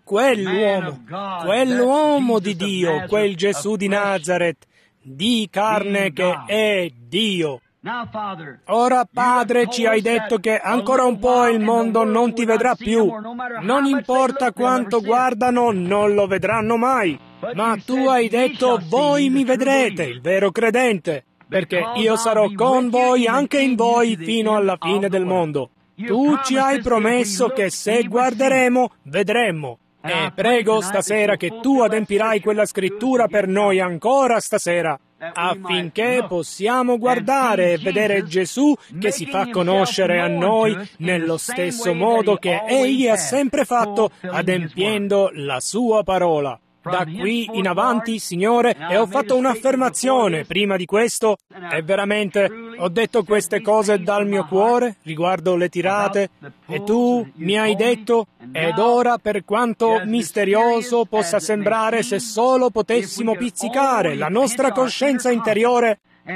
quell'uomo di Dio, quel Gesù di Nazaret, di carne che è Dio. Ora, Padre, ci hai detto che ancora un po' il mondo non ti vedrà più. Non importa quanto guardano, non lo vedranno mai. Ma tu hai detto, voi mi vedrete, il vero credente, perché io sarò con voi, anche in voi, fino alla fine del mondo. Tu ci hai promesso che se guarderemo, vedremo. E prego stasera che tu adempirai quella scrittura per noi ancora stasera, affinché possiamo guardare e vedere Gesù che si fa conoscere a noi nello stesso modo che Egli ha sempre fatto, adempiendo la sua parola. Da qui in avanti, Signore, e ho fatto un'affermazione prima di questo, e veramente ho detto queste cose dal mio cuore riguardo le tirate, e tu mi hai detto, ed ora per quanto misterioso possa sembrare, se solo potessimo pizzicare la nostra coscienza interiore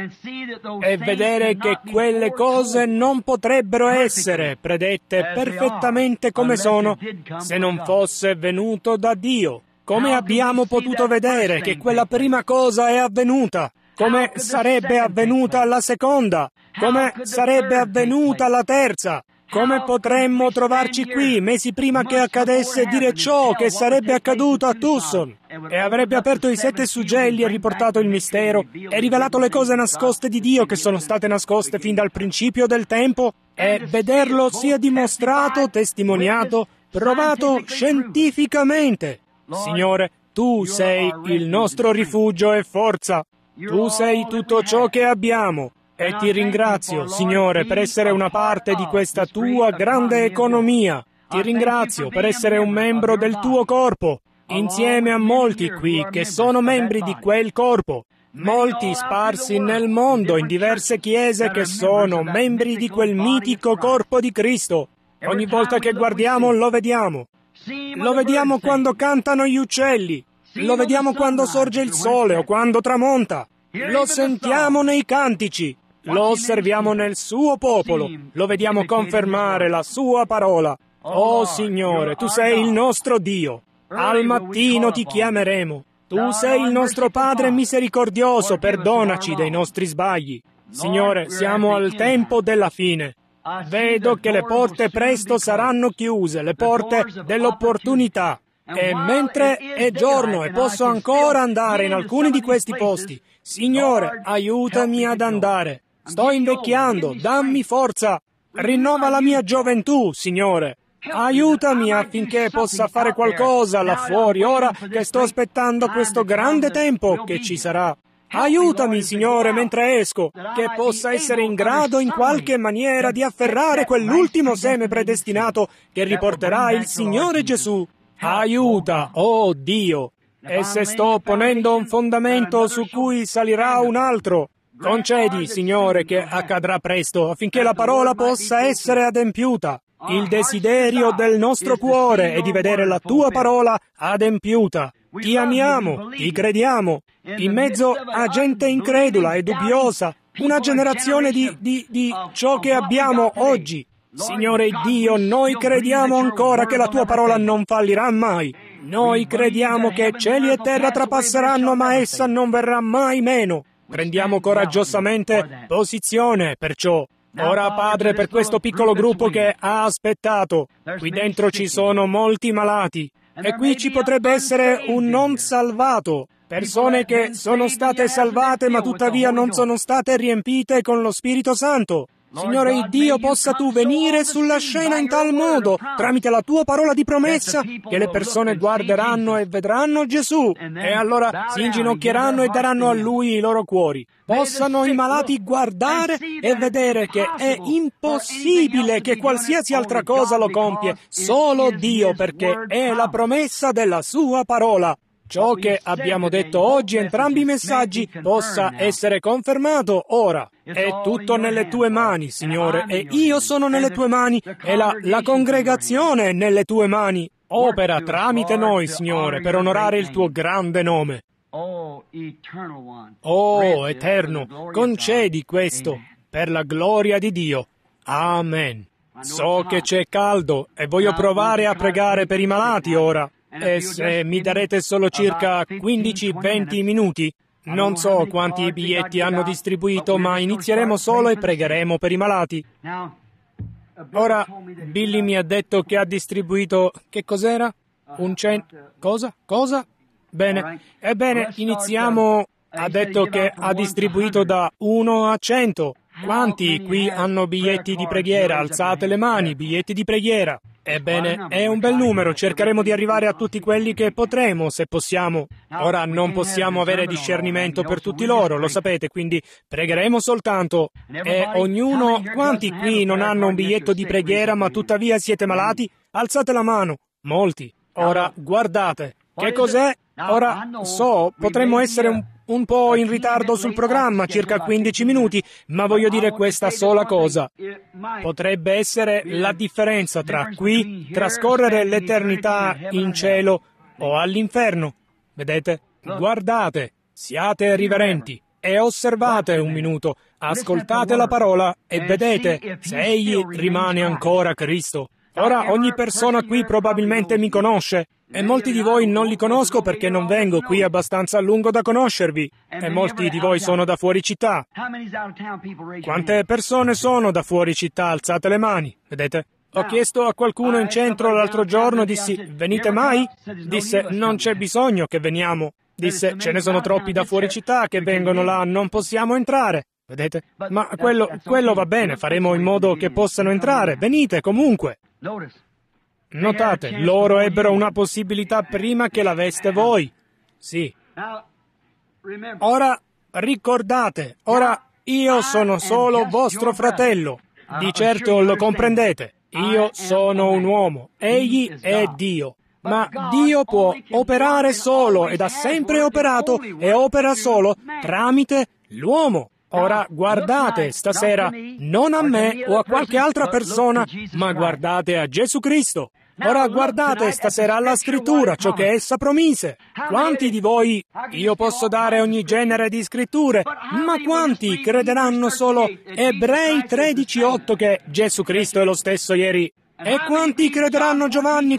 e vedere che quelle cose non potrebbero essere predette perfettamente come sono se non fosse venuto da Dio. Come abbiamo potuto vedere che quella prima cosa è avvenuta? Come sarebbe avvenuta la seconda? Come sarebbe avvenuta la terza? Come potremmo trovarci qui, mesi prima che accadesse, e dire ciò che sarebbe accaduto a Tucson? E avrebbe aperto i 7 suggelli e riportato il mistero e rivelato le cose nascoste di Dio che sono state nascoste fin dal principio del tempo, e vederlo sia dimostrato, testimoniato, provato scientificamente. Signore, Tu sei il nostro rifugio e forza. Tu sei tutto ciò che abbiamo. E ti ringrazio, Signore, per essere una parte di questa Tua grande economia. Ti ringrazio per essere un membro del Tuo corpo, insieme a molti qui che sono membri di quel corpo. Molti sparsi nel mondo in diverse chiese che sono membri di quel mitico corpo di Cristo. Ogni volta che guardiamo lo vediamo. Lo vediamo quando cantano gli uccelli, lo vediamo quando sorge il sole o quando tramonta, lo sentiamo nei cantici, lo osserviamo nel suo popolo, lo vediamo confermare la sua parola. Oh Signore, Tu sei il nostro Dio, al mattino Ti chiameremo, Tu sei il nostro Padre misericordioso, perdonaci dei nostri sbagli. Signore, siamo al tempo della fine. Vedo che le porte presto saranno chiuse, le porte dell'opportunità. E mentre è giorno e posso ancora andare in alcuni di questi posti, Signore, aiutami ad andare. Sto invecchiando, dammi forza. Rinnova la mia gioventù, Signore. Aiutami affinché possa fare qualcosa là fuori, ora che sto aspettando questo grande tempo che ci sarà. Aiutami, Signore, mentre esco, che possa essere in grado in qualche maniera di afferrare quell'ultimo seme predestinato che riporterà il Signore Gesù. Aiuta, oh Dio! E se sto ponendo un fondamento su cui salirà un altro, concedi, Signore, che accadrà presto, affinché la parola possa essere adempiuta. Il desiderio del nostro cuore è di vedere la Tua parola adempiuta. Ti amiamo, Ti crediamo, in mezzo a gente incredula e dubbiosa, una generazione di ciò che abbiamo oggi. Signore Dio, noi crediamo ancora che la Tua parola non fallirà mai. Noi crediamo che cieli e terra trapasseranno, ma essa non verrà mai meno. Prendiamo coraggiosamente posizione, perciò. Ora, Padre, per questo piccolo gruppo che ha aspettato, qui dentro ci sono molti malati. E qui ci potrebbe essere un non salvato, persone che sono state salvate ma tuttavia non sono state riempite con lo Spirito Santo. Signore Dio, possa tu venire sulla scena in tal modo, tramite la tua parola di promessa, che le persone guarderanno e vedranno Gesù, e allora si inginocchieranno e daranno a Lui i loro cuori. Possano i malati guardare e vedere che è impossibile che qualsiasi altra cosa lo compie, solo Dio, perché è la promessa della sua parola. Ciò che abbiamo detto oggi, entrambi i messaggi, possa essere confermato ora. È tutto nelle tue mani, Signore, e io sono nelle tue mani, e la congregazione è nelle tue mani. Opera tramite noi, Signore, per onorare il tuo grande nome. Oh, Eterno, concedi questo per la gloria di Dio. Amen. So che c'è caldo e voglio provare a pregare per i malati ora. E se mi darete solo circa 15-20 minuti, non so quanti biglietti hanno distribuito, ma inizieremo solo e pregheremo per i malati. Ora, Billy mi ha detto che ha distribuito... Che cos'era? Cosa? Cosa? Bene. Ebbene, iniziamo... Ha detto che ha distribuito da 1 a 100. Quanti qui hanno biglietti di preghiera? Alzate le mani, biglietti di preghiera. Ebbene, è un bel numero, cercheremo di arrivare a tutti quelli che potremo, se possiamo. Ora non possiamo avere discernimento per tutti loro, lo sapete, quindi pregheremo soltanto. E ognuno, quanti qui non hanno un biglietto di preghiera ma tuttavia siete malati? Alzate la mano. Molti. Ora, guardate. Che cos'è? Ora, so, potremmo essere un po' in ritardo sul programma, circa 15 minuti, ma voglio dire questa sola cosa. Potrebbe essere la differenza tra qui, trascorrere l'eternità in cielo o all'inferno. Vedete? Guardate, siate riverenti e osservate un minuto, ascoltate la parola e vedete se Egli rimane ancora Cristo. Ora, ogni persona qui probabilmente mi conosce, e molti di voi non li conosco perché non vengo qui abbastanza a lungo da conoscervi, e molti di voi sono da fuori città. Quante persone sono da fuori città? Alzate le mani, vedete? Ho chiesto a qualcuno in centro l'altro giorno, dissi, venite mai? Disse, non c'è bisogno che veniamo. Disse, ce ne sono troppi da fuori città che vengono là, non possiamo entrare. Vedete? Ma quello va bene, faremo in modo che possano entrare. Venite comunque. Notate, loro ebbero una possibilità prima che l'aveste voi. Sì. Ora ricordate, ora io sono solo vostro fratello. Di certo lo comprendete. Io sono un uomo, egli è Dio. Ma Dio può operare solo ed ha sempre operato e opera solo tramite l'uomo. Ora guardate stasera, non a me o a qualche altra persona, ma guardate a Gesù Cristo. Ora guardate stasera alla Scrittura, ciò che essa promise. Quanti di voi, io posso dare ogni genere di scritture, ma quanti crederanno solo Ebrei 13:8 che Gesù Cristo è lo stesso ieri? E quanti crederanno Giovanni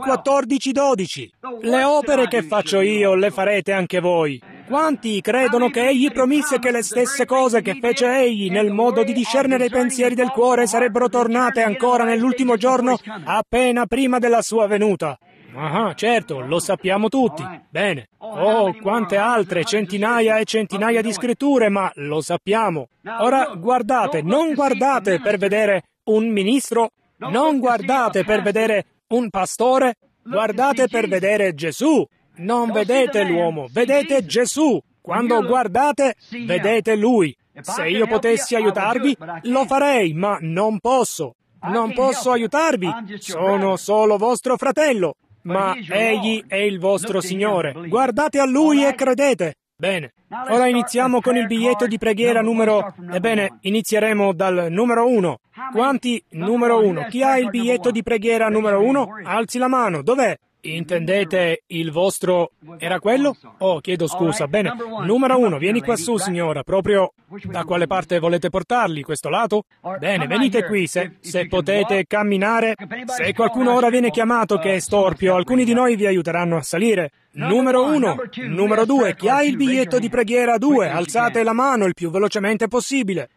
14:12? Le opere che faccio io le farete anche voi. Quanti credono che egli promise che le stesse cose che fece egli nel modo di discernere i pensieri del cuore sarebbero tornate ancora nell'ultimo giorno, appena prima della sua venuta? Ah, certo, lo sappiamo tutti. Bene. Oh, quante altre, centinaia e centinaia di scritture, ma lo sappiamo. Ora guardate, non guardate per vedere un ministro, non guardate per vedere un pastore, guardate per vedere Gesù. Non vedete l'uomo, vedete Gesù. Quando guardate, vedete Lui. Se io potessi aiutarvi, lo farei, ma non posso. Non posso aiutarvi. Sono solo vostro fratello. Ma Egli è il vostro Signore. Guardate a Lui e credete. Bene. Ora iniziamo con il biglietto di preghiera numero... Ebbene, inizieremo dal numero 1. Quanti? Numero 1. Chi ha il biglietto di preghiera numero 1? Alzi la mano. Dov'è? Intendete il vostro... Era quello? Oh, chiedo scusa. Bene. Numero 1, vieni qua su, signora. Proprio... Da quale parte volete portarli? Questo lato? Bene, venite qui, se potete camminare. Se qualcuno ora viene chiamato che è storpio, alcuni di noi vi aiuteranno a salire. Numero 1. Numero 2, chi ha il biglietto di preghiera 2? Alzate la mano il più velocemente possibile.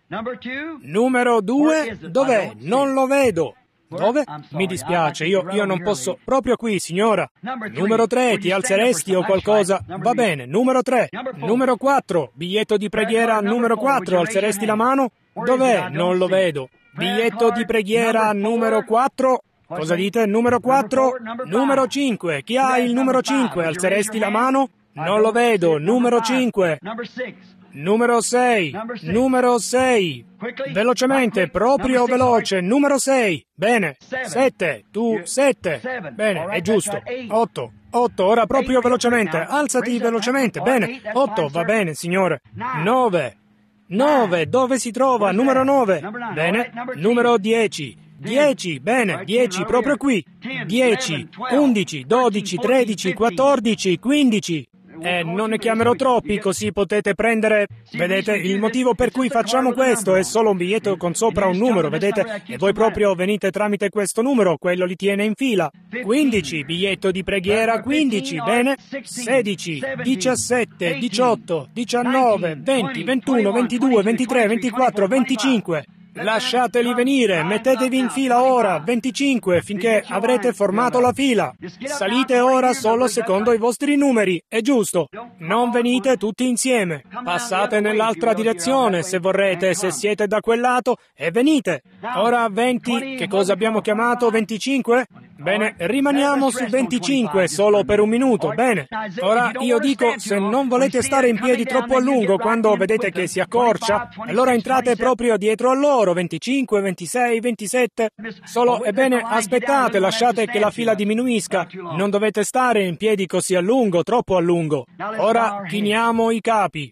Numero 2, dov'è? Non lo vedo. Dove? Mi dispiace, io non posso... Proprio qui, signora. Numero 3, ti alzeresti o qualcosa? Va bene, numero 3. Numero 4, biglietto di preghiera numero 4, alzeresti la mano? Dov'è? Non lo vedo. Biglietto di preghiera numero 4. Cosa dite? Numero 4? Numero 5. Chi ha il numero 5? Alzeresti la mano? Non lo vedo. Numero 5. Numero 6. Numero 6. Velocemente, proprio veloce. Numero 6. Bene. 7. Tu 7. Bene, è giusto. 8. 8. Ora proprio velocemente. Alzati velocemente. Bene. 8. Va bene, signore. 9. 9. Dove si trova? Numero 9. Bene. Numero 10. 10, bene, 10, proprio qui. 10, 11, 12, 13, 14, 15. Non ne chiamerò troppi, così potete prendere... Vedete, il motivo per cui facciamo questo è solo un biglietto con sopra un numero, vedete? E voi proprio venite tramite questo numero, quello li tiene in fila. 15, biglietto di preghiera 15, bene? 16, 17, 18, 19, 20, 21, 22, 23, 24, 25... Lasciateli venire, mettetevi in fila ora, 25, finché avrete formato la fila. Salite ora solo secondo i vostri numeri, è giusto. Non venite tutti insieme. Passate nell'altra direzione se vorrete, se siete da quel lato, e venite. Ora 20, che cosa abbiamo chiamato? 25? Bene, rimaniamo su 25 solo per un minuto, bene. Ora io dico, se non volete stare in piedi troppo a lungo quando vedete che si accorcia, allora entrate proprio dietro a loro, 25, 26, 27. Solo, ebbene, aspettate, lasciate che la fila diminuisca. Non dovete stare in piedi così a lungo, troppo a lungo. Ora chiniamo i capi.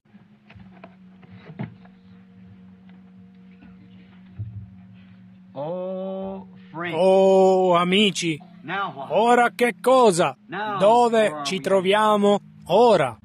Oh, amici, ora che cosa? Dove ci troviamo ora?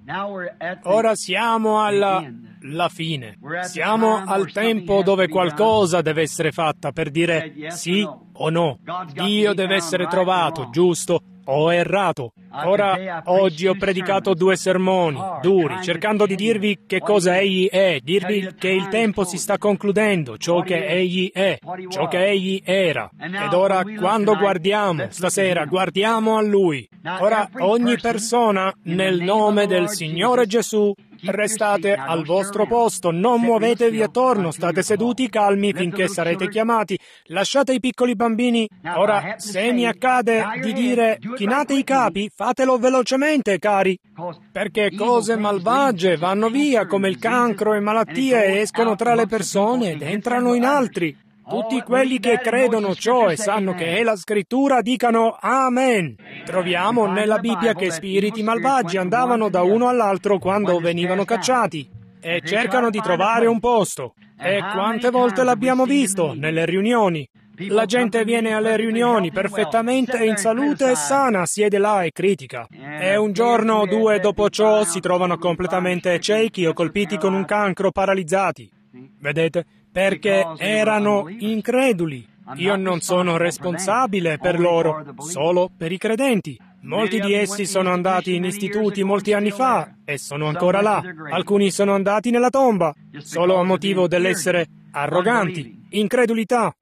Ora siamo alla fine. Siamo al tempo dove qualcosa deve essere fatta per dire sì o no. Dio deve essere trovato, giusto o errato. Ora, oggi ho predicato 2 sermoni duri, cercando di dirvi che cosa Egli è, dirvi che il tempo si sta concludendo, ciò che Egli è, ciò che Egli era. Ed ora, quando guardiamo, stasera, guardiamo a Lui. Ora, ogni persona, nel nome del Signore Gesù, restate al vostro posto, non muovetevi attorno, state seduti calmi finché sarete chiamati. Lasciate i piccoli bambini. Ora, se mi accade di dire chinate i capi, fatelo velocemente, cari, perché cose malvagie vanno via come il cancro e malattie escono tra le persone ed entrano in altri. Tutti quelli che credono ciò e sanno che è la scrittura dicano Amen. Troviamo nella Bibbia che spiriti malvagi andavano da uno all'altro quando venivano cacciati e cercano di trovare un posto. E quante volte l'abbiamo visto nelle riunioni? La gente viene alle riunioni perfettamente in salute e sana, siede là e critica. E un giorno o 2 dopo ciò si trovano completamente ciechi o colpiti con un cancro, paralizzati. Vedete? Perché erano increduli. Io non sono responsabile per loro, solo per i credenti. Molti di essi sono andati in istituti molti anni fa e sono ancora là. Alcuni sono andati nella tomba, solo a motivo dell'essere arroganti, incredulità.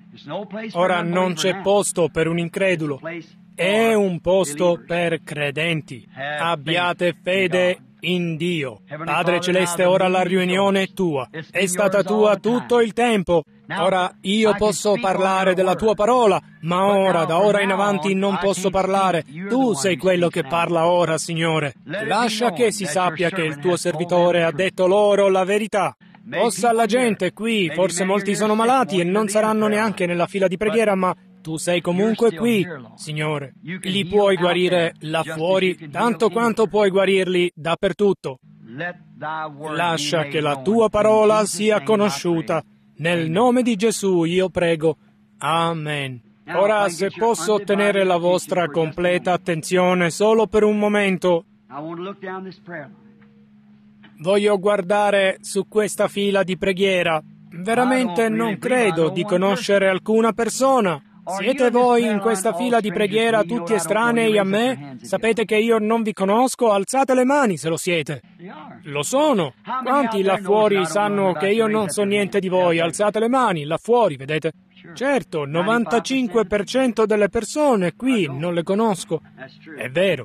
Ora non c'è posto per un incredulo, è un posto per credenti. Abbiate fede in Dio. Padre Celeste, ora la riunione è tua. È stata tua tutto il tempo. Ora io posso parlare della tua parola, ma ora, da ora in avanti, non posso parlare. Tu sei quello che parla ora, Signore. Lascia che si sappia che il tuo servitore ha detto loro la verità. Possa la gente qui, forse molti sono malati e non saranno neanche nella fila di preghiera, ma tu sei comunque qui, Signore. Li puoi guarire là fuori, tanto quanto puoi guarirli dappertutto. Lascia che la tua parola sia conosciuta. Nel nome di Gesù io prego. Amen. Ora, se posso ottenere la vostra completa attenzione solo per un momento, voglio guardare su questa fila di preghiera. Veramente non credo di conoscere alcuna persona. Siete voi in questa fila di preghiera tutti estranei a me? Sapete che io non vi conosco? Alzate le mani se lo siete. Lo sono. Quanti là fuori sanno che io non so niente di voi? Alzate le mani, là fuori, vedete? Certo, 95% delle persone qui non le conosco. È vero.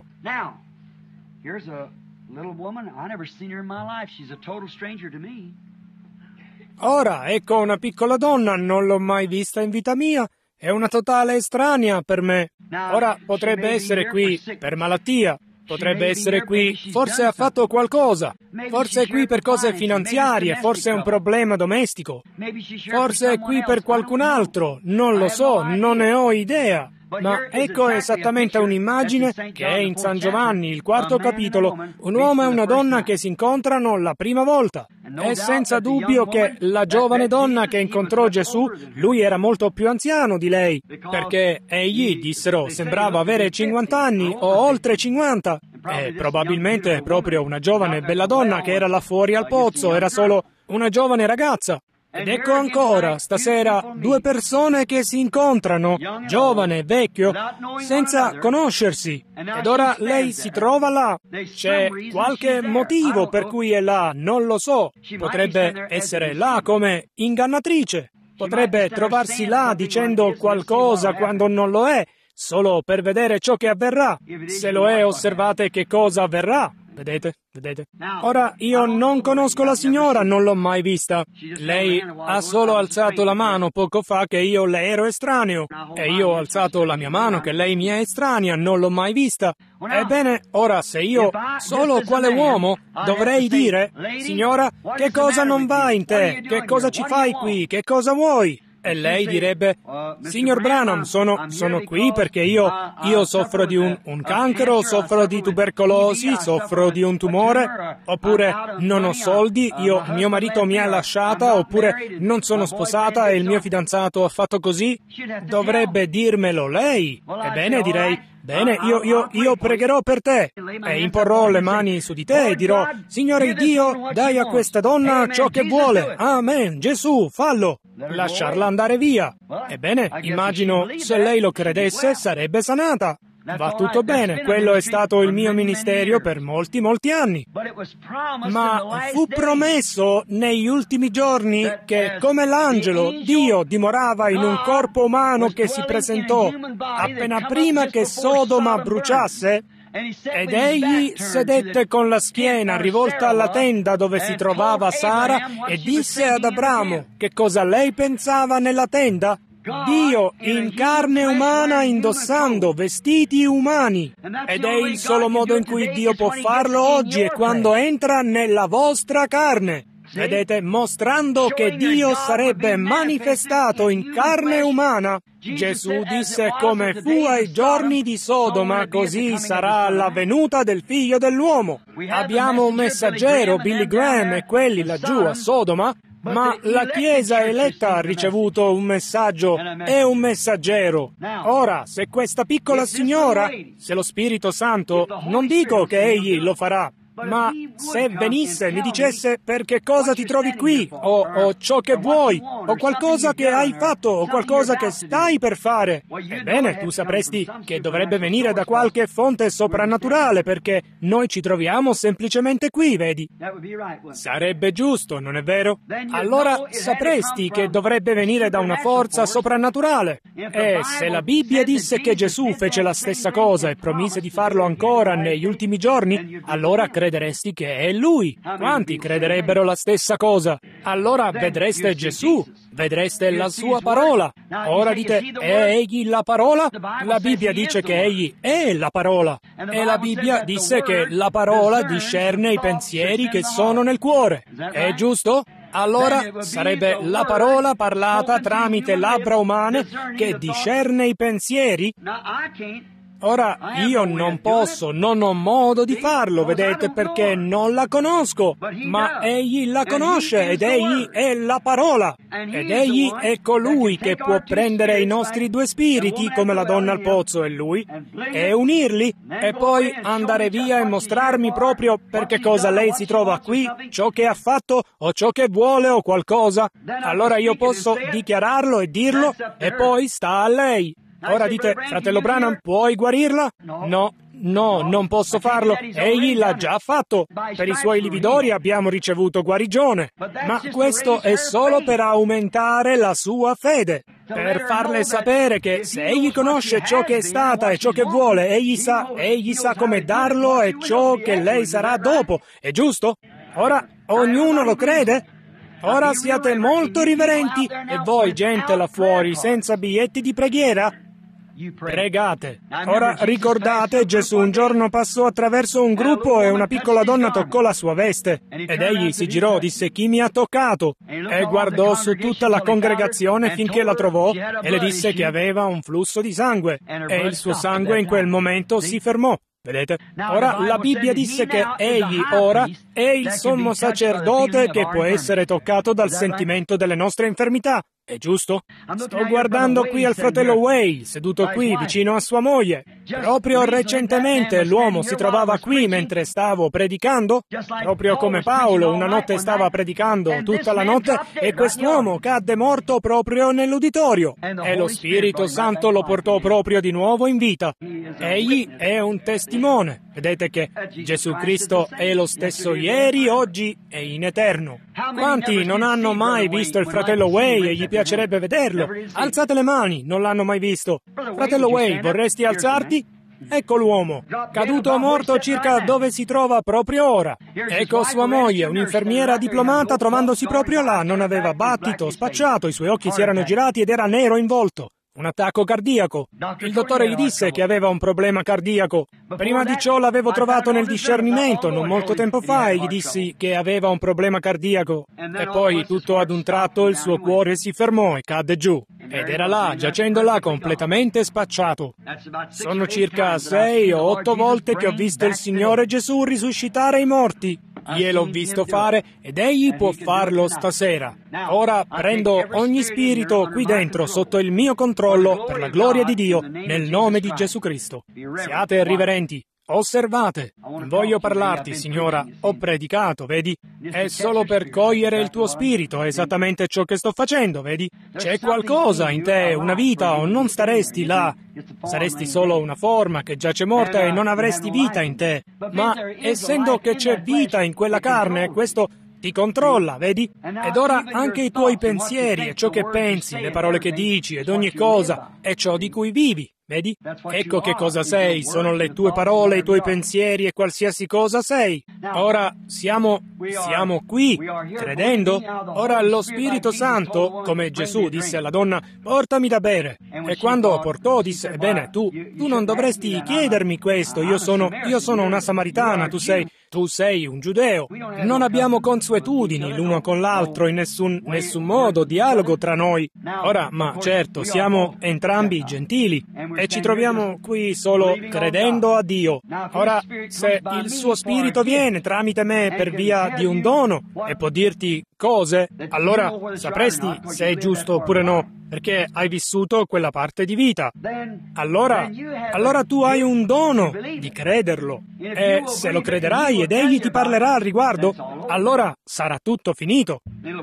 Ora, ecco una piccola donna, non l'ho mai vista in vita mia, è una totale estranea per me. Ora, potrebbe essere qui per malattia, potrebbe essere qui, forse ha fatto qualcosa, forse è qui per cose finanziarie, forse è un problema domestico, forse è qui per qualcun altro, non lo so, non ne ho idea. Ma ecco esattamente un'immagine che è in San Giovanni, il 4º capitolo, un uomo e una donna che si incontrano la prima volta. È senza dubbio che la giovane donna che incontrò Gesù, lui era molto più anziano di lei, perché egli, dissero, sembrava avere 50 anni o oltre 50. E probabilmente proprio una giovane e bella donna che era là fuori al pozzo, era solo una giovane ragazza. Ed ecco ancora, stasera, due persone che si incontrano, giovane e vecchio, senza conoscersi. Ed ora lei si trova là. C'è qualche motivo per cui è là, non lo so. Potrebbe essere là come ingannatrice. Potrebbe trovarsi là dicendo qualcosa quando non lo è, solo per vedere ciò che avverrà. Se lo è, osservate che cosa avverrà. Vedete? Ora, io non conosco la signora, non l'ho mai vista. Lei ha solo alzato la mano poco fa che io le ero estraneo. E io ho alzato la mia mano che lei mi è estranea, non l'ho mai vista. Ebbene, ora, se io, solo quale uomo, dovrei dire, signora, che cosa non va in te? Che cosa ci fai qui? Che cosa vuoi? E lei direbbe, signor Branham, sono qui perché io soffro di un cancro, soffro di tubercolosi, soffro di un tumore, oppure non ho soldi, mio marito mi ha lasciata, oppure non sono sposata e il mio fidanzato ha fatto così. Dovrebbe dirmelo lei. Ebbene, direi, bene, io pregherò per te e imporrò le mani su di te e dirò, Signore Dio, dai a questa donna ciò che vuole. Amen, Gesù, fallo. Lasciarla andare via. Ebbene, immagino, se lei lo credesse, sarebbe sanata. Va tutto bene, quello è stato il mio ministero per molti anni. Ma fu promesso negli ultimi giorni che, come l'angelo, Dio dimorava in un corpo umano che si presentò appena prima che Sodoma bruciasse, ed egli sedette con la schiena rivolta alla tenda dove si trovava Sara e disse ad Abramo che cosa lei pensava nella tenda? Dio in carne umana indossando vestiti umani. Ed è il solo modo in cui Dio può farlo oggi, è quando entra nella vostra carne. Vedete, mostrando che Dio sarebbe manifestato in carne umana. Gesù disse come fu ai giorni di Sodoma, così sarà la venuta del Figlio dell'uomo. Abbiamo un messaggero, Billy Graham e quelli laggiù a Sodoma, ma la Chiesa eletta ha ricevuto un messaggio e un messaggero. Ora, se questa piccola signora, se lo Spirito Santo, non dico che egli lo farà, ma se venisse e mi dicesse per che cosa ti trovi qui, o ciò che vuoi, o qualcosa che hai fatto, o qualcosa che stai per fare, ebbene, tu sapresti che dovrebbe venire da qualche fonte soprannaturale, perché noi ci troviamo semplicemente qui, vedi? Sarebbe giusto, non è vero? Allora sapresti che dovrebbe venire da una forza soprannaturale. E se la Bibbia disse che Gesù fece la stessa cosa e promise di farlo ancora negli ultimi giorni, allora crederesti che è Lui. Quanti crederebbero la stessa cosa? Allora vedreste Gesù, vedreste la sua parola. Ora dite, è egli la parola? La Bibbia dice che egli è la parola. E la Bibbia disse che la parola discerne i pensieri che sono nel cuore. È giusto? Allora sarebbe la parola parlata tramite labbra umane che discerne i pensieri? Ora, io non posso, non ho modo di farlo, vedete, perché non la conosco, ma egli la conosce ed egli è la parola. Ed egli è colui che può prendere i nostri due spiriti, come la donna al pozzo e lui, e unirli, e poi andare via e mostrarmi proprio per che cosa lei si trova qui, ciò che ha fatto, o ciò che vuole, o qualcosa. Allora io posso dichiararlo e dirlo, e poi sta a lei. Ora dite, fratello Branham, puoi guarirla? No, non posso farlo. Egli l'ha già fatto. Per i suoi lividori abbiamo ricevuto guarigione. Ma questo è solo per aumentare la sua fede. Per farle sapere che se egli conosce ciò che è stata e ciò che vuole, egli sa come darlo e ciò che lei sarà dopo. È giusto? Ora, ognuno lo crede? Ora siate molto riverenti. E voi, gente là fuori, senza biglietti di preghiera? Pregate. Ora ricordate, Gesù un giorno passò attraverso un gruppo e una piccola donna toccò la sua veste. Ed egli si girò, disse: chi mi ha toccato? E guardò su tutta la congregazione finché la trovò e le disse che aveva un flusso di sangue. E il suo sangue in quel momento si fermò. Vedete? Ora la Bibbia disse che egli ora è il sommo sacerdote che può essere toccato dal sentimento delle nostre infermità. È giusto? Sto guardando qui al fratello Way, seduto qui vicino a sua moglie. Proprio recentemente l'uomo si trovava qui mentre stavo predicando, proprio come Paolo una notte stava predicando tutta la notte e quest'uomo cadde morto proprio nell'uditorio e lo Spirito Santo lo portò proprio di nuovo in vita. Egli è un testimone. Vedete che Gesù Cristo è lo stesso ieri, oggi e in eterno. Quanti non hanno mai visto il fratello Way e gli piacerebbe vederlo? Alzate le mani, non l'hanno mai visto. Fratello Way, vorresti alzarti? Ecco l'uomo, caduto o morto circa dove si trova proprio ora. Ecco sua moglie, un'infermiera diplomata, trovandosi proprio là, non aveva battito, spacciato, i suoi occhi si erano girati ed era nero in volto. Un attacco cardiaco. Il dottore gli disse che aveva un problema cardiaco. Prima di ciò l'avevo trovato nel discernimento, non molto tempo fa, e gli dissi che aveva un problema cardiaco. E poi, tutto ad un tratto, il suo cuore si fermò e cadde giù. Ed era là, giacendo là, completamente spacciato. Sono circa 6 o 8 volte che ho visto il Signore Gesù risuscitare i morti. Gliel'ho visto fare ed egli può farlo stasera. Ora prendo ogni spirito qui dentro sotto il mio controllo per la gloria di Dio, nel nome di Gesù Cristo. Siate riverenti. Osservate. Voglio parlarti, signora. Ho predicato, vedi? È solo per cogliere il tuo spirito, è esattamente ciò che sto facendo, vedi? C'è qualcosa in te, una vita, o non staresti là. Saresti solo una forma che giace morta e non avresti vita in te. Ma essendo che c'è vita in quella carne, questo ti controlla, vedi? Ed ora anche i tuoi pensieri e ciò che pensi, le parole che dici ed ogni cosa è ciò di cui vivi. Vedi? Ecco che cosa sei, sono le tue parole, i tuoi pensieri e qualsiasi cosa sei. Ora siamo qui, credendo. Ora lo Spirito Santo, come Gesù disse alla donna, portami da bere. E quando portò disse, ebbene, tu non dovresti chiedermi questo, io sono una Samaritana, tu sei un giudeo. Non abbiamo consuetudini l'uno con l'altro, in nessun modo, dialogo tra noi. Ora, ma certo, siamo entrambi gentili. E ci troviamo qui solo credendo a Dio. Ora, se il suo Spirito viene tramite me per via di un dono e può dirti cose, allora sapresti se è giusto oppure no, perché hai vissuto quella parte di vita. Allora tu hai un dono di crederlo. E se lo crederai ed egli ti parlerà al riguardo, allora sarà tutto finito.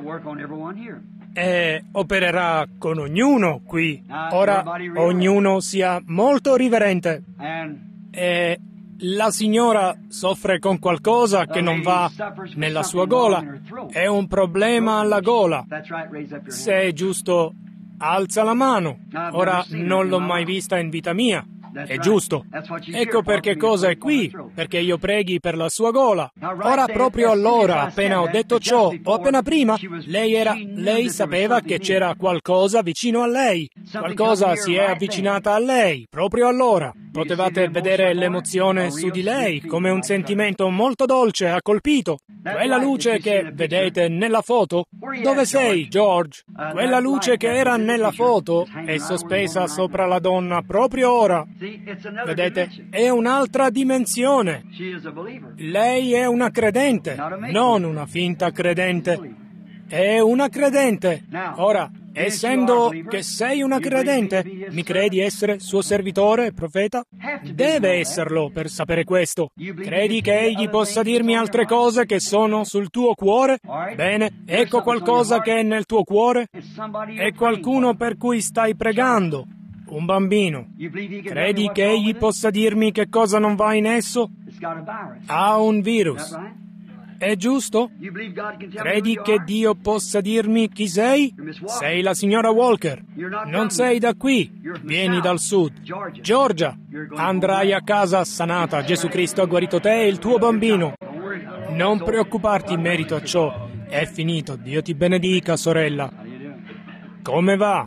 E opererà con ognuno qui. Ora ognuno sia molto riverente. E la signora soffre con qualcosa che non va nella sua gola. È un problema alla gola. Se è giusto, alza la mano. Ora non l'ho mai vista in vita mia. È giusto. Ecco perché cosa è qui, perché io preghi per la sua gola. Ora, proprio allora, appena ho detto ciò, o appena prima, lei sapeva che c'era qualcosa vicino a lei. Qualcosa si è avvicinata a lei, proprio allora. Potevate vedere l'emozione su di lei, come un sentimento molto dolce ha colpito. Quella luce che vedete nella foto? Dove sei, George? Quella luce che era nella foto è sospesa sopra la donna proprio ora. Vedete? È un'altra dimensione. Lei è una credente, non una finta credente. È una credente. Ora, essendo che sei una credente, mi credi essere suo servitore, profeta? Deve esserlo per sapere questo. Credi che egli possa dirmi altre cose che sono sul tuo cuore? Bene, ecco qualcosa che è nel tuo cuore. È qualcuno per cui stai pregando. Un bambino. Credi che egli possa dirmi che cosa non va in esso? Ha un virus. È giusto? Credi che Dio possa dirmi chi sei? Sei la signora Walker. Non sei da qui. Vieni dal sud. Georgia. Andrai a casa sanata. Gesù Cristo ha guarito te e il tuo bambino. Non preoccuparti in merito a ciò. È finito, Dio ti benedica, sorella. Come va?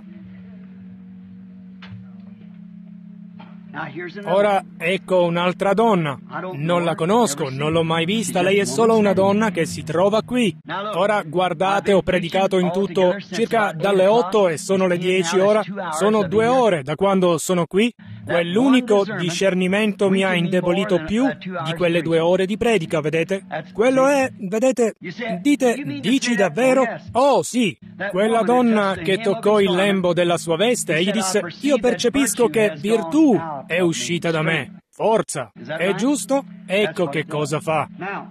Ora ecco un'altra donna. Non la conosco, non l'ho mai vista, lei è solo una donna che si trova qui. Ora guardate, ho predicato in tutto circa dalle 8 e sono le 10 ora. Sono 2 ore da quando sono qui. Quell'unico discernimento mi ha indebolito più di quelle 2 ore di predica, vedete? Quello è, vedete, dici davvero? Oh sì, quella donna che toccò il lembo della sua veste e gli disse, io percepisco che virtù è uscita da me. Forza, è giusto? Ecco che cosa fa.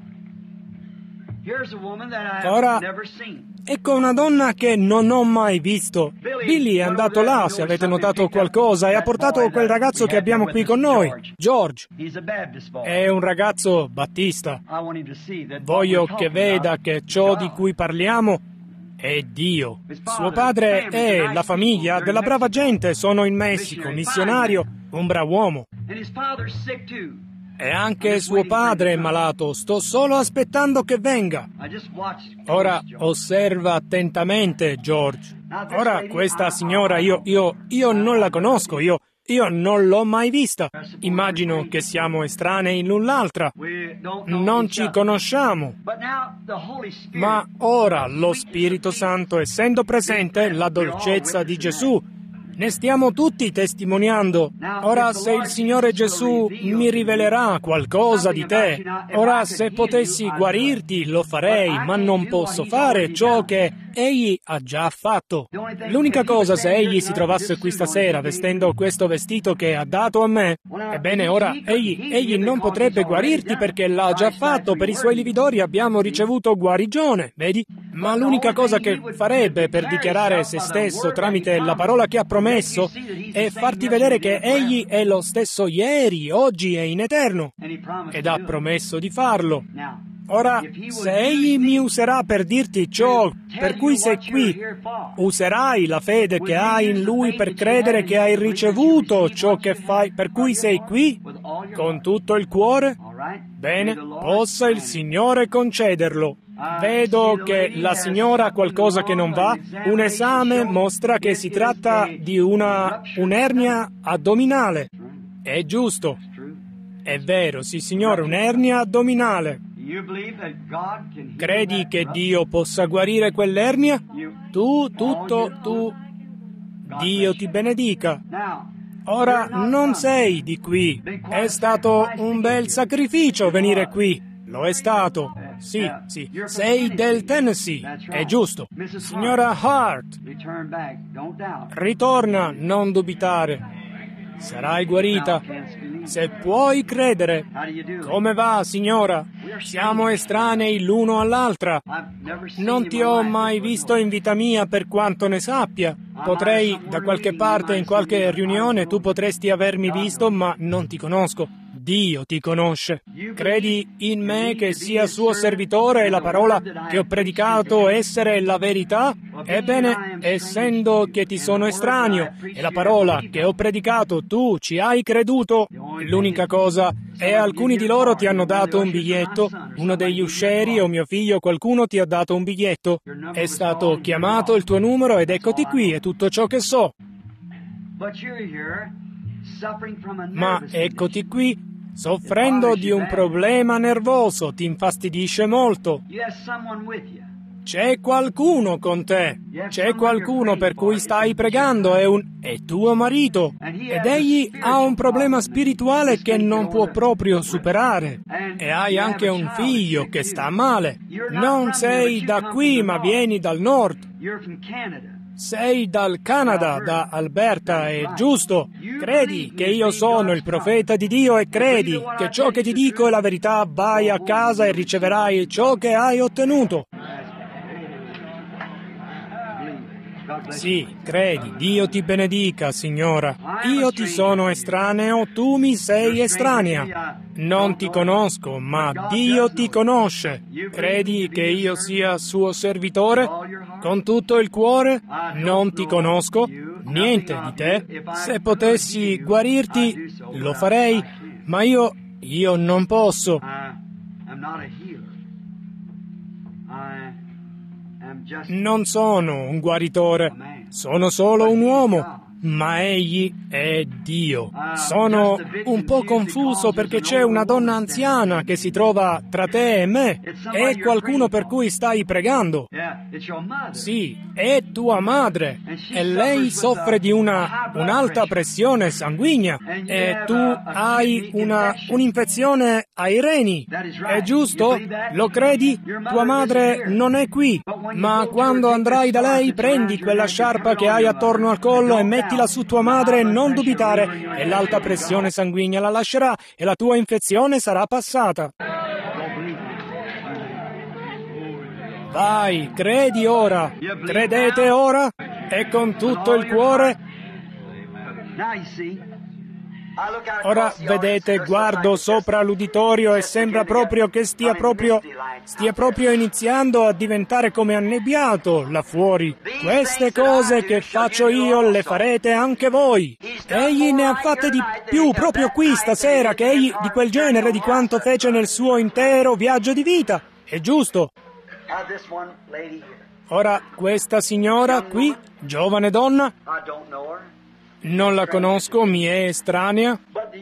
Ora, ecco una donna che non ho mai visto. Billy è andato là, se avete notato qualcosa, e ha portato quel ragazzo che abbiamo qui con noi, George. È un ragazzo battista. Voglio che veda che ciò di cui parliamo è Dio. Suo padre è la famiglia della brava gente, sono in Messico, missionario, un brav'uomo. E anche suo padre è malato, sto solo aspettando che venga. Ora osserva attentamente, George. Ora questa signora, io non la conosco, io non l'ho mai vista. Immagino che siamo estranei l'un l'altra. Non ci conosciamo. Ma ora lo Spirito Santo, essendo presente, la dolcezza di Gesù, ne stiamo tutti testimoniando. Ora, se il Signore Gesù mi rivelerà qualcosa di te, ora se potessi guarirti lo farei, ma non posso fare ciò che Egli ha già fatto. L'unica cosa, se Egli si trovasse qui stasera vestendo questo vestito che ha dato a me, ebbene ora Egli non potrebbe guarirti perché l'ha già fatto. Per i suoi lividori abbiamo ricevuto guarigione, vedi? Ma l'unica cosa che farebbe per dichiarare se stesso tramite la parola che ha promesso è farti vedere che Egli è lo stesso ieri, oggi e in eterno. Ed ha promesso di farlo. Ora, se Egli mi userà per dirti ciò per cui sei qui, userai la fede che hai in Lui per credere che hai ricevuto ciò che fai, per cui sei qui, con tutto il cuore? Bene, possa il Signore concederlo. Vedo che la signora ha qualcosa che non va. Un esame mostra che si tratta di un'ernia addominale. È giusto. È vero, sì signore, un'ernia addominale. Credi che Dio possa guarire quell'ernia? Tu. Dio ti benedica. Ora non sei di qui. È stato un bel sacrificio venire qui. Lo è stato. Sì. Sei del Tennessee. È giusto. Signora Hart, ritorna, non dubitare. Sarai guarita. Se puoi credere. Come va, signora? Siamo estranei l'uno all'altra. Non ti ho mai visto in vita mia, per quanto ne sappia. Potrei, da qualche parte, in qualche riunione, tu potresti avermi visto, ma non ti conosco. Dio ti conosce. Credi in me che sia suo servitore e la parola che ho predicato essere la verità? Ebbene, essendo che ti sono estraneo e la parola che ho predicato tu ci hai creduto, l'unica cosa è alcuni di loro ti hanno dato un biglietto, uno degli uscieri o mio figlio, qualcuno ti ha dato un biglietto. È stato chiamato il tuo numero ed eccoti qui, è tutto ciò che so. Ma eccoti qui, soffrendo di un problema nervoso, ti infastidisce molto. C'è qualcuno con te, c'è qualcuno per cui stai pregando, è tuo marito, ed egli ha un problema spirituale che non può proprio superare, e hai anche un figlio che sta male. Non sei da qui, ma vieni dal nord. Sei dal Canada, da Alberta, è giusto? Credi che io sono il profeta di Dio e credi che ciò che ti dico è la verità, vai a casa e riceverai ciò che hai ottenuto. Sì, credi, Dio ti benedica, signora. Io ti sono estraneo, tu mi sei estranea. Non ti conosco, ma Dio ti conosce. Credi che io sia suo servitore? Con tutto il cuore? Non ti conosco, niente di te. Se potessi guarirti, lo farei, ma io non posso. Non sono un guaritore, sono solo un uomo. Ma egli è Dio. Sono un po' confuso perché c'è una donna anziana che si trova tra te e me. È qualcuno per cui stai pregando. Sì, è tua madre. E lei soffre di un'alta pressione sanguigna. E tu hai un'infezione ai reni. È giusto? Lo credi? Tua madre non è qui. Ma quando andrai da lei, prendi quella sciarpa che hai attorno al collo e mettila su tua madre e non dubitare, e l'alta pressione sanguigna la lascerà e la tua infezione sarà passata. Vai, credi ora. Credete ora? E con tutto il cuore? Ora, vedete, guardo sopra l'uditorio e sembra proprio che stia proprio iniziando a diventare come annebbiato là fuori. Queste cose che faccio io le farete anche voi. Egli ne ha fatte di più proprio qui stasera che egli di quel genere di quanto fece nel suo intero viaggio di vita. È giusto? Ora, questa signora qui, giovane donna, non la conosco, mi è estranea,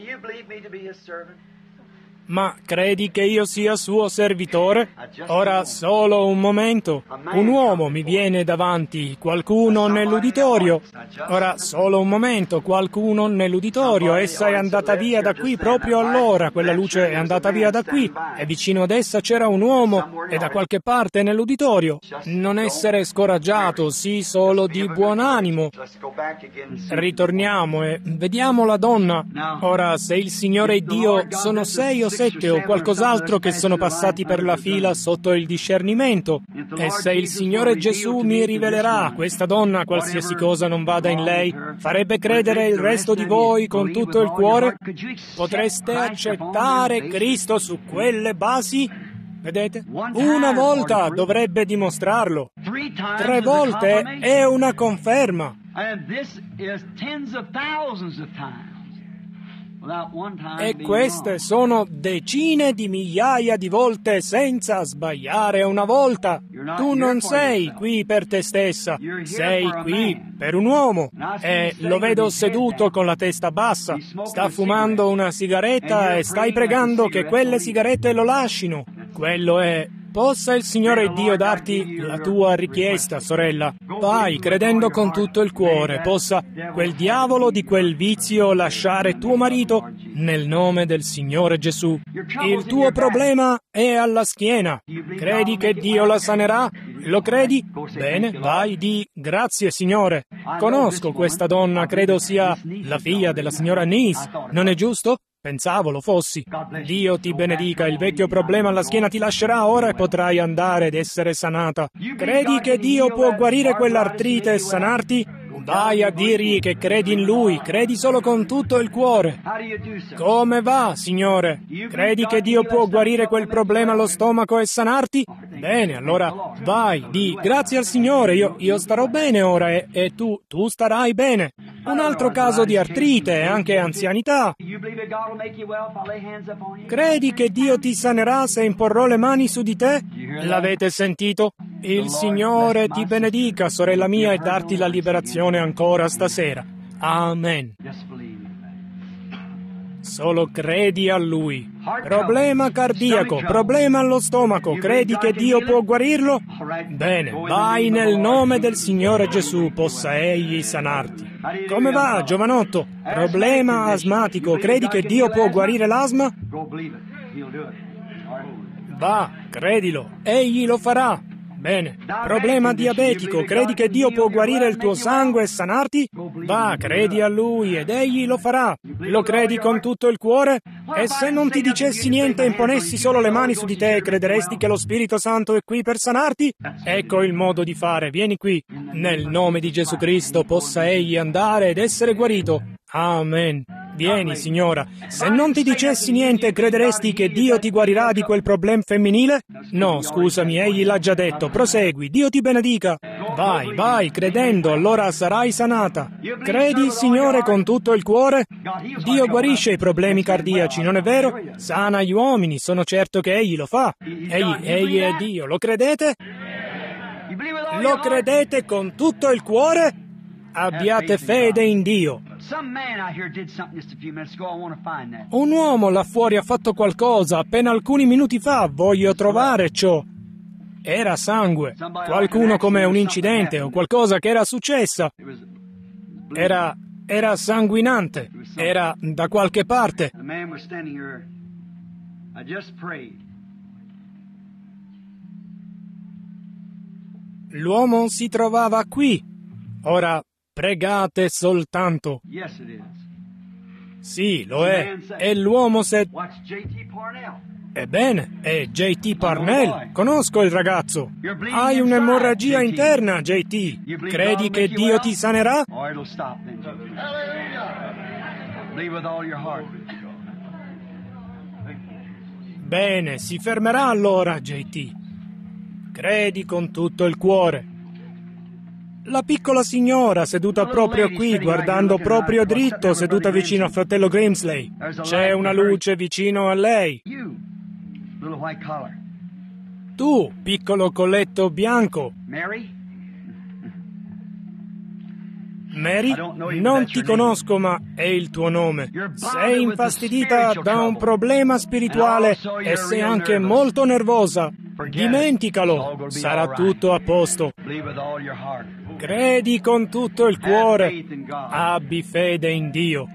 ma credi che io sia suo servitore? Ora, solo un momento. Un uomo mi viene davanti, qualcuno nell'uditorio. Ora, solo un momento, qualcuno nell'uditorio. Essa è andata via da qui proprio allora, quella luce è andata via da qui, e vicino ad essa c'era un uomo, e da qualche parte nell'uditorio. Non essere scoraggiato, sii solo di buon animo. Ritorniamo e vediamo la donna. Ora, se il Signore Dio, sono 6 o 7 o qualcos'altro che sono passati per la fila sotto il discernimento, e se il Signore Gesù mi rivelerà a questa donna qualsiasi cosa non vada in lei, farebbe credere il resto di voi con tutto il cuore? Potreste accettare Cristo su quelle basi? Vedete? Una volta dovrebbe dimostrarlo. 3 volte è una conferma. E queste sono decine di migliaia di volte senza sbagliare una volta. Tu non sei qui per te stessa, sei qui per un uomo. E lo vedo seduto con la testa bassa, sta fumando una sigaretta e stai pregando che quelle sigarette lo lascino. Quello è... Possa il Signore Dio darti la tua richiesta, sorella. Vai, credendo con tutto il cuore, possa quel diavolo di quel vizio lasciare tuo marito nel nome del Signore Gesù. Il tuo problema è alla schiena. Credi che Dio la sanerà? Lo credi? Bene, vai, di grazie, Signore. Conosco questa donna, credo sia la figlia della signora Nice, non è giusto? Pensavo lo fossi. Dio ti benedica, il vecchio problema alla schiena ti lascerà ora e potrai andare ed essere sanata. Credi che Dio può guarire quell'artrite e sanarti? Vai a dirgli che credi in Lui, credi solo con tutto il cuore. Come va, Signore? Credi che Dio può guarire quel problema allo stomaco e sanarti? Bene, allora vai, di grazie al Signore, io starò bene ora e tu starai bene. Un altro caso di artrite e anche anzianità. Credi che Dio ti sanerà se imporrò le mani su di te? L'avete sentito? Il Signore ti benedica, sorella mia, e darti la liberazione ancora stasera. Amen. Solo credi a Lui. Problema cardiaco, problema allo stomaco, credi che Dio può guarirlo? Bene, vai nel nome del Signore Gesù, possa Egli sanarti. Come va, giovanotto? Problema asmatico, credi che Dio può guarire l'asma? Va, credilo, Egli lo farà. Bene. Problema diabetico, credi che Dio può guarire il tuo sangue e sanarti? Va, credi a Lui ed Egli lo farà. Lo credi con tutto il cuore? E se non ti dicessi niente e imponessi solo le mani su di te, crederesti che lo Spirito Santo è qui per sanarti? Ecco il modo di fare, vieni qui. Nel nome di Gesù Cristo possa Egli andare ed essere guarito. Amen. Vieni, signora. Se non ti dicessi niente, crederesti che Dio ti guarirà di quel problema femminile? No, scusami, Egli l'ha già detto. Prosegui, Dio ti benedica. Vai, vai, credendo, allora sarai sanata. Credi, Signore, con tutto il cuore? Dio guarisce i problemi cardiaci, non è vero? Sana gli uomini, sono certo che Egli lo fa. Egli è Dio, lo credete? Lo credete con tutto il cuore? Abbiate fede in Dio. Un uomo là fuori ha fatto qualcosa appena alcuni minuti fa. Voglio trovare ciò. Era sangue. Qualcuno come un incidente o qualcosa che era successa. Era sanguinante. Era da qualche parte. L'uomo si trovava qui. Ora pregate soltanto. Sì, lo è. E l'uomo se... Ebbene, è J.T. Parnell. Conosco il ragazzo. Hai un'emorragia interna, J.T. Credi che Dio ti sanerà? Bene, si fermerà allora, J.T. Credi con tutto il cuore. La piccola signora, seduta proprio qui, guardando proprio dritto, seduta vicino al fratello Grimsley. C'è una luce vicino a lei. Tu, piccolo colletto bianco. Mary, non ti conosco, ma è il tuo nome. Sei infastidita da un problema spirituale e sei anche molto nervosa. Dimenticalo, sarà tutto a posto. Credi con tutto il cuore. Abbi fede in Dio.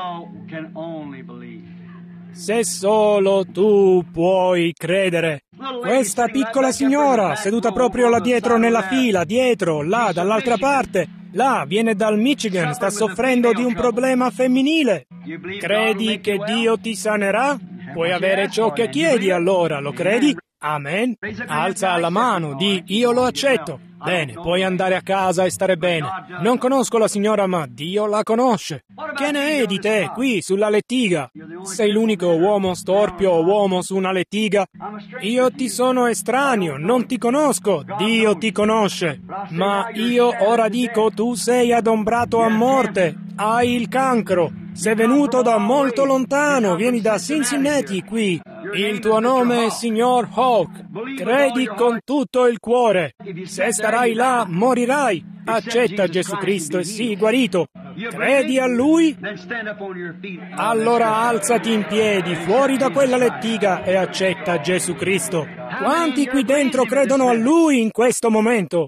Se solo tu puoi credere. Questa piccola signora, seduta proprio là dietro nella fila, dietro, là, dall'altra parte, là, viene dal Michigan, sta soffrendo di un problema femminile. Credi che Dio ti sanerà? Puoi avere ciò che chiedi allora, lo credi? Amen. Alza la mano, di io lo accetto. Bene, puoi andare a casa e stare bene. Non conosco la signora, ma Dio la conosce. Che ne è di te, qui, sulla lettiga? Sei l'unico uomo storpio o uomo su una lettiga? Io ti sono estraneo, non ti conosco. Dio ti conosce. Ma io ora dico, tu sei adombrato a morte. Hai il cancro. Sei venuto da molto lontano, vieni da Cincinnati qui. Il tuo nome è signor Hawk. Credi con tutto il cuore. Se starai là, morirai. Accetta Gesù Cristo e sii guarito. Credi a Lui? Allora alzati in piedi, fuori da quella lettiga e accetta Gesù Cristo. Quanti qui dentro credono a Lui in questo momento?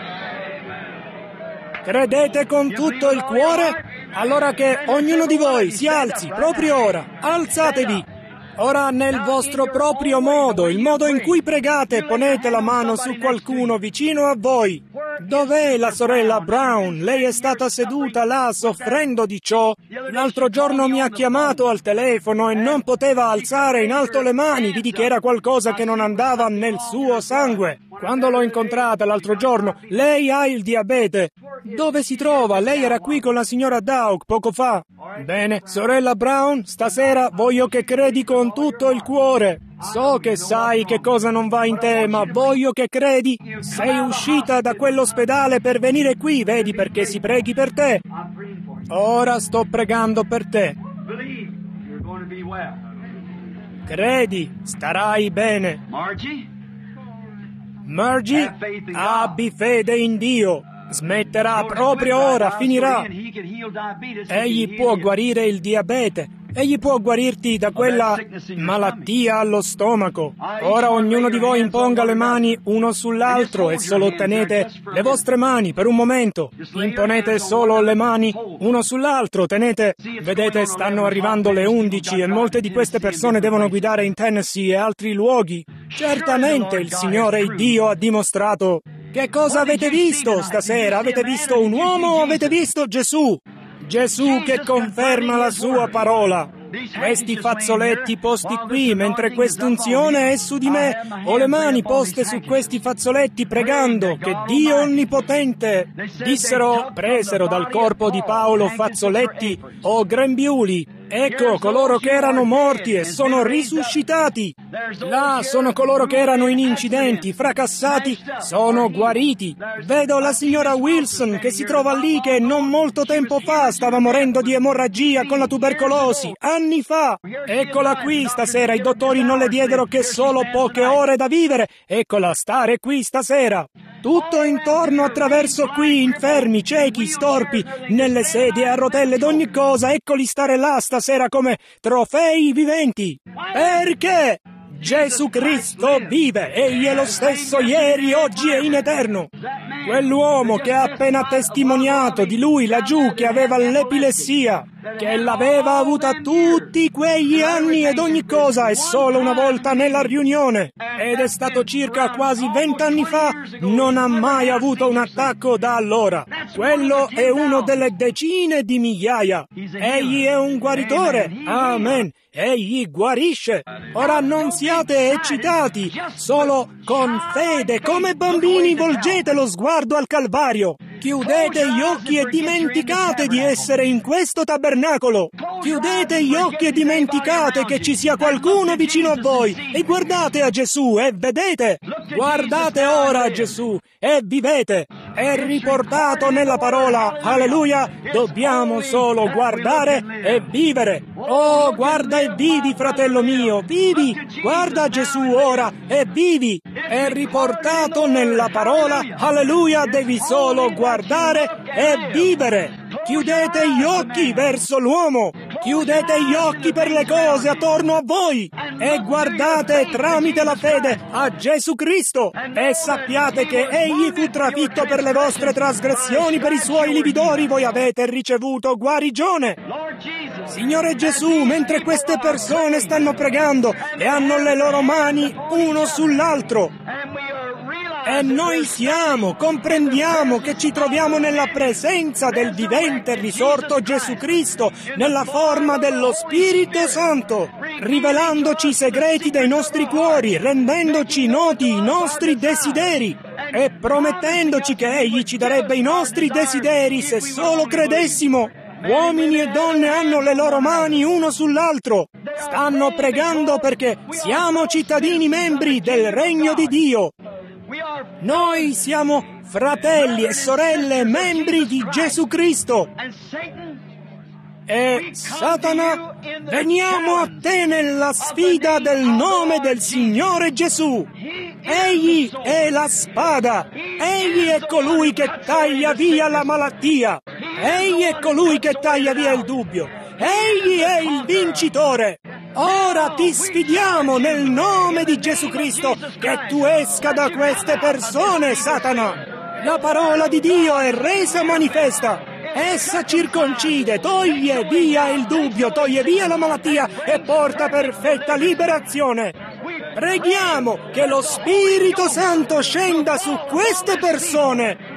Credete con tutto il cuore? Allora che ognuno di voi si alzi, proprio ora. Alzatevi. Ora nel vostro proprio modo, il modo in cui pregate, ponete la mano su qualcuno vicino a voi. Dov'è la sorella Brown? Lei è stata seduta là soffrendo di ciò. L'altro giorno mi ha chiamato al telefono e non poteva alzare in alto le mani, vidi che era qualcosa che non andava nel suo sangue. Quando l'ho incontrata l'altro giorno, lei ha il diabete. Dove si trova? Lei era qui con la signora Dawg poco fa. Bene, sorella Brown, stasera voglio che credi con tutto il cuore. So che sai che cosa non va in te, ma voglio che credi. Sei uscita da quell'ospedale per venire qui, vedi, perché si preghi per te. Ora sto pregando per te. Credi, starai bene. Margie, abbi fede in Dio. Smetterà proprio ora, finirà. Egli può guarire il diabete. Egli può guarirti da quella malattia allo stomaco. Ora ognuno di voi imponga le mani uno sull'altro e solo tenete le vostre mani per un momento. Imponete solo le mani uno sull'altro, tenete. Vedete, stanno arrivando le 11 e molte di queste persone devono guidare in Tennessee e altri luoghi. Certamente il Signore Dio ha dimostrato. Che cosa avete visto stasera? Avete visto un uomo o avete visto Gesù? Gesù che conferma la sua parola. Questi fazzoletti posti qui, mentre quest'unzione è su di me, ho le mani poste su questi fazzoletti pregando che Dio Onnipotente, presero dal corpo di Paolo fazzoletti o grembiuli. Ecco coloro che erano morti e sono risuscitati. Là sono coloro che erano in incidenti, fracassati, sono guariti. Vedo la signora Wilson che si trova lì, che non molto tempo fa stava morendo di emorragia con la tubercolosi, anni fa. Eccola qui stasera, i dottori non le diedero che solo poche ore da vivere. Eccola stare qui stasera. Tutto intorno, attraverso qui, infermi, ciechi, storpi, nelle sedie a rotelle d'ogni cosa, eccoli stare là stasera come trofei viventi. Perché? Gesù Cristo vive, egli è lo stesso ieri, oggi e in eterno. Quell'uomo che ha appena testimoniato di lui laggiù, che aveva l'epilessia, che l'aveva avuta tutti quegli anni ed ogni cosa, e solo una volta nella riunione, ed è stato circa quasi 20 anni fa, non ha mai avuto un attacco da allora. Quello è uno delle decine di migliaia. Egli è un guaritore. Amen. Egli guarisce. Ora non siate eccitati, solo con fede, come bambini volgete lo sguardo al Calvario. Chiudete gli occhi e dimenticate di essere in questo tabernacolo. Chiudete gli occhi e dimenticate che ci sia qualcuno vicino a voi e guardate a Gesù e vedete. Guardate ora a Gesù e vivete. È riportato nella parola. Alleluia. Dobbiamo solo guardare e vivere. Oh, guarda e vivi, fratello mio, vivi. Guarda Gesù ora e vivi. È riportato nella parola. Alleluia. Devi solo guardare e vivere. Chiudete gli occhi verso l'uomo. Chiudete gli occhi per le cose attorno a voi e guardate tramite la fede a Gesù Cristo e sappiate che Egli fu trafitto per le vostre trasgressioni, per i suoi lividori voi avete ricevuto guarigione. Signore Gesù, mentre queste persone stanno pregando e hanno le loro mani uno sull'altro, e noi comprendiamo che ci troviamo nella presenza del vivente risorto Gesù Cristo, nella forma dello Spirito Santo, rivelandoci i segreti dei nostri cuori, rendendoci noti i nostri desideri e promettendoci che Egli ci darebbe i nostri desideri se solo credessimo. Uomini e donne hanno le loro mani uno sull'altro. Stanno pregando perché siamo cittadini membri del regno di Dio. Noi siamo fratelli e sorelle membri di Gesù Cristo. E Satana, veniamo a te nella sfida del nome del Signore Gesù. Egli è la spada. Egli è colui che taglia via la malattia. Egli è colui che taglia via il dubbio. Egli è il vincitore. Ora ti sfidiamo nel nome di Gesù Cristo che tu esca da queste persone, Satana. La parola di Dio è resa manifesta. Essa circoncide, toglie via il dubbio, toglie via la malattia e porta perfetta liberazione. Preghiamo che lo Spirito Santo scenda su queste persone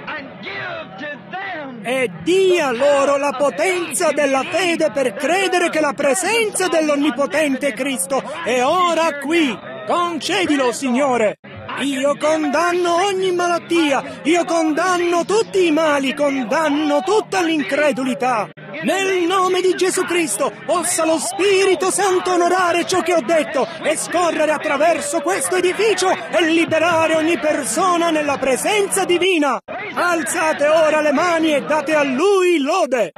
e dia loro la potenza della fede per credere che la presenza dell'Onnipotente Cristo è ora qui. Concedilo, Signore. Io condanno ogni malattia, io condanno tutti i mali, condanno tutta l'incredulità. Nel nome di Gesù Cristo, possa lo Spirito Santo onorare ciò che ho detto e scorrere attraverso questo edificio e liberare ogni persona nella presenza divina. Alzate ora le mani e date a Lui lode.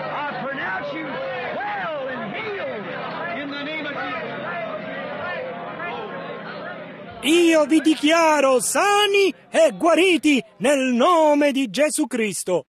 Io vi dichiaro sani e guariti nel nome di Gesù Cristo.